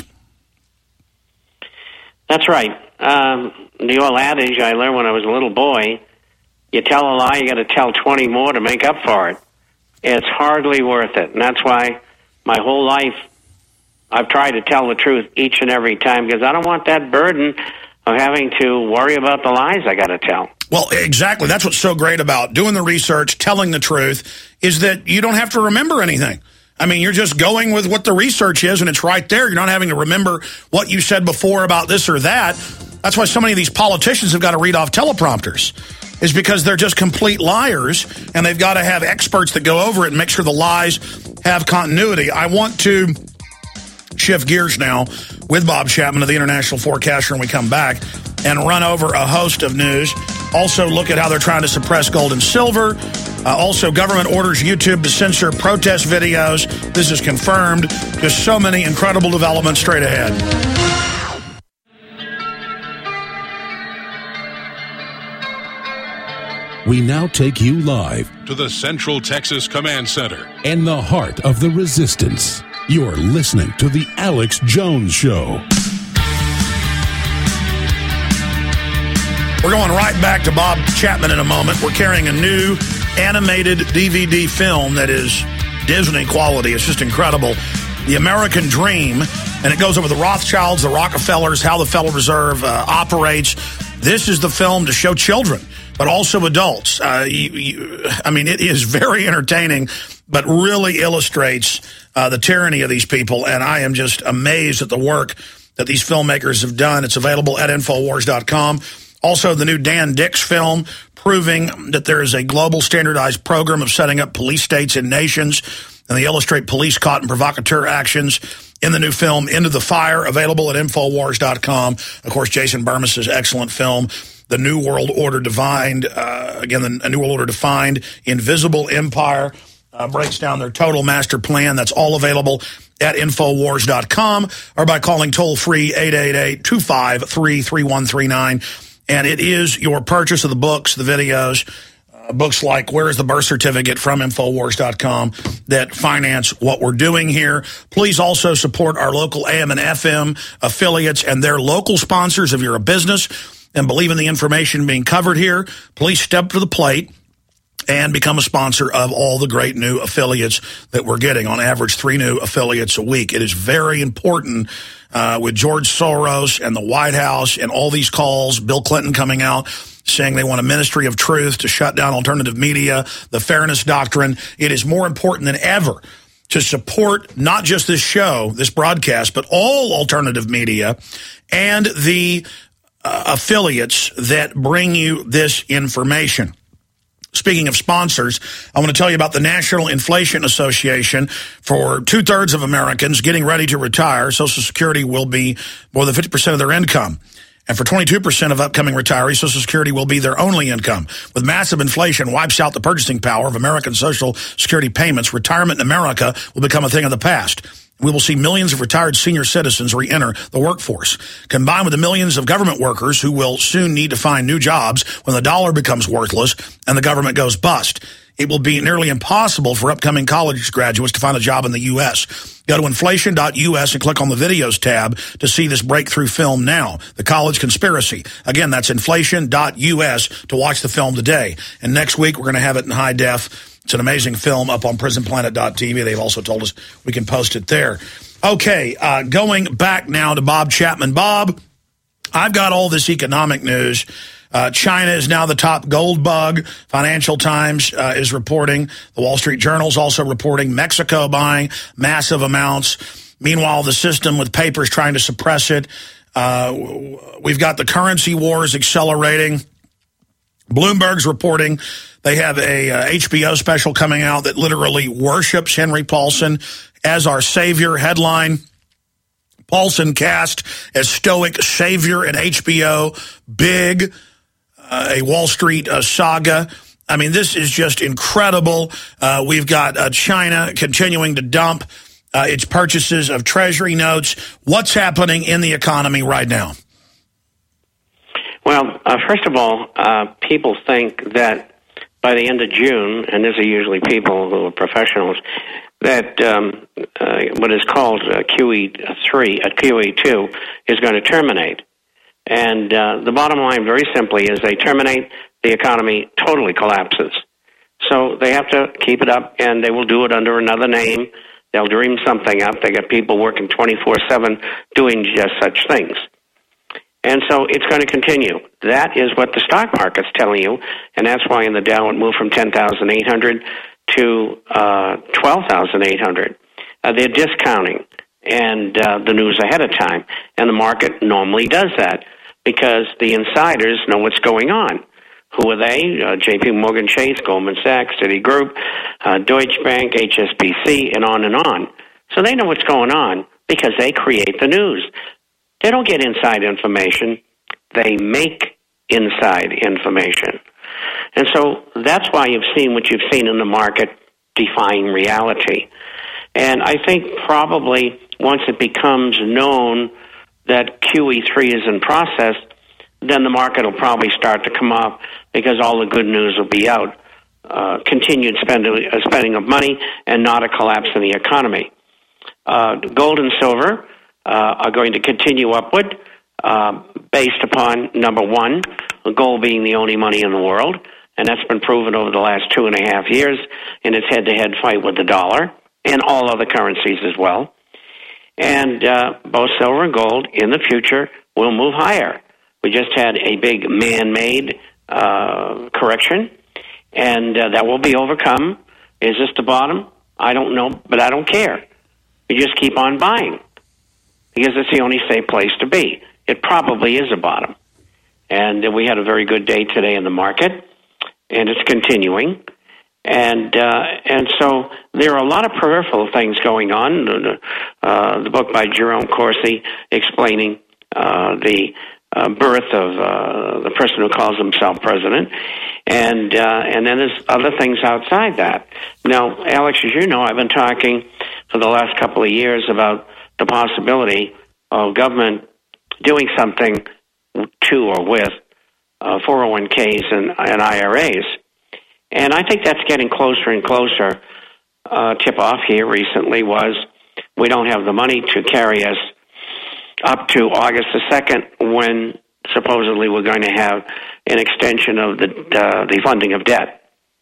That's right. The old adage I learned when I was a little boy, you tell a lie, you got to tell 20 more to make up for it. It's hardly worth it. And that's why my whole life I've tried to tell the truth each and every time, because I don't want that burden of having to worry about the lies I got to tell. Well, exactly. That's what's so great about doing the research, telling the truth, is that you don't have to remember anything. I mean, you're just going with what the research is, and it's right there. You're not having to remember what you said before about this or that. That's why so many of these politicians have got to read off teleprompters, is because they're just complete liars, and they've got to have experts that go over it and make sure the lies have continuity. I want to shift gears now with Bob Chapman of the International Forecaster when we come back, and run over a host of news. Also look at how they're trying to suppress gold and silver. Also, government orders YouTube to censor protest videos. This is confirmed. Just so many incredible developments straight ahead. We now take you live to the Central Texas Command Center and the heart of the resistance. You're listening to The Alex Jones Show. We're going right back to Bob Chapman in a moment. We're carrying a new animated DVD film that is Disney quality. It's just incredible. The American Dream, and it goes over the Rothschilds, the Rockefellers, how the Federal Reserve operates. This is the film to show children, but also adults. I mean, it is very entertaining, but really illustrates the tyranny of these people, and I am just amazed at the work that these filmmakers have done. It's available at Infowars.com. Also, the new Dan Dix film, proving that there is a global standardized program of setting up police states and nations, and they illustrate police caught in provocateur actions in the new film, Into the Fire, available at Infowars.com. Of course, Jason Burmes's excellent film, The New World Order Defined, again, A New World Order Defined, Invisible Empire, breaks down their total master plan. That's all available at Infowars.com or by calling toll-free 888-253-3139. And it is your purchase of the books, the videos, books like Where is the Birth Certificate from Infowars.com that finance what we're doing here. Please also support our local AM and FM affiliates and their local sponsors. If you're a business and believe in the information being covered here, please step to the plate and become a sponsor of all the great new affiliates that we're getting. On average, 3 new affiliates a week. It is very important with George Soros and the White House and all these calls, Bill Clinton coming out saying they want a ministry of truth to shut down alternative media, the fairness doctrine. It is more important than ever to support not just this show, this broadcast, but all alternative media and the affiliates that bring you this information. Speaking of sponsors, I want to tell you about the National Inflation Association. For 2/3 of Americans getting ready to retire, Social Security will be more than 50% of their income. And for 22% of upcoming retirees, Social Security will be their only income. With massive inflation wipes out the purchasing power of American Social Security payments, retirement in America will become a thing of the past. We will see millions of retired senior citizens re-enter the workforce. Combined with the millions of government workers who will soon need to find new jobs when the dollar becomes worthless and the government goes bust, it will be nearly impossible for upcoming college graduates to find a job in the U.S. Go to inflation.us and click on the videos tab to see this breakthrough film now, The College Conspiracy. Again, that's inflation.us to watch the film today. And next week, we're going to have it in high def. It's an amazing film up on prisonplanet.tv. They've also told us we can post it there. Okay, going back now to Bob Chapman. Bob, I've got all this economic news. China is now the top gold bug. Financial Times is reporting. The Wall Street Journal is also reporting Mexico buying massive amounts. Meanwhile, the system with papers trying to suppress it. We've got the currency wars accelerating. Bloomberg's reporting they have a HBO special coming out that literally worships Henry Paulson as our savior. Headline, Paulson cast as stoic savior at HBO. Big, a Wall Street saga. I mean, this is just incredible. We've got China continuing to dump its purchases of Treasury notes. What's happening in the economy right now? Well, first of all, people think that by the end of June, and these are usually people who are professionals, that what is called QE2 is going to terminate. And the bottom line, very simply, is they terminate, the economy totally collapses. So they have to keep it up, and they will do it under another name. They'll dream something up. They got people working 24/7 doing just such things. And so it's going to continue. That is what the stock market's telling you, and that's why in the Dow it moved from 10,800 to 12,800. They're discounting and the news ahead of time, and the market normally does that because the insiders know what's going on. Who are they? J.P. Morgan Chase, Goldman Sachs, Citigroup, Deutsche Bank, HSBC, and on and on. So they know what's going on because they create the news. They don't get inside information. They make inside information. And so that's why you've seen what you've seen in the market, defying reality. And I think probably once it becomes known that QE3 is in process, then the market will probably start to come up because all the good news will be out. Continued spending of money and not a collapse in the economy. Gold and silver are going to continue upward based upon, number one, gold being the only money in the world, and that's been proven over the last 2.5 years in its head-to-head fight with the dollar and all other currencies as well. And both silver and gold in the future will move higher. We just had a big man-made correction, and that will be overcome. Is this the bottom? I don't know, but I don't care. You just keep on buying because it's the only safe place to be. It probably is a bottom. And we had a very good day today in the market, and it's continuing. And so there are a lot of peripheral things going on. The book by Jerome Corsi explaining the birth of the person who calls himself president, and then there's other things outside that. Now, Alex, as you know, I've been talking for the last couple of years about the possibility of government doing something to or with 401ks and IRAs. And I think that's getting closer and closer. Tip-off here recently was we don't have the money to carry us up to August the 2nd when supposedly we're going to have an extension of the funding of debt.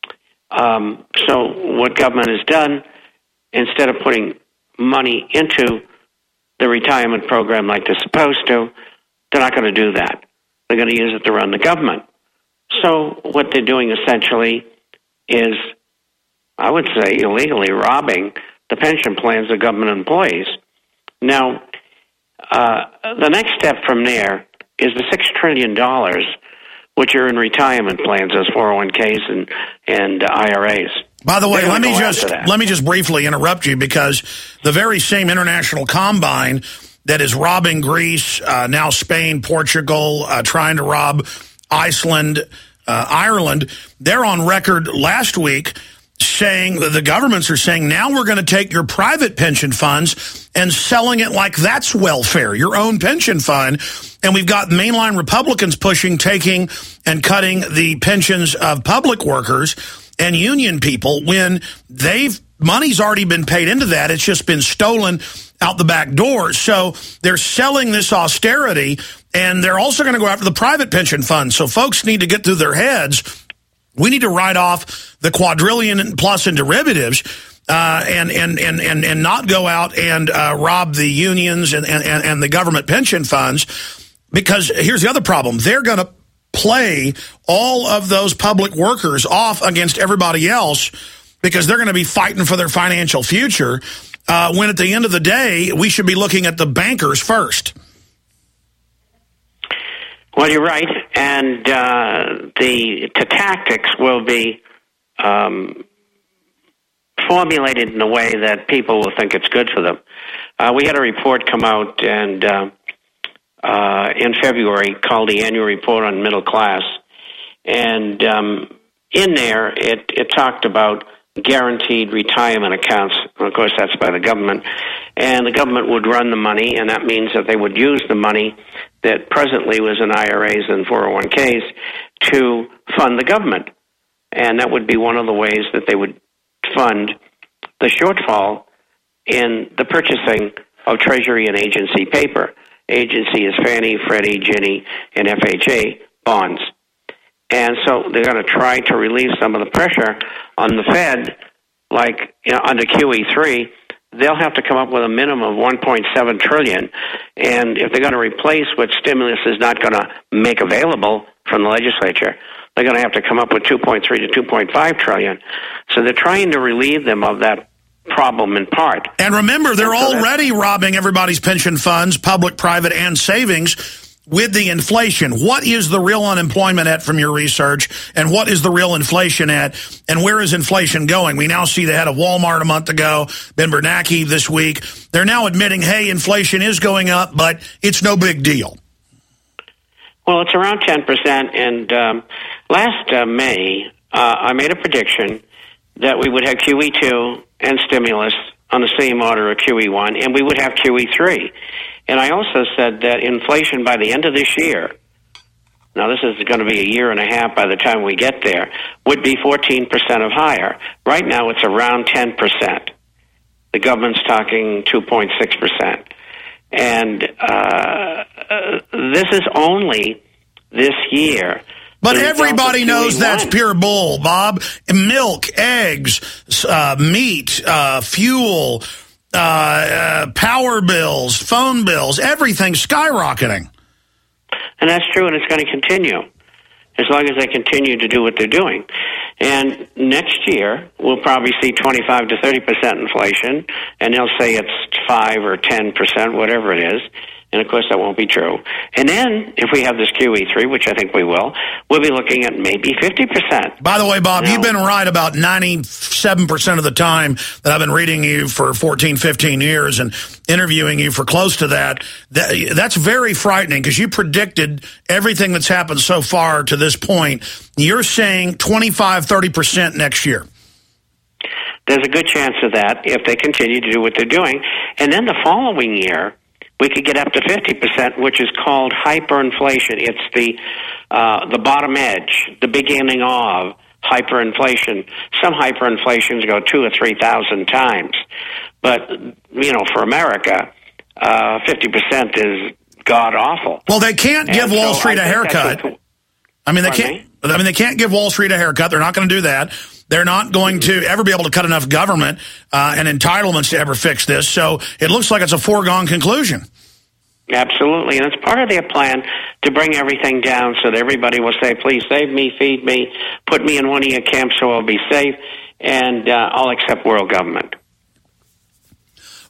So what government has done, instead of putting money into the retirement program like they're supposed to, they're not going to do that. They're going to use it to run the government. So what they're doing essentially is, I would say, illegally robbing the pension plans of government employees. Now, the next step from there is the $6 trillion, which are in retirement plans as 401ks and IRAs. By the way, let me just briefly interrupt you, because the very same international combine that is robbing Greece, now Spain, Portugal, trying to rob Iceland, Ireland, they're on record last week saying, the governments are saying, now we're going to take your private pension funds and selling it like that's welfare, your own pension fund. And we've got mainline Republicans pushing, taking and cutting the pensions of public workers and union people when money's already been paid into that. It's just been stolen out the back door. So they're selling this austerity, and they're also going to go after the private pension fund. So folks need to get through their heads. We need to write off the quadrillion plus in derivatives and not go out and rob the unions and the government pension funds, because here's the other problem. They're going to play all of those public workers off against everybody else, because they're going to be fighting for their financial future, when at the end of the day, we should be looking at the bankers first. Well, you're right, and the tactics will be formulated in a way that people will think it's good for them. We had a report come out and in February called the Annual Report on Middle Class, and in there it talked about guaranteed retirement accounts. Of course, that's by the government, and the government would run the money, and that means that they would use the money that presently was in IRAs and 401ks to fund the government, and that would be one of the ways that they would fund the shortfall in the purchasing of Treasury and agency paper. Agency is Fannie, Freddie, Ginnie, and FHA bonds. And so they're going to try to relieve some of the pressure on the Fed, like under QE3. They'll have to come up with a minimum of $1.7 trillion. And if they're going to replace what stimulus is not going to make available from the legislature, they're going to have to come up with $2.3 to $2.5 trillion. So they're trying to relieve them of that problem in part. And remember, they're already robbing everybody's pension funds, public, private, and savings, with the inflation. What is the real unemployment at from your research, and what is the real inflation at, and where is inflation going? We now see the head of Walmart a month ago, Ben Bernanke this week. They're now admitting, hey, inflation is going up, but it's no big deal. Well, it's around 10%, and last May, I made a prediction that we would have QE2 and stimulus on the same order of QE1, and we would have QE3. And I also said that inflation by the end of this year, now this is going to be a year and a half by the time we get there, would be 14% of higher. Right now it's around 10%. The government's talking 2.6%. And this is only this year. But everybody knows that's pure bull, Bob. Milk, eggs, meat, fuel, power bills, phone bills, everything's skyrocketing. And that's true, and it's going to continue as long as they continue to do what they're doing. And next year, we'll probably see 25 to 30% inflation, and they'll say it's 5 or 10%, whatever it is. And, of course, that won't be true. And then, if we have this QE3, which I think we will, we'll be looking at maybe 50%. By the way, Bob, you've been right about 97% of the time that I've been reading you for 14, 15 years and interviewing you for close to that. That's very frightening, because you predicted everything that's happened so far to this point. You're saying 25, 30% next year. There's a good chance of that if they continue to do what they're doing. And then the following year, we could get up to 50%, which is called hyperinflation. It's the bottom edge, the beginning of hyperinflation. Some hyperinflations go 2,000 or 3,000 times. But, for America, 50% is god-awful. Well, they can't give Wall Street a haircut. They can't give Wall Street a haircut. They're not going to do that. They're not going to ever be able to cut enough government and entitlements to ever fix this. So it looks like it's a foregone conclusion. Absolutely. And it's part of their plan to bring everything down so that everybody will say, please save me, feed me, put me in one of your camps so I'll be safe, and I'll accept world government.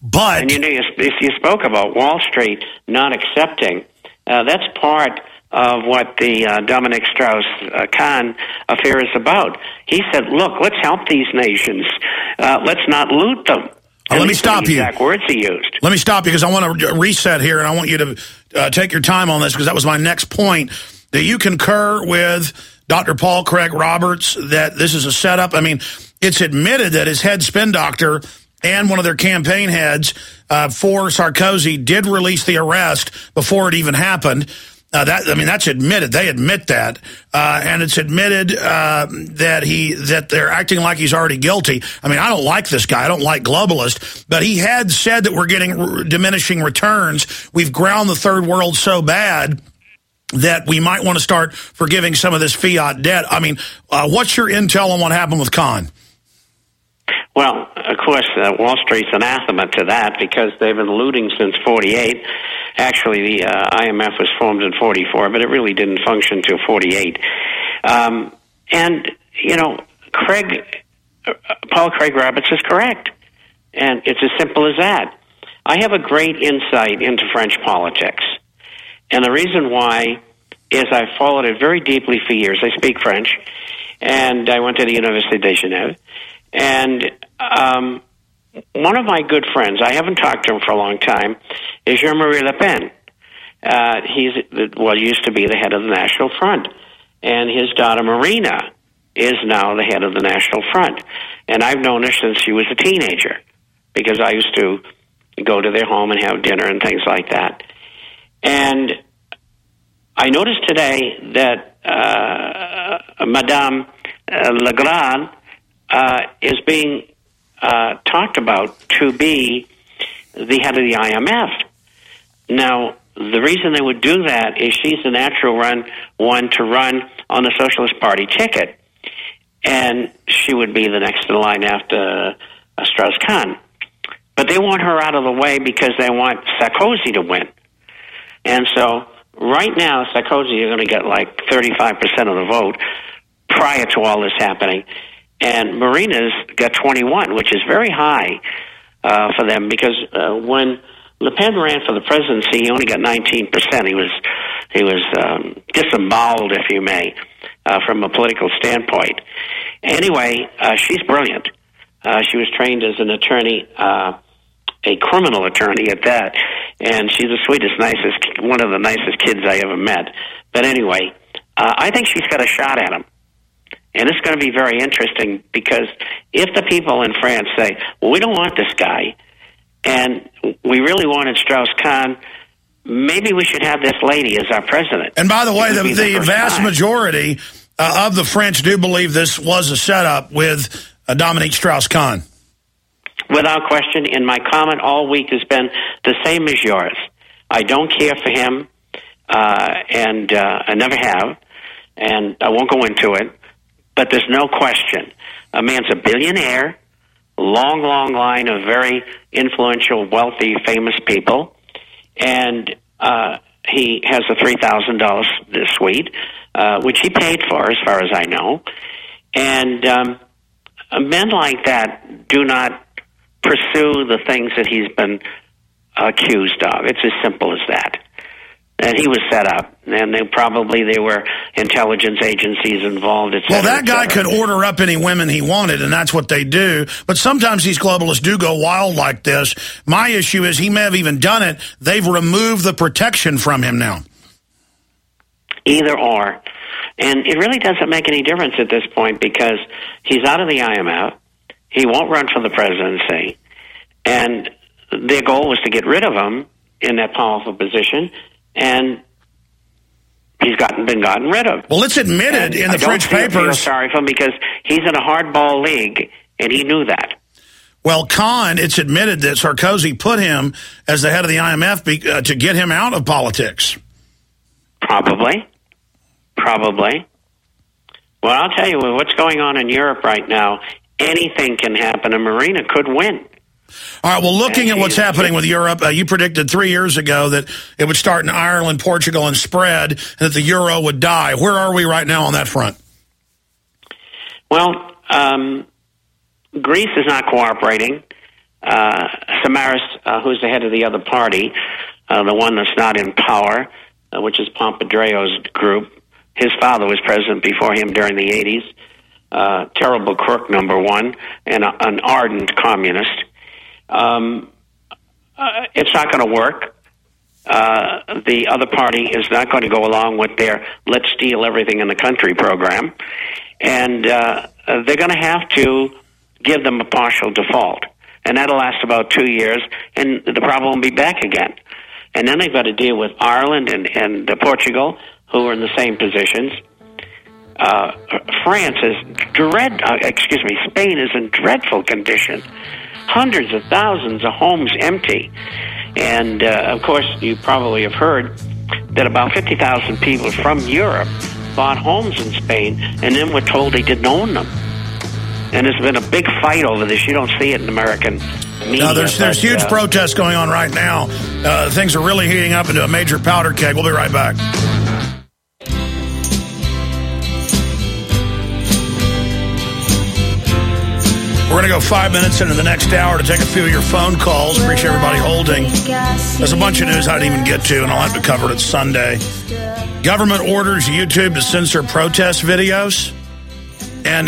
But and you spoke about Wall Street not accepting. That's part of what the Dominic Strauss-Kahn affair is about. He said, "Look, let's help these nations. Let's not loot them." Let me stop you. Exact words he used. Let me stop you because I want to reset here, and I want you to take your time on this because that was my next point. That you concur with Dr. Paul Craig Roberts that this is a setup. I mean, it's admitted that his head spin doctor and one of their campaign heads for Sarkozy did release the arrest before it even happened. That's admitted. They admit that, and it's admitted that they're acting like he's already guilty. I mean, I don't like this guy. I don't like globalists, but he had said that we're getting diminishing returns. We've ground the third world so bad that we might want to start forgiving some of this fiat debt. I mean, what's your intel on what happened with Kahn? Well, of course, Wall Street's anathema to that because they've been looting since 48. Actually, the IMF was formed in 44, but it really didn't function till 48. And, you know, Paul Craig Roberts is correct. And it's as simple as that. I have a great insight into French politics. And the reason why is I've followed it very deeply for years. I speak French, and I went to the Université de Genève. And one of my good friends, I haven't talked to him for a long time, is Jean-Marie Le Pen. He's used to be the head of the National Front. And his daughter Marina is now the head of the National Front. And I've known her since she was a teenager because I used to go to their home and have dinner and things like that. And I noticed today that Madame Lagarde is being talked about to be the head of the IMF. Now, the reason they would do that is she's the natural one to run on the Socialist Party ticket, and she would be the next in line after Strauss-Kahn. But they want her out of the way because they want Sarkozy to win. And so right now, Sarkozy is going to get like 35% of the vote prior to all this happening. And Marina's got 21, which is very high for them because when Le Pen ran for the presidency, he only got 19%. He was disemboweled, if you may, from a political standpoint. Anyway, she's brilliant. She was trained as an attorney, a criminal attorney at that, and she's the sweetest, nicest, one of the nicest kids I ever met. But anyway, I think she's got a shot at him. And it's going to be very interesting because if the people in France say, well, we don't want this guy, and we really wanted Strauss-Kahn, maybe we should have this lady as our president. And by the way, the vast majority of the French do believe this was a setup with Dominique Strauss-Kahn. Without question, and my comment all week has been the same as yours. I don't care for him, and I never have, and I won't go into it. But there's no question. A man's a billionaire, long line of very influential, wealthy, famous people, and he has a $3,000 suite, which he paid for, as far as I know. And men like that do not pursue the things that he's been accused of. It's as simple as that. And he was set up, and there were intelligence agencies involved, et cetera. Well, that guy could order up any women he wanted, and that's what they do. But sometimes these globalists do go wild like this. My issue is he may have even done it. They've removed the protection from him now. Either or. And it really doesn't make any difference at this point because he's out of the IMF. He won't run for the presidency. And their goal was to get rid of him in that powerful position. And he's been gotten rid of. Well, it's admitted in the French papers. I feel sorry for him because he's in a hardball league, and he knew that. Well, Kahn, it's admitted that Sarkozy put him as the head of the IMF to get him out of politics. Probably. Well, I'll tell you what's going on in Europe right now. Anything can happen, and Marina could win. All right, well, looking at what's happening with Europe, you predicted 3 years ago that it would start in Ireland, Portugal, and spread, and that the euro would die. Where are we right now on that front? Well, Greece is not cooperating. Samaras, who's the head of the other party, the one that's not in power, which is Pompidou's group. His father was president before him during the 80s. Terrible crook, number one, and an ardent communist. It's not going to work. The other party is not going to go along with their let's steal everything in the country program. And they're going to have to give them a partial default. And that'll last about 2 years, and the problem will be back again. And then they've got to deal with Ireland and Portugal, who are in the same positions. France is Spain is in dreadful condition. Hundreds of thousands of homes empty. And, of course, you probably have heard that about 50,000 people from Europe bought homes in Spain and then were told they didn't own them. And there's been a big fight over this. You don't see it in American media. No, there's huge protests going on right now. Things are really heating up into a major powder keg. We'll be right back. We're going to go 5 minutes into the next hour to take a few of your phone calls. Appreciate everybody holding. There's a bunch of news I didn't even get to, and I'll have to cover it Sunday. Government orders YouTube to censor protest videos, and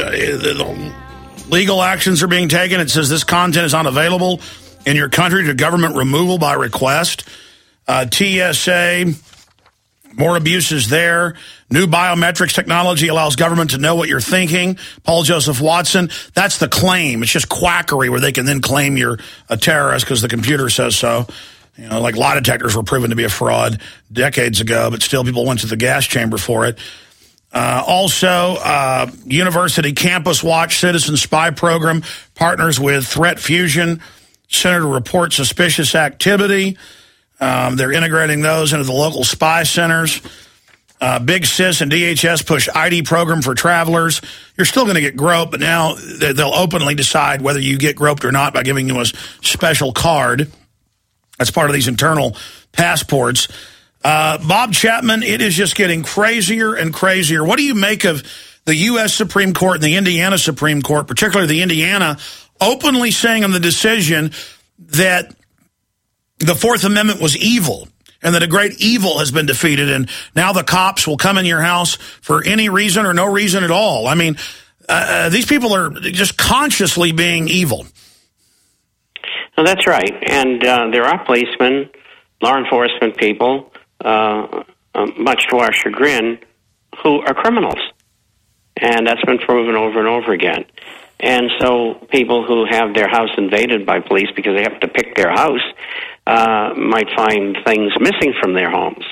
legal actions are being taken. It says this content is unavailable in your country to government removal by request. TSA, more abuses there. New biometrics technology allows government to know what you're thinking. Paul Joseph Watson, that's the claim. It's just quackery where they can then claim you're a terrorist because the computer says so. You know, like lie detectors were proven to be a fraud decades ago, but still people went to the gas chamber for it. Also, University Campus Watch Citizen Spy Program partners with Threat Fusion Center to report suspicious activity. They're integrating those into the local spy centers. Big Sis and DHS push ID program for travelers. You're still going to get groped, but now they'll openly decide whether you get groped or not by giving you a special card. That's part of these internal passports. Bob Chapman, it is just getting crazier and crazier. What do you make of the U.S. Supreme Court and the Indiana Supreme Court, particularly the Indiana, openly saying in the decision that the Fourth Amendment was evil and that a great evil has been defeated, and now the cops will come in your house for any reason or no reason at all? I mean, these people are just consciously being evil. Well, that's right. And there are policemen, law enforcement people, much to our chagrin, who are criminals. And that's been proven over and over again. And so people who have their house invaded by police because they have to pick their house might find things missing from their homes.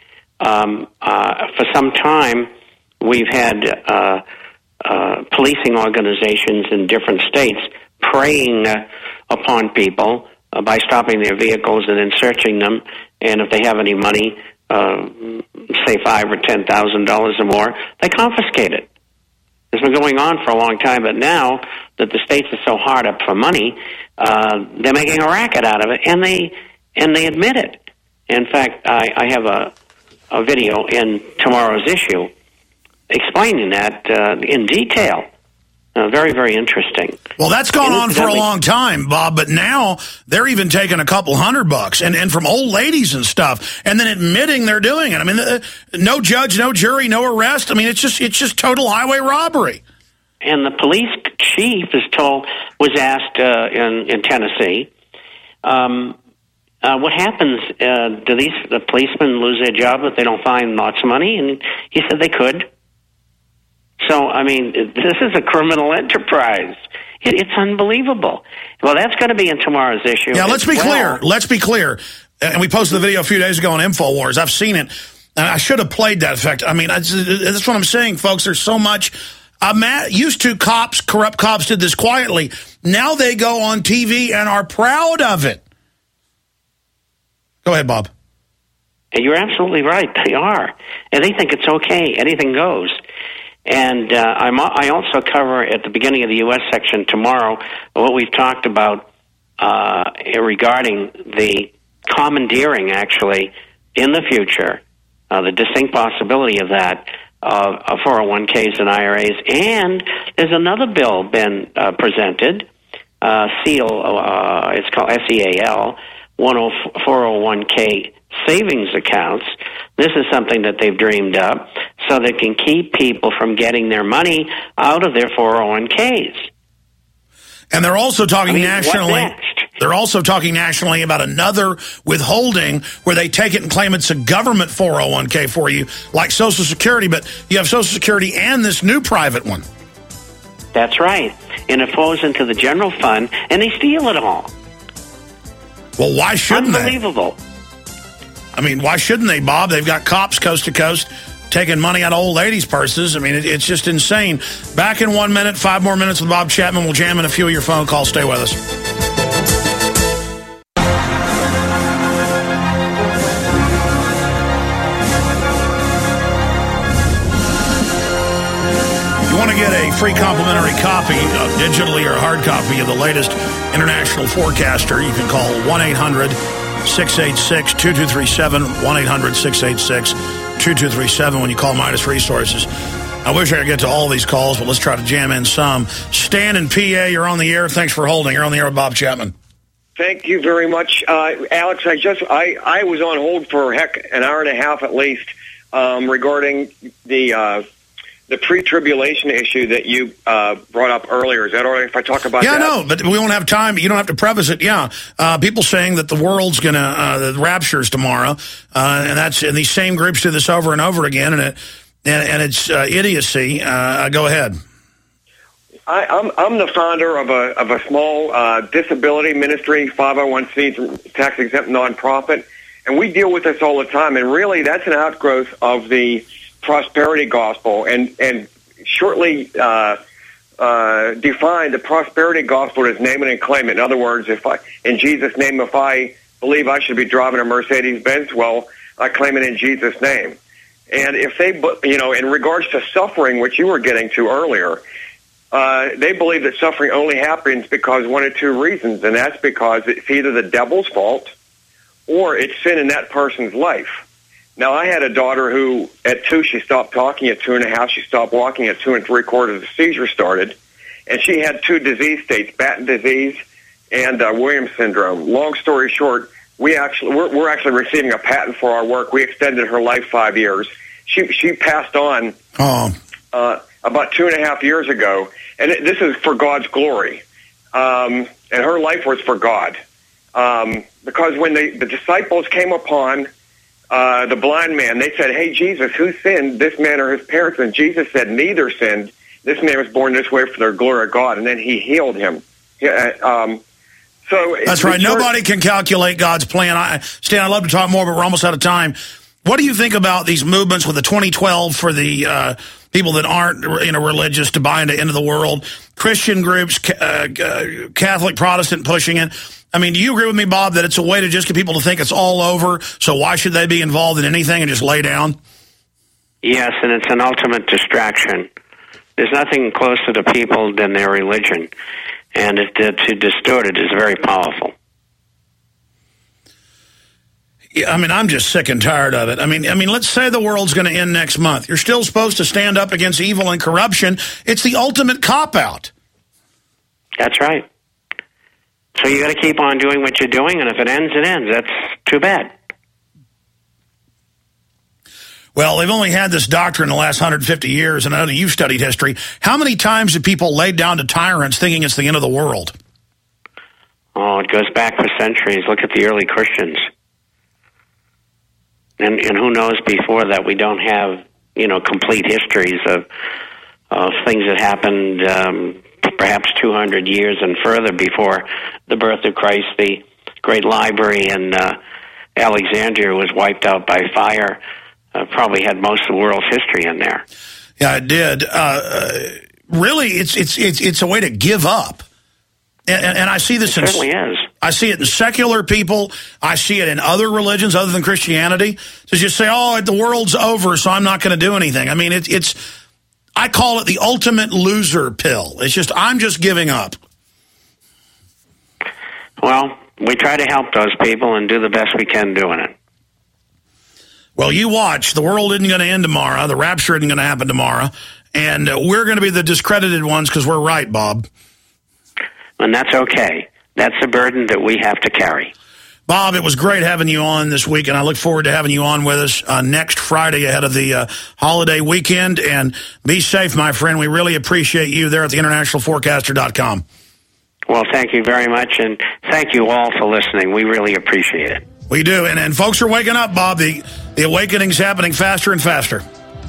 For some time, we've had policing organizations in different states preying upon people by stopping their vehicles and then searching them. And if they have any money, say $5,000 or $10,000 or more, they confiscate it. It's been going on for a long time, but now that the states are so hard up for money, they're making a racket out of it, and they admit it. In fact, I have a video in tomorrow's issue explaining that in detail. Very, very interesting. Well, that's gone on for a long time, Bob, but now they're even taking a couple $100 and from old ladies and stuff, and then admitting they're doing it. I mean, no judge, no jury, no arrest. I mean, it's just total highway robbery. And the police chief was asked in Tennessee, what happens? Do the policemen lose their job if they don't find lots of money? And he said they could. So, I mean, this is a criminal enterprise. It's unbelievable. Well, that's going to be in tomorrow's issue. Yeah, let's be clear. Let's be clear. And we posted the video a few days ago on InfoWars. I've seen it. And I should have played that effect. I mean, that's what I'm saying, folks. There's so much. Used to corrupt cops did this quietly. Now they go on TV and are proud of it. Go ahead, Bob. And you're absolutely right. They are. And they think it's okay. Anything goes. And I also cover at the beginning of the U.S. section tomorrow what we've talked about regarding the commandeering, actually, in the future, the distinct possibility of that, of 401ks and IRAs. And there's another bill been presented SEAL, it's called SEAL, 401k savings accounts. This is something that they've dreamed up so they can keep people from getting their money out of their 401ks. And they're also talking nationally. What next? They're also talking nationally about another withholding where they take it and claim it's a government 401k for you, like Social Security, but you have Social Security and this new private one. That's right. And it flows into the general fund, and they steal it all. Well, why shouldn't they? Unbelievable. I mean, why shouldn't they, Bob? They've got cops coast to coast taking money out of old ladies' purses. I mean, it's just insane. Back in 1 minute, 5 more minutes with Bob Chapman. We'll jam in a few of your phone calls. Stay with us. You want to get a free complimentary copy, digitally or hard copy, of the latest international forecaster, you can call 1-800-686-2237, 1-800-686-2237 when you call Midas Resources. I wish I could get to all these calls, but let's try to jam in some. Stan in PA, you're on the air. Thanks for holding. You're on the air with Bob Chapman. Thank you very much. Alex, I was on hold for, an hour and a half at least regarding the pre-tribulation issue that you brought up earlier. Is that all right if I talk about that? Yeah, no, but we won't have time. You don't have to preface it. Yeah, people saying that the world's going to, the rapture's tomorrow, and these same groups do this over and over again, and it's idiocy. Go ahead. I'm the founder of a small disability ministry, 501c tax-exempt nonprofit, and we deal with this all the time, and really that's an outgrowth of the prosperity gospel, and shortly defined, the prosperity gospel is name it and claim it. In other words, in Jesus' name, if I believe I should be driving a Mercedes-Benz, well, I claim it in Jesus' name. And if they, in regards to suffering, which you were getting to earlier, they believe that suffering only happens because one of two reasons, and that's because it's either the devil's fault or it's sin in that person's life. Now, I had a daughter who, at 2, she stopped talking. At 2.5, she stopped walking. At 2 3/4, the seizure started. And she had 2 disease states, Batten disease and Williams syndrome. Long story short, we're actually receiving a patent for our work. We extended her life 5 years. She passed on about 2.5 years ago. And this is for God's glory. And her life was for God. Because when the disciples came upon the blind man, they said, "Hey, Jesus, who sinned, this man or his parents?" And Jesus said, "Neither sinned. This man was born this way for the glory of God." And then he healed him. So that's right. Nobody can calculate God's plan. Stan, I'd love to talk more, but we're almost out of time. What do you think about these movements with the 2012 for the people that aren't religious to buy into end of the world, Christian groups, Catholic, Protestant pushing it? I mean, do you agree with me, Bob, that it's a way to just get people to think it's all over, so why should they be involved in anything and just lay down? Yes, and it's an ultimate distraction. There's nothing closer to people than their religion, and to distort it is very powerful. Yeah, I mean, I'm just sick and tired of it. I mean, let's say the world's going to end next month. You're still supposed to stand up against evil and corruption. It's the ultimate cop-out. That's right. So you got to keep on doing what you're doing, and if it ends, it ends. That's too bad. Well, they've only had this doctrine the last 150 years, and I know you've studied history. How many times have people laid down to tyrants thinking it's the end of the world? Oh, it goes back for centuries. Look at the early Christians. And who knows before that? We don't have, complete histories of things that happened perhaps 200 years and further before the birth of Christ. The great library in Alexandria was wiped out by fire. Probably had most of the world's history in there. Yeah, it did. Really, it's a way to give up. And I see this it certainly is. I see it in secular people. I see it in other religions other than Christianity. To just say, "Oh, the world's over, so I'm not going to do anything." I mean, I call it the ultimate loser pill. It's just, I'm just giving up. Well, we try to help those people and do the best we can doing it. Well, you watch. The world isn't going to end tomorrow. The rapture isn't going to happen tomorrow. And we're going to be the discredited ones because we're right, Bob. and that's okay. That's a burden that we have to carry. Bob, it was great having you on this week, and I look forward to having you on with us next Friday ahead of the holiday weekend. And be safe, my friend. We really appreciate you there at the internationalforecaster.com. Well, thank you very much, and thank you all for listening. We really appreciate it. We do, and folks are waking up, Bob. The awakening's happening faster and faster.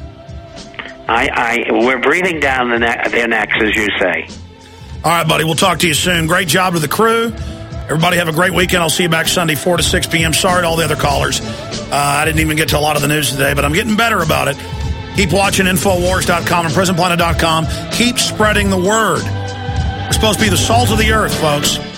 We're breathing down their necks, as you say. All right, buddy. We'll talk to you soon. Great job to the crew. Everybody have a great weekend. I'll see you back Sunday, 4 to 6 p.m. Sorry to all the other callers. I didn't even get to a lot of the news today, but I'm getting better about it. Keep watching Infowars.com and PrisonPlanet.com. Keep spreading the word. We're supposed to be the salt of the earth, folks.